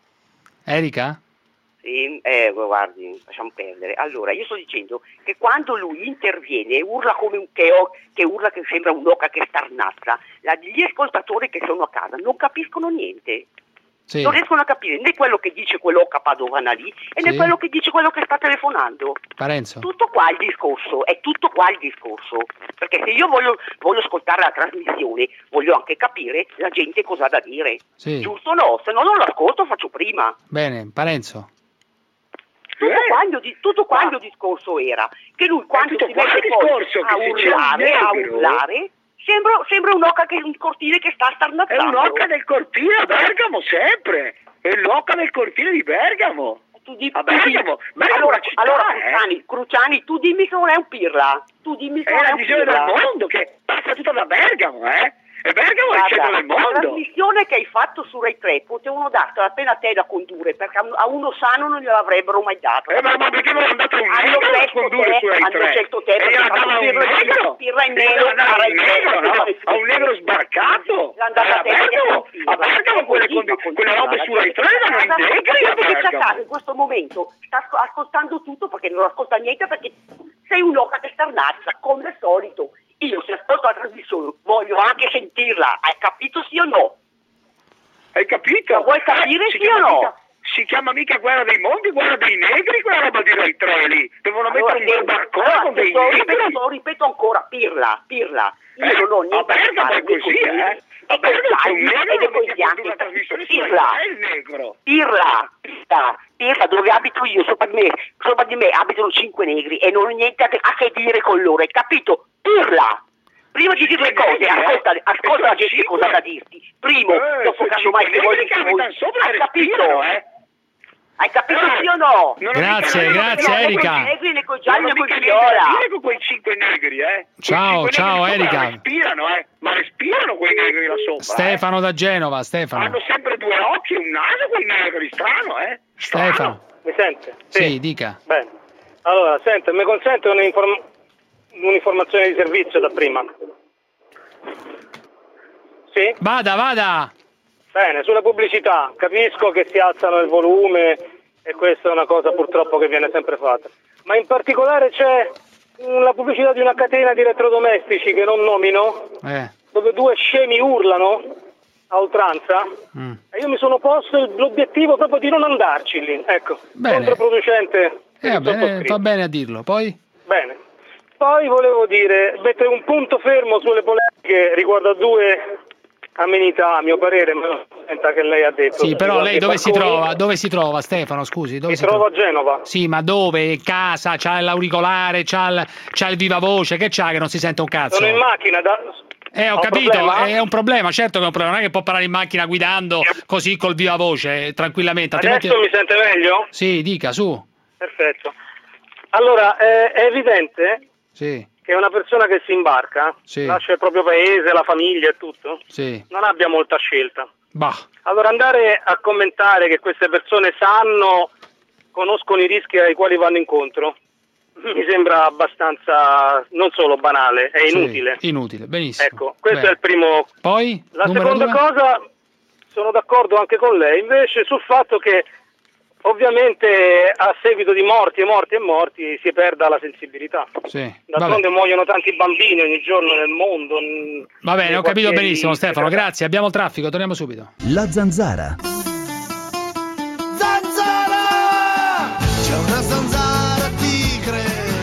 Erika? Sì, eh, guardi, lasciamo perdere. Allora, io sto dicendo che quando lui interviene e urla come un che, o- che urla che sembra un'oca che starnazza, la- gli ascoltatori che sono a casa non capiscono niente. Sì. Non riescono a capire né quello che dice quell'oca padovana lì e né Sì. quello che dice quello che sta telefonando. Parenzo? Tutto qua il discorso, è tutto qua il discorso. Perché se io voglio, voglio ascoltare la trasmissione, voglio anche capire la gente cosa ha da dire. Sì. Giusto o no? Se no non lo ascolto, faccio prima. Bene, Parenzo. Tutto, qua il mio di- tutto qua il mio discorso era che lui quando tutto si qua il mette poi discorso, a che se c'è un urlare, a negro- urlare, sembra, sembra un'oca che un cortile che sta È starnazzando. un'oca del cortile a Bergamo, sempre! È l'oca del cortile di Bergamo! Tu di- A tu di- Bergamo! Bergamo è allora, una città, allora eh. Cruciani, Cruciani, tu dimmi che non è un pirla. Tu dimmi che È non è la un visione del pirla. mondo che passa tutta da Bergamo, eh? E Bergamo è il centro del La mondo! trasmissione che hai fatto su Rai tre potevano dartela appena a te da condurre, perché a uno sano non gliel'avrebbero mai dato. Eh, ma, ma perché non è andato un Hanno negro a scelto condurre te, su Rai hanno tre? scelto te E perché io hanno andava un pirla in negro! pirla in E io nero, andava a un Rai tre, negro, no? perché- A un negro sbarcato! L'hanno data a a te perché Bergamo, sei un a pirla. Bergamo quelle, Così, con- così, quelle robe la su Rai gente tre che erano i sta- negri a la gente che c'è a casa Bergamo! in questo momento sta asco- ascoltando tutto perché non ascolta niente, perché sei un'oca che starnazza, come al solito. Io se ascolto la trasmissione voglio anche sentirla, hai capito sì o no? Hai capito? La vuoi capire Eh, si sì o chiama no? mica- si chiama mica guerra dei mondi, guerra dei negri, quella roba di Rai tre lì. Devono Allora, mettere un bel barcone allora, con dei te lo negri. ripeto, te lo ripeto ancora, pirla, pirla. Io Eh, non ho a niente da Bergamo fare è così, con te, eh. A e con Bergamo c'è un tagli negro ed è che con fa bianchi. una trasmissione su Pirla, Rai tre, è il negro. pirla, pirla, pirla, dove abito io, sopra di me, sopra di me abitano cinque negri e non ho niente a, a che dire con loro, hai capito? Pirla! Prima di dire le cose, negri, eh? ascolta, E ascolta sono la gente cinque. cosa da dirti. Primo, Eh, dopo sono casomai cinque se vuoi negri che abitano sopra hai e capito? respirano, eh. Hai capito Eh, sì o no? non ho Grazie, mica- grazie, non ho Erika. mica- Né coi negri, né coi gialli, non ho né coi mica niente da viola. dire con quei cinque negri, eh. Quei Ciao, cinque ciao, negri sopra Erika. Respirano, eh. Ma respirano quei negri là sopra. Stefano da Genova, Eh. Stefano. Hanno sempre due occhi e un naso quei negri, strano, eh. Stefano. Mi sente? Sì, dica. Bene. Allora, senta, mi consente un'inform- un'informazione di servizio da prima? Sì? Vada, vada. Bene, sulla pubblicità, capisco che si alzano il volume e questa è una cosa purtroppo che viene sempre fatta, ma in particolare c'è la pubblicità di una catena di elettrodomestici che non nomino, Eh. dove due scemi urlano a oltranza Mm. e io mi sono posto il- l'obiettivo proprio di non andarci lì, ecco, Bene. controproducente. Eh, il vabbè, sottoscritto. fa bene a dirlo. Poi? Bene. Poi volevo dire, mettere un punto fermo sulle polemiche riguardo a due amenità, a mio parere, ma non senta che lei ha detto. Sì, però lei dove si Barconi. trova? Dove si trova, Stefano? Scusi, dove Mi si trovo trova? a Genova. Sì, ma dove? In casa? C'ha l'auricolare? C'ha il, c'ha il viva voce? Che c'ha che non si sente un cazzo? Sono in macchina da... Eh, ho Ho un capito, problema? è un problema, certo che è un problema, non è che può parlare in macchina guidando così col viva voce, tranquillamente. Altrimenti... Adesso mi sente meglio? Sì, dica, su. Perfetto. Allora, è, è evidente Sì, che una persona che si imbarca, Sì. lascia il proprio paese, la famiglia e tutto, sì. non abbia molta scelta. Bah. Allora andare a commentare che queste persone sanno, conoscono i rischi ai quali vanno incontro, mi sembra abbastanza, non solo banale, è inutile. Sì, inutile, benissimo. Ecco, questo Bene. è il primo. Poi? La numero seconda due? cosa, sono d'accordo anche con lei, invece sul fatto che ovviamente a seguito di morti e morti e morti si perda la sensibilità. Sì, D'altronde muoiono tanti bambini ogni giorno nel mondo. Va bene, ho capito benissimo quartieri- Stefano, grazie, abbiamo il traffico, torniamo subito. La zanzara. C'è una zanzara tigre.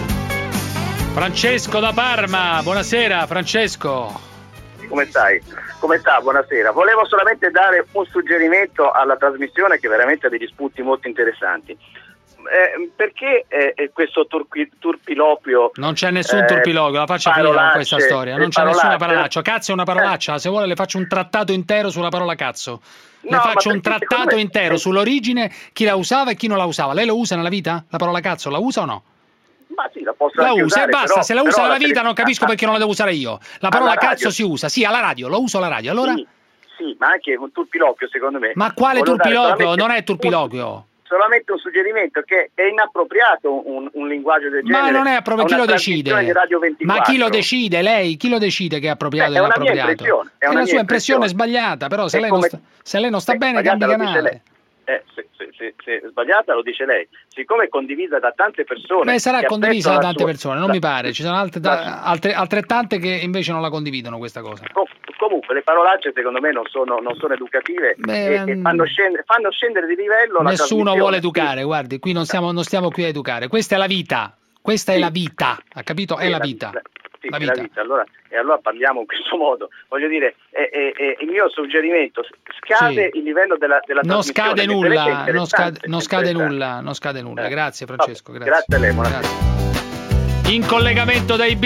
Francesco da Parma, buonasera Francesco. Come stai? Come sta? Buonasera. Volevo solamente dare un suggerimento alla trasmissione che veramente ha degli spunti molto interessanti. Eh, perché eh, questo turpi- turpiloquio? Non c'è nessun eh, turpiloquio, la faccia finita con parolacce, questa storia, non e c'è nessuna parolacce. parolaccia. Cazzo è una parolaccia, se vuole le faccio un trattato intero sulla parola cazzo. Le No, faccio ma un perché trattato secondo me- intero sull'origine, chi la usava e chi non la usava. Lei lo usa nella vita? La parola cazzo la usa o no? Ma sì, la posso La anche usa usare, e basta, però- se la usa però nella la vita non tele- capisco perché non la devo usare io. La parola Alla cazzo radio. si usa, sì, alla radio, lo uso alla radio. Allora? Sì, sì, ma anche un turpiloquio secondo me. Ma quale Volevo dare turpiloquio? solamente Non è un- turpiloquio. Solamente un suggerimento, che è inappropriato un, un linguaggio del genere. Ma non è appropriato, chi a lo una trasmissione decide? di Radio ventiquattro. Ma chi lo decide? Lei? Chi lo decide che è appropriato Eh, o è una mia inappropriato? impressione, è È una la mia sua impressione impressione. sbagliata, però se È lei, come- non sta, se lei non sta Eh, bene sbagliata cambi lo dice canale. lei. Eh, se, se, se, se è sbagliata lo dice lei. Siccome è condivisa da tante persone. Beh, sarà che condivisa da apprezzano la tante sua- persone, non la- mi pare. Ci sono altre, da- altre- altrettante che invece non la condividono questa cosa. Com- Comunque le parolacce secondo me non sono, non sono educative Beh, e, e ehm, fanno, scendere, fanno scendere di livello la Nessuno trasmissione. vuole educare, guardi, qui non stiamo, non stiamo qui a educare. Questa è la vita. Questa è la vita, ha capito? È Sì, la vita. Sì, La è vita. la vita. Allora, e allora parliamo in questo modo. Voglio dire, è- è- è il mio suggerimento, scade Sì. il livello della, della Non trasmissione. scade mentre lei è nulla, non scade, interessante, non scade interessante. nulla, non scade nulla. Eh. Grazie Francesco, Vabbè, grazie. grazie a lei, buonasera. Grazie. In collegamento da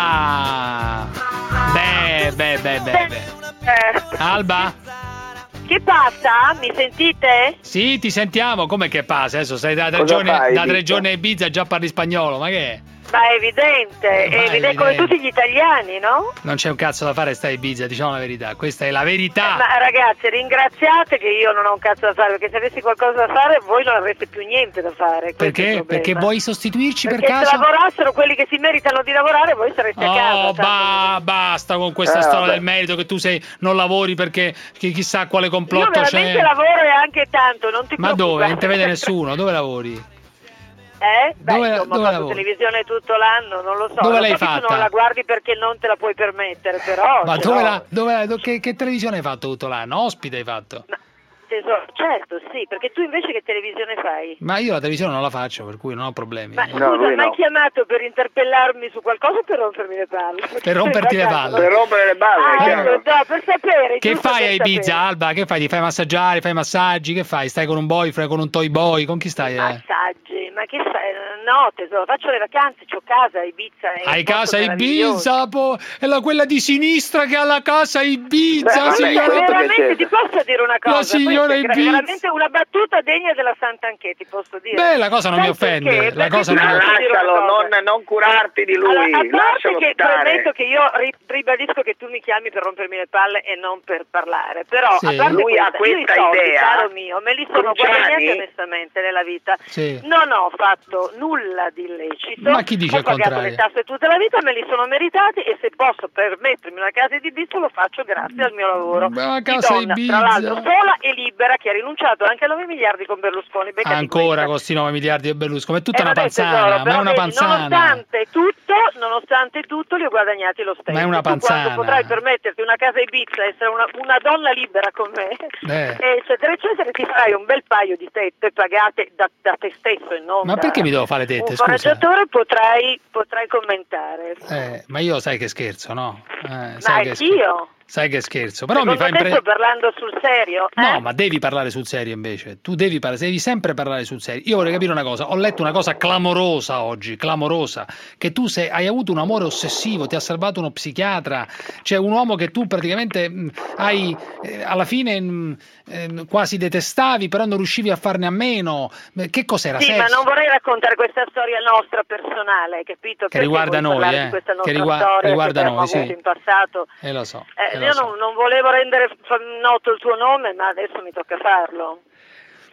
Ibiza. Beh, beh, beh, beh, beh. Alba? Che passa? Mi sentite? Sì, ti sentiamo. Come che passa? Adesso sei da tre Cosa giorni, fai, da tre Ibiza? giorni a Ibiza e già parli spagnolo, ma che è? Ma è evidente, Eh, è ma è evidente come evidente. tutti gli italiani, no? Non c'è un cazzo da fare, stai a Ibiza, diciamo la verità. Questa è la verità. Ma ragazzi, ringraziate che io non ho un cazzo da fare, perché se avessi qualcosa da fare voi non avreste più niente da fare. questo è il Perché? problema. Perché vuoi sostituirci Perché per se caso? lavorassero quelli che si meritano di lavorare, voi sareste a casa. Oh, ba- basta con questa Eh, storia vabbè. del merito che tu sei, non lavori perché chi- chissà quale Io complotto veramente c'è. lavoro e anche tanto, non ti Ma preoccupare. dove? Non ti vede nessuno? Dove lavori? Eh? Beh, Dove- insomma, dove ho fatto lavori? televisione tutto l'anno, non lo so. Dove Lo l'hai so che tu fatta? non la guardi perché non te la puoi permettere, però... Ma ce dove l'ho. la, dove la- che, che televisione hai fatto tutto l'anno? Ospite hai fatto? Tesoro, certo, sì, perché tu invece che televisione fai? Ma io la televisione non la faccio, per cui non ho problemi. Ma Eh. scusa, mi hai chiamato per interpellarmi su qualcosa o per rompermi le palle? Per romperti le palle. Per rompere le balle, Ah, chiaro. ecco, no, per sapere. Che giusto fai a per Ibiza, sapere. Alba? Che fai? Ti fai massaggiare, fai massaggi? Che fai? Stai con un boyfriend, con un toy boy? Con chi stai? Eh? Massaggi, ma che fai? No, tesoro, faccio le vacanze, c'ho casa a Ibiza. è un Hai posto casa a meraviglioso. Ibiza, po- è la quella di sinistra che ha la casa a Ibiza, Beh, ma signora. veramente ti posso dire una cosa? La signora Questa è gra- Ibiza. veramente una battuta degna della Santa Anché, ti posso dire. Beh, la cosa non mi Sai offende, perché? la Perché cosa ti non mi posso offende. dire una Lascialo, cosa. non, non curarti di lui, Allora, a parte lascialo che stare. prometto che io ri- ribadisco che tu mi chiami per rompermi le palle e non per parlare, però Sì. a parte Lui ha questa, io i questa soldi, idea, caro mio, me li sono Cruciani? guadagnati onestamente nella vita. Sì. Non ho fatto nulla di illecito. Ma chi dice ho il pagato contrario? le tasse tutta la vita, me li sono meritati e se posso permettermi una casa di Ibiza lo faccio grazie al mio lavoro. Ma una Di casa donna, Ibiza. tra l'altro sola e libera, che ha rinunciato anche a nove miliardi con Berlusconi. Beccati Ancora con sti nove miliardi di Berlusconi, è tutta eh, una vabbè, panzana, tesoro, ma è però una vedi, panzana. Nonostante tutto, nonostante tutto, li ho guadagnati lo stesso. Ma è una Tu, quando panzana. potrai permetterti una casa a Ibiza, essere una, una donna libera con me, Eh. eccetera, eccetera, ti farai un bel paio di tette pagate da, da te stesso e non Ma da perché mi devo fare tette, un scusa? foraggiatore, potrai, potrai commentare. Eh, ma io sai che scherzo, no? Eh, sai Ma che anch'io. Sai che scherzo, però Secondo mi fa te sto impressione. parlando sul serio? No, eh? ma devi parlare sul serio invece. Tu devi parlare, devi sempre parlare sul serio. Io vorrei capire una cosa. Ho letto una cosa clamorosa oggi, clamorosa, che tu sei, hai avuto un amore ossessivo, ti ha salvato uno psichiatra, c'è un uomo che tu praticamente mh, hai eh, alla fine mh, eh, quasi detestavi, però non riuscivi a farne a meno. Che cos'era? Sì, Sesso? ma non vorrei raccontare questa storia nostra personale, capito? Che Perché riguarda vuoi noi, parlare eh, di questa che nostra rigua- storia riguarda che abbiamo noi, sì. avuto in passato. Eh lo so. Eh, eh, lo io so. non, non volevo rendere fa- noto il tuo nome, ma adesso mi tocca farlo.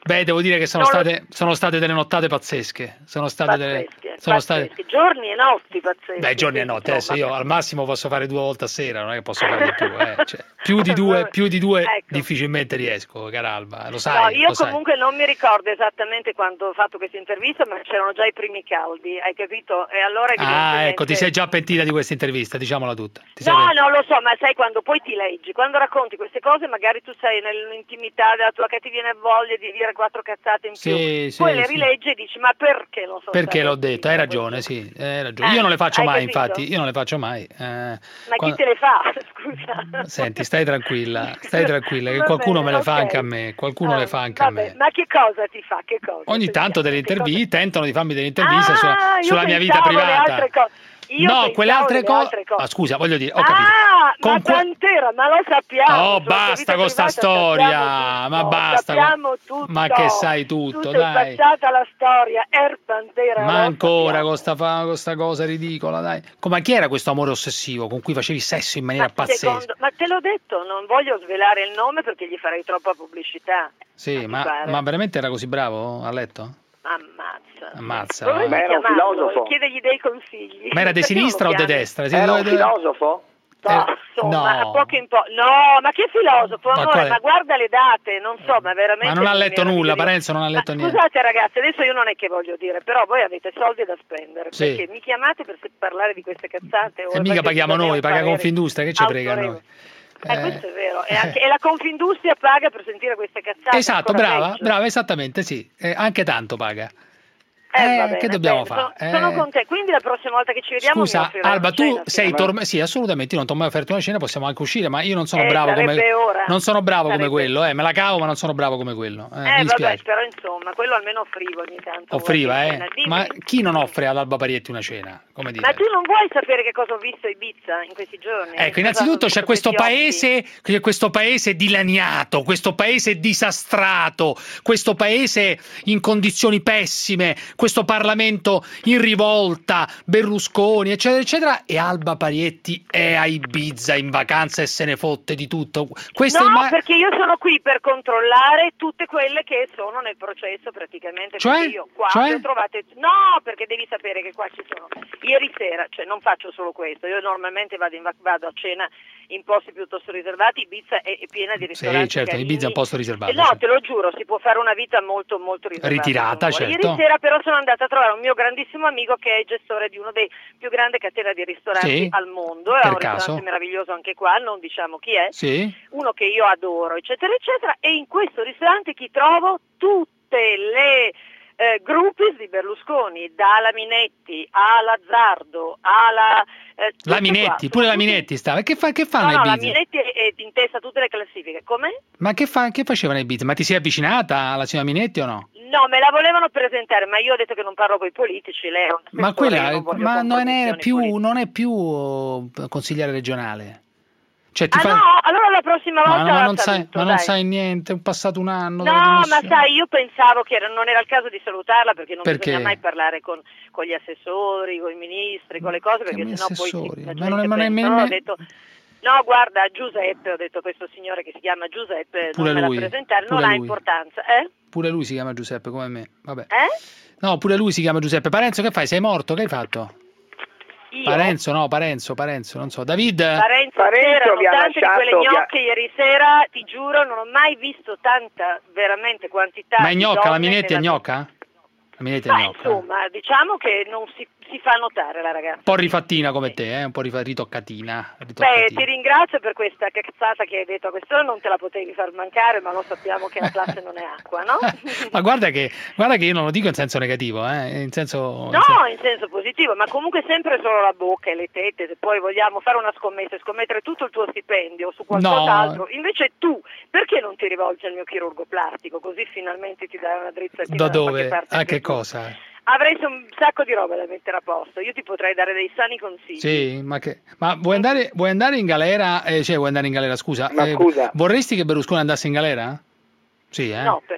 Beh, devo dire che sono Non state, lo- sono state delle nottate pazzesche. Sono state delle. Pazzesche, Sono pazzesche. state. Giorni e notti pazzeschi. Beh, giorni e quindi, notte, adesso insomma. io al massimo posso fare due volte a sera, non è che posso fare di più, eh. Cioè, più di due, più di due Ecco. difficilmente riesco, cara Alba, lo No, sai. io lo sai. comunque non mi ricordo esattamente quando ho fatto questa intervista, ma c'erano già i primi caldi, hai capito? E allora Ah, evidentemente... ecco, ti sei già pentita di questa intervista, diciamola tutta. Ti sei No, pentita. non lo so, ma sai quando poi ti leggi, quando racconti queste cose magari tu sei nell'intimità della tua che ti viene voglia di dire quattro cazzate in più, Sì, sì, poi le sì. rileggi e dici ma perché lo so? Perché l'ho detto, hai ragione, sì, hai ragione. Io non le faccio hai mai, capito? infatti, io non le faccio mai. eh, Ma quando- chi te le fa? Scusa. Senti, stai tranquilla, stai tranquilla, che Va qualcuno bene, me le fa ok. anche a me, qualcuno Ah, le fa anche a vabbè, me. ma che cosa ti fa? Che cosa? Ogni tanto delle Sentiamo, che interviste, tentano di farmi delle interviste Ah, sulla, io sulla mia vita pensavo le privata. altre cose. Io No, pensavo quelle altre le cose. altre cose. Ah, scusa, voglio dire, ho capito. Ah, Con ma qua- Pantera, ma lo sappiamo. Oh, sulla tua basta vita con sta privata storia, sappiamo ma tutto, basta. Sappiamo tutto. Ma che sai tutto, tu dai. sei passata la storia, Er Pantera. Ma lo ancora sappiamo. con sta, fa- con sta cosa ridicola, dai. Come chi era questo amore ossessivo con cui facevi sesso in maniera Ma, pazzesca? secondo- ma te l'ho detto, non voglio svelare il nome perché gli farei troppa pubblicità. Sì, mi ma, pare. ma veramente era così bravo a letto? Ammazza. Ammazza. Dovresti Ma era un chiamarlo filosofo. e chiedergli dei consigli. Ma era di Perché non sinistra lo o di chiami? destra? Sì, Era dove- un dove- filosofo? No, Eh, insomma, no. a poco in po'. No, ma che filosofo, Ma amore, quale? ma guarda le date, non so, ma veramente... Ma non ha mi letto meraviglio nulla, di- Parenzo non ha letto Ma niente. Scusate ragazzi, adesso io non è che voglio dire, però voi avete soldi da spendere, Sì. perché mi chiamate per se- parlare di queste cazzate? o E mica perché paghiamo bisogna noi, un paga parere Confindustria, che ci frega a noi? autorevole? Eh, questo è vero, e, anche, e la Confindustria paga per sentire queste cazzate. Esatto, ancora brava, peggio. brava, esattamente, sì. Eh, anche tanto paga. Eh, Eh, va bene, che dobbiamo bene, fare? Sono, sono Eh. con te, quindi la prossima volta che ci vediamo mi Scusa, offrirai Alba, una tu cena, sei finalmente. tormentato. Sì, assolutamente, io non ti ho mai offerto una cena, possiamo anche uscire, ma io non sono Eh, bravo come sarebbe ora. non sono bravo come Sarebbe- quello, eh, me la cavo, ma non sono bravo come quello. Eh, Eh, mi vabbè, dispiace. però insomma, quello almeno offriva ogni tanto. Offriva, qualche eh. cena. Dimmi. Ma chi non offre ad Alba Parietti una cena? Come dire? Ma tu non vuoi sapere che cosa ho visto a Ibiza in questi giorni? Ecco, Cosa innanzitutto hanno c'è visto questo questi occhi? paese, c'è questo paese dilaniato, questo paese disastrato, questo paese in condizioni pessime, questo Parlamento in rivolta, Berlusconi, eccetera, eccetera, e Alba Parietti è a Ibiza in vacanza e se ne fotte di tutto. Questa No, è ma- perché io sono qui per controllare tutte quelle che sono nel processo praticamente. Cioè? Perché io qua Cioè? le ho trovate. No, perché devi sapere che qua ci sono. Ieri sera, cioè non faccio solo questo, io normalmente vado, in vac- vado a cena in posti piuttosto riservati. Ibiza è, è piena di ristoranti. Sì, certo, carini. Ibiza è un posto riservato. Eh, no, certo. te lo giuro, si può fare una vita molto molto riservata. Ritirata, se uno vuole. certo. Ieri sera però sono andata a trovare un mio grandissimo amico che è il gestore di uno dei più grandi catene di ristoranti Sì, al mondo, è per un caso. ristorante meraviglioso anche qua, non diciamo chi è, Sì. uno che io adoro, eccetera, eccetera, e in questo ristorante chi trovo? Tutte le eh, groupies di Berlusconi, da Minetti a Lazzardo, alla... Eh, tutte La Minetti, qua. pure Sono la tutte- Minetti stava. E che, fa, che fanno No, a no, la Ibiza? Minetti è, è in testa a tutte le classifiche, come? Ma che, fa, che facevano a Ibiza? Ma ti sei avvicinata alla signora Minetti o no? No, me la volevano presentare, ma io ho detto che non parlo con i politici, lei è un Ma assessore, quella, io non voglio ma non è compromissioni più, politiche. non è più oh, consigliere regionale. Cioè, ti Ah fa... no, allora la prossima Ma, volta ma la non sai, saluto, ma non dai. sai niente, è passato un anno. dalla No, ma dimissione. sai, io pensavo che era- non era il caso di salutarla perché non Perché? bisogna mai parlare con, con gli assessori, con i ministri, con le cose, perché Che sennò poi assessori? si, la Ma non è- gente ma non è- pensa, ma- no, ho detto, no, guarda, Giuseppe, ho detto questo signore che si chiama Giuseppe, Pure non me lui, la presentare, non pure ha lui. importanza, eh? Pure lui si chiama Giuseppe come me. Vabbè. Eh? No, pure lui si chiama Giuseppe. Parenzo, che fai? Sei morto? Che hai fatto? Io? Parenzo, no, Parenzo, Parenzo, non so. David? Parenzo, Parenzo c'erano vi ha tante di quelle lasciato, vi ha- gnocche ieri sera, ti giuro, non ho mai visto tanta veramente quantità Ma è di gnocca, la donne Minetti è nella- gnocca? La Minetti è Ma gnocca. insomma, diciamo che non si, si fa notare la ragazza. Un po' rifattina come te, eh? Un po' rifa- ritoccatina. Beh, ritoccatina. ti ringrazio per questa cazzata che hai detto a quest'ora, non te la potevi far mancare, ma lo sappiamo che la classe non è acqua, no? Ma guarda che, guarda che io non lo dico in senso negativo, eh? In senso... in No, sen- in senso positivo, ma comunque sempre solo la bocca e le tette, se poi vogliamo fare una scommessa e scommettere tutto il tuo stipendio su qualcos'altro, invece tu, perché non ti rivolgi al mio chirurgo plastico, così finalmente ti dai una drizzatina Da da qualche dove? parte A anche che tu. cosa? Avrei un sacco di roba da mettere a posto, io ti potrei dare dei sani consigli. Sì, ma che... Ma vuoi andare, vuoi andare in galera? Eh, cioè, vuoi andare in galera, scusa. Ma eh, scusa. Vorresti che Berlusconi andasse in galera? Sì, eh? No, perché?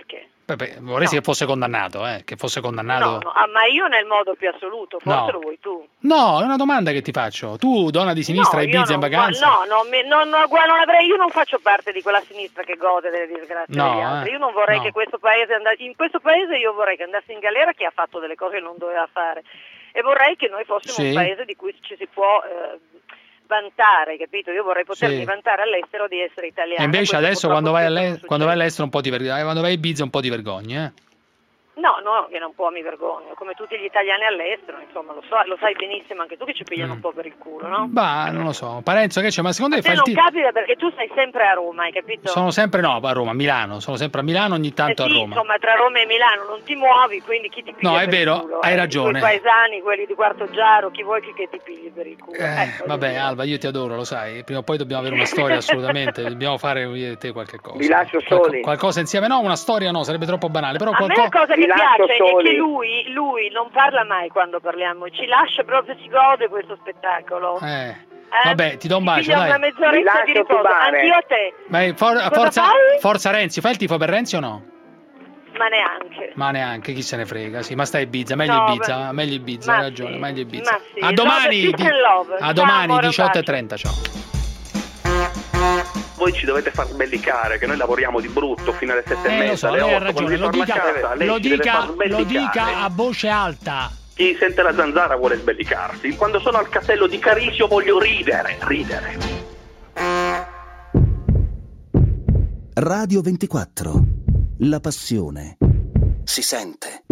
Beh, vorresti no. che fosse condannato, eh? Che fosse condannato. No, no. Ah, ma io nel modo più assoluto, forse no. lo vuoi tu. No, è una domanda che ti faccio. Tu, donna di sinistra, no, hai Ibiza in vacanza? No, no, mi, non, non, non avrei, io non faccio parte di quella sinistra che gode delle disgrazie no, degli altri. Eh, io non vorrei no. che questo paese andasse, in questo paese io vorrei che andasse in galera chi ha fatto delle cose che non doveva fare. E vorrei che noi fossimo sì. un paese di cui ci si può eh, vantare, capito? Io vorrei potermi sì. vantare all'estero di essere italiano. E invece adesso quando vai, alle, quando vai all'estero un po' ti vergogni, quando vai a Ibiza un po' ti vergogni, eh? No, no, che non può mi vergogno, come tutti gli italiani all'estero, insomma, lo, so, lo sai benissimo anche tu che ci pigliano mm. un po' per il culo, no? Bah, non lo so. Parenzo che c'è, ma secondo me fai non il t- capita perché tu sei sempre a Roma, hai capito? Sono sempre no, a Roma, a Milano, sono sempre a Milano, ogni tanto eh sì, a Roma. Insomma, tra Roma e Milano non ti muovi, quindi chi ti piglia no, per è vero, il culo? hai eh? ragione. I tuoi paesani, quelli di Quarto Giaro, chi vuoi che ti pigli per il culo? Eh, ecco, vabbè, Alba, io ti adoro, lo sai, prima o poi dobbiamo avere una storia assolutamente, dobbiamo fare io e te qualche cosa. Vi lascio soli. Qualco, qualcosa insieme, no, una storia no, sarebbe troppo banale, però a qualco... me la cosa che Vi piace soli. è che lui, lui non parla mai quando parliamo, ci lascia proprio, si gode questo spettacolo. Eh, eh? vabbè, ti do un bacio, dai. Una mezz'oretta di riposo, anch'io a te. Ma for- forza, fai? forza Renzi, fai il tifo per Renzi o no? Ma neanche. Ma neanche, chi se ne frega, sì, ma stai Ibiza, meglio no, Ibiza, beh, meglio Ibiza, hai ragione, sì, meglio Ibiza. Sì. A domani, love, di- love. a Ciao, domani amore, diciotto e trenta, ciao. Voi ci dovete far sbellicare, che noi lavoriamo di brutto fino alle sette Eh, e lo mezza, so, alle lei ha otto, ragione, quando lo si torna dica, a casa, lei lo, ci deve dica, far lo sbellicare. dica a voce alta. Chi sente la zanzara vuole sbellicarsi. Quando sono al castello di Carisio voglio ridere, ridere. Radio ventiquattro. La passione si sente.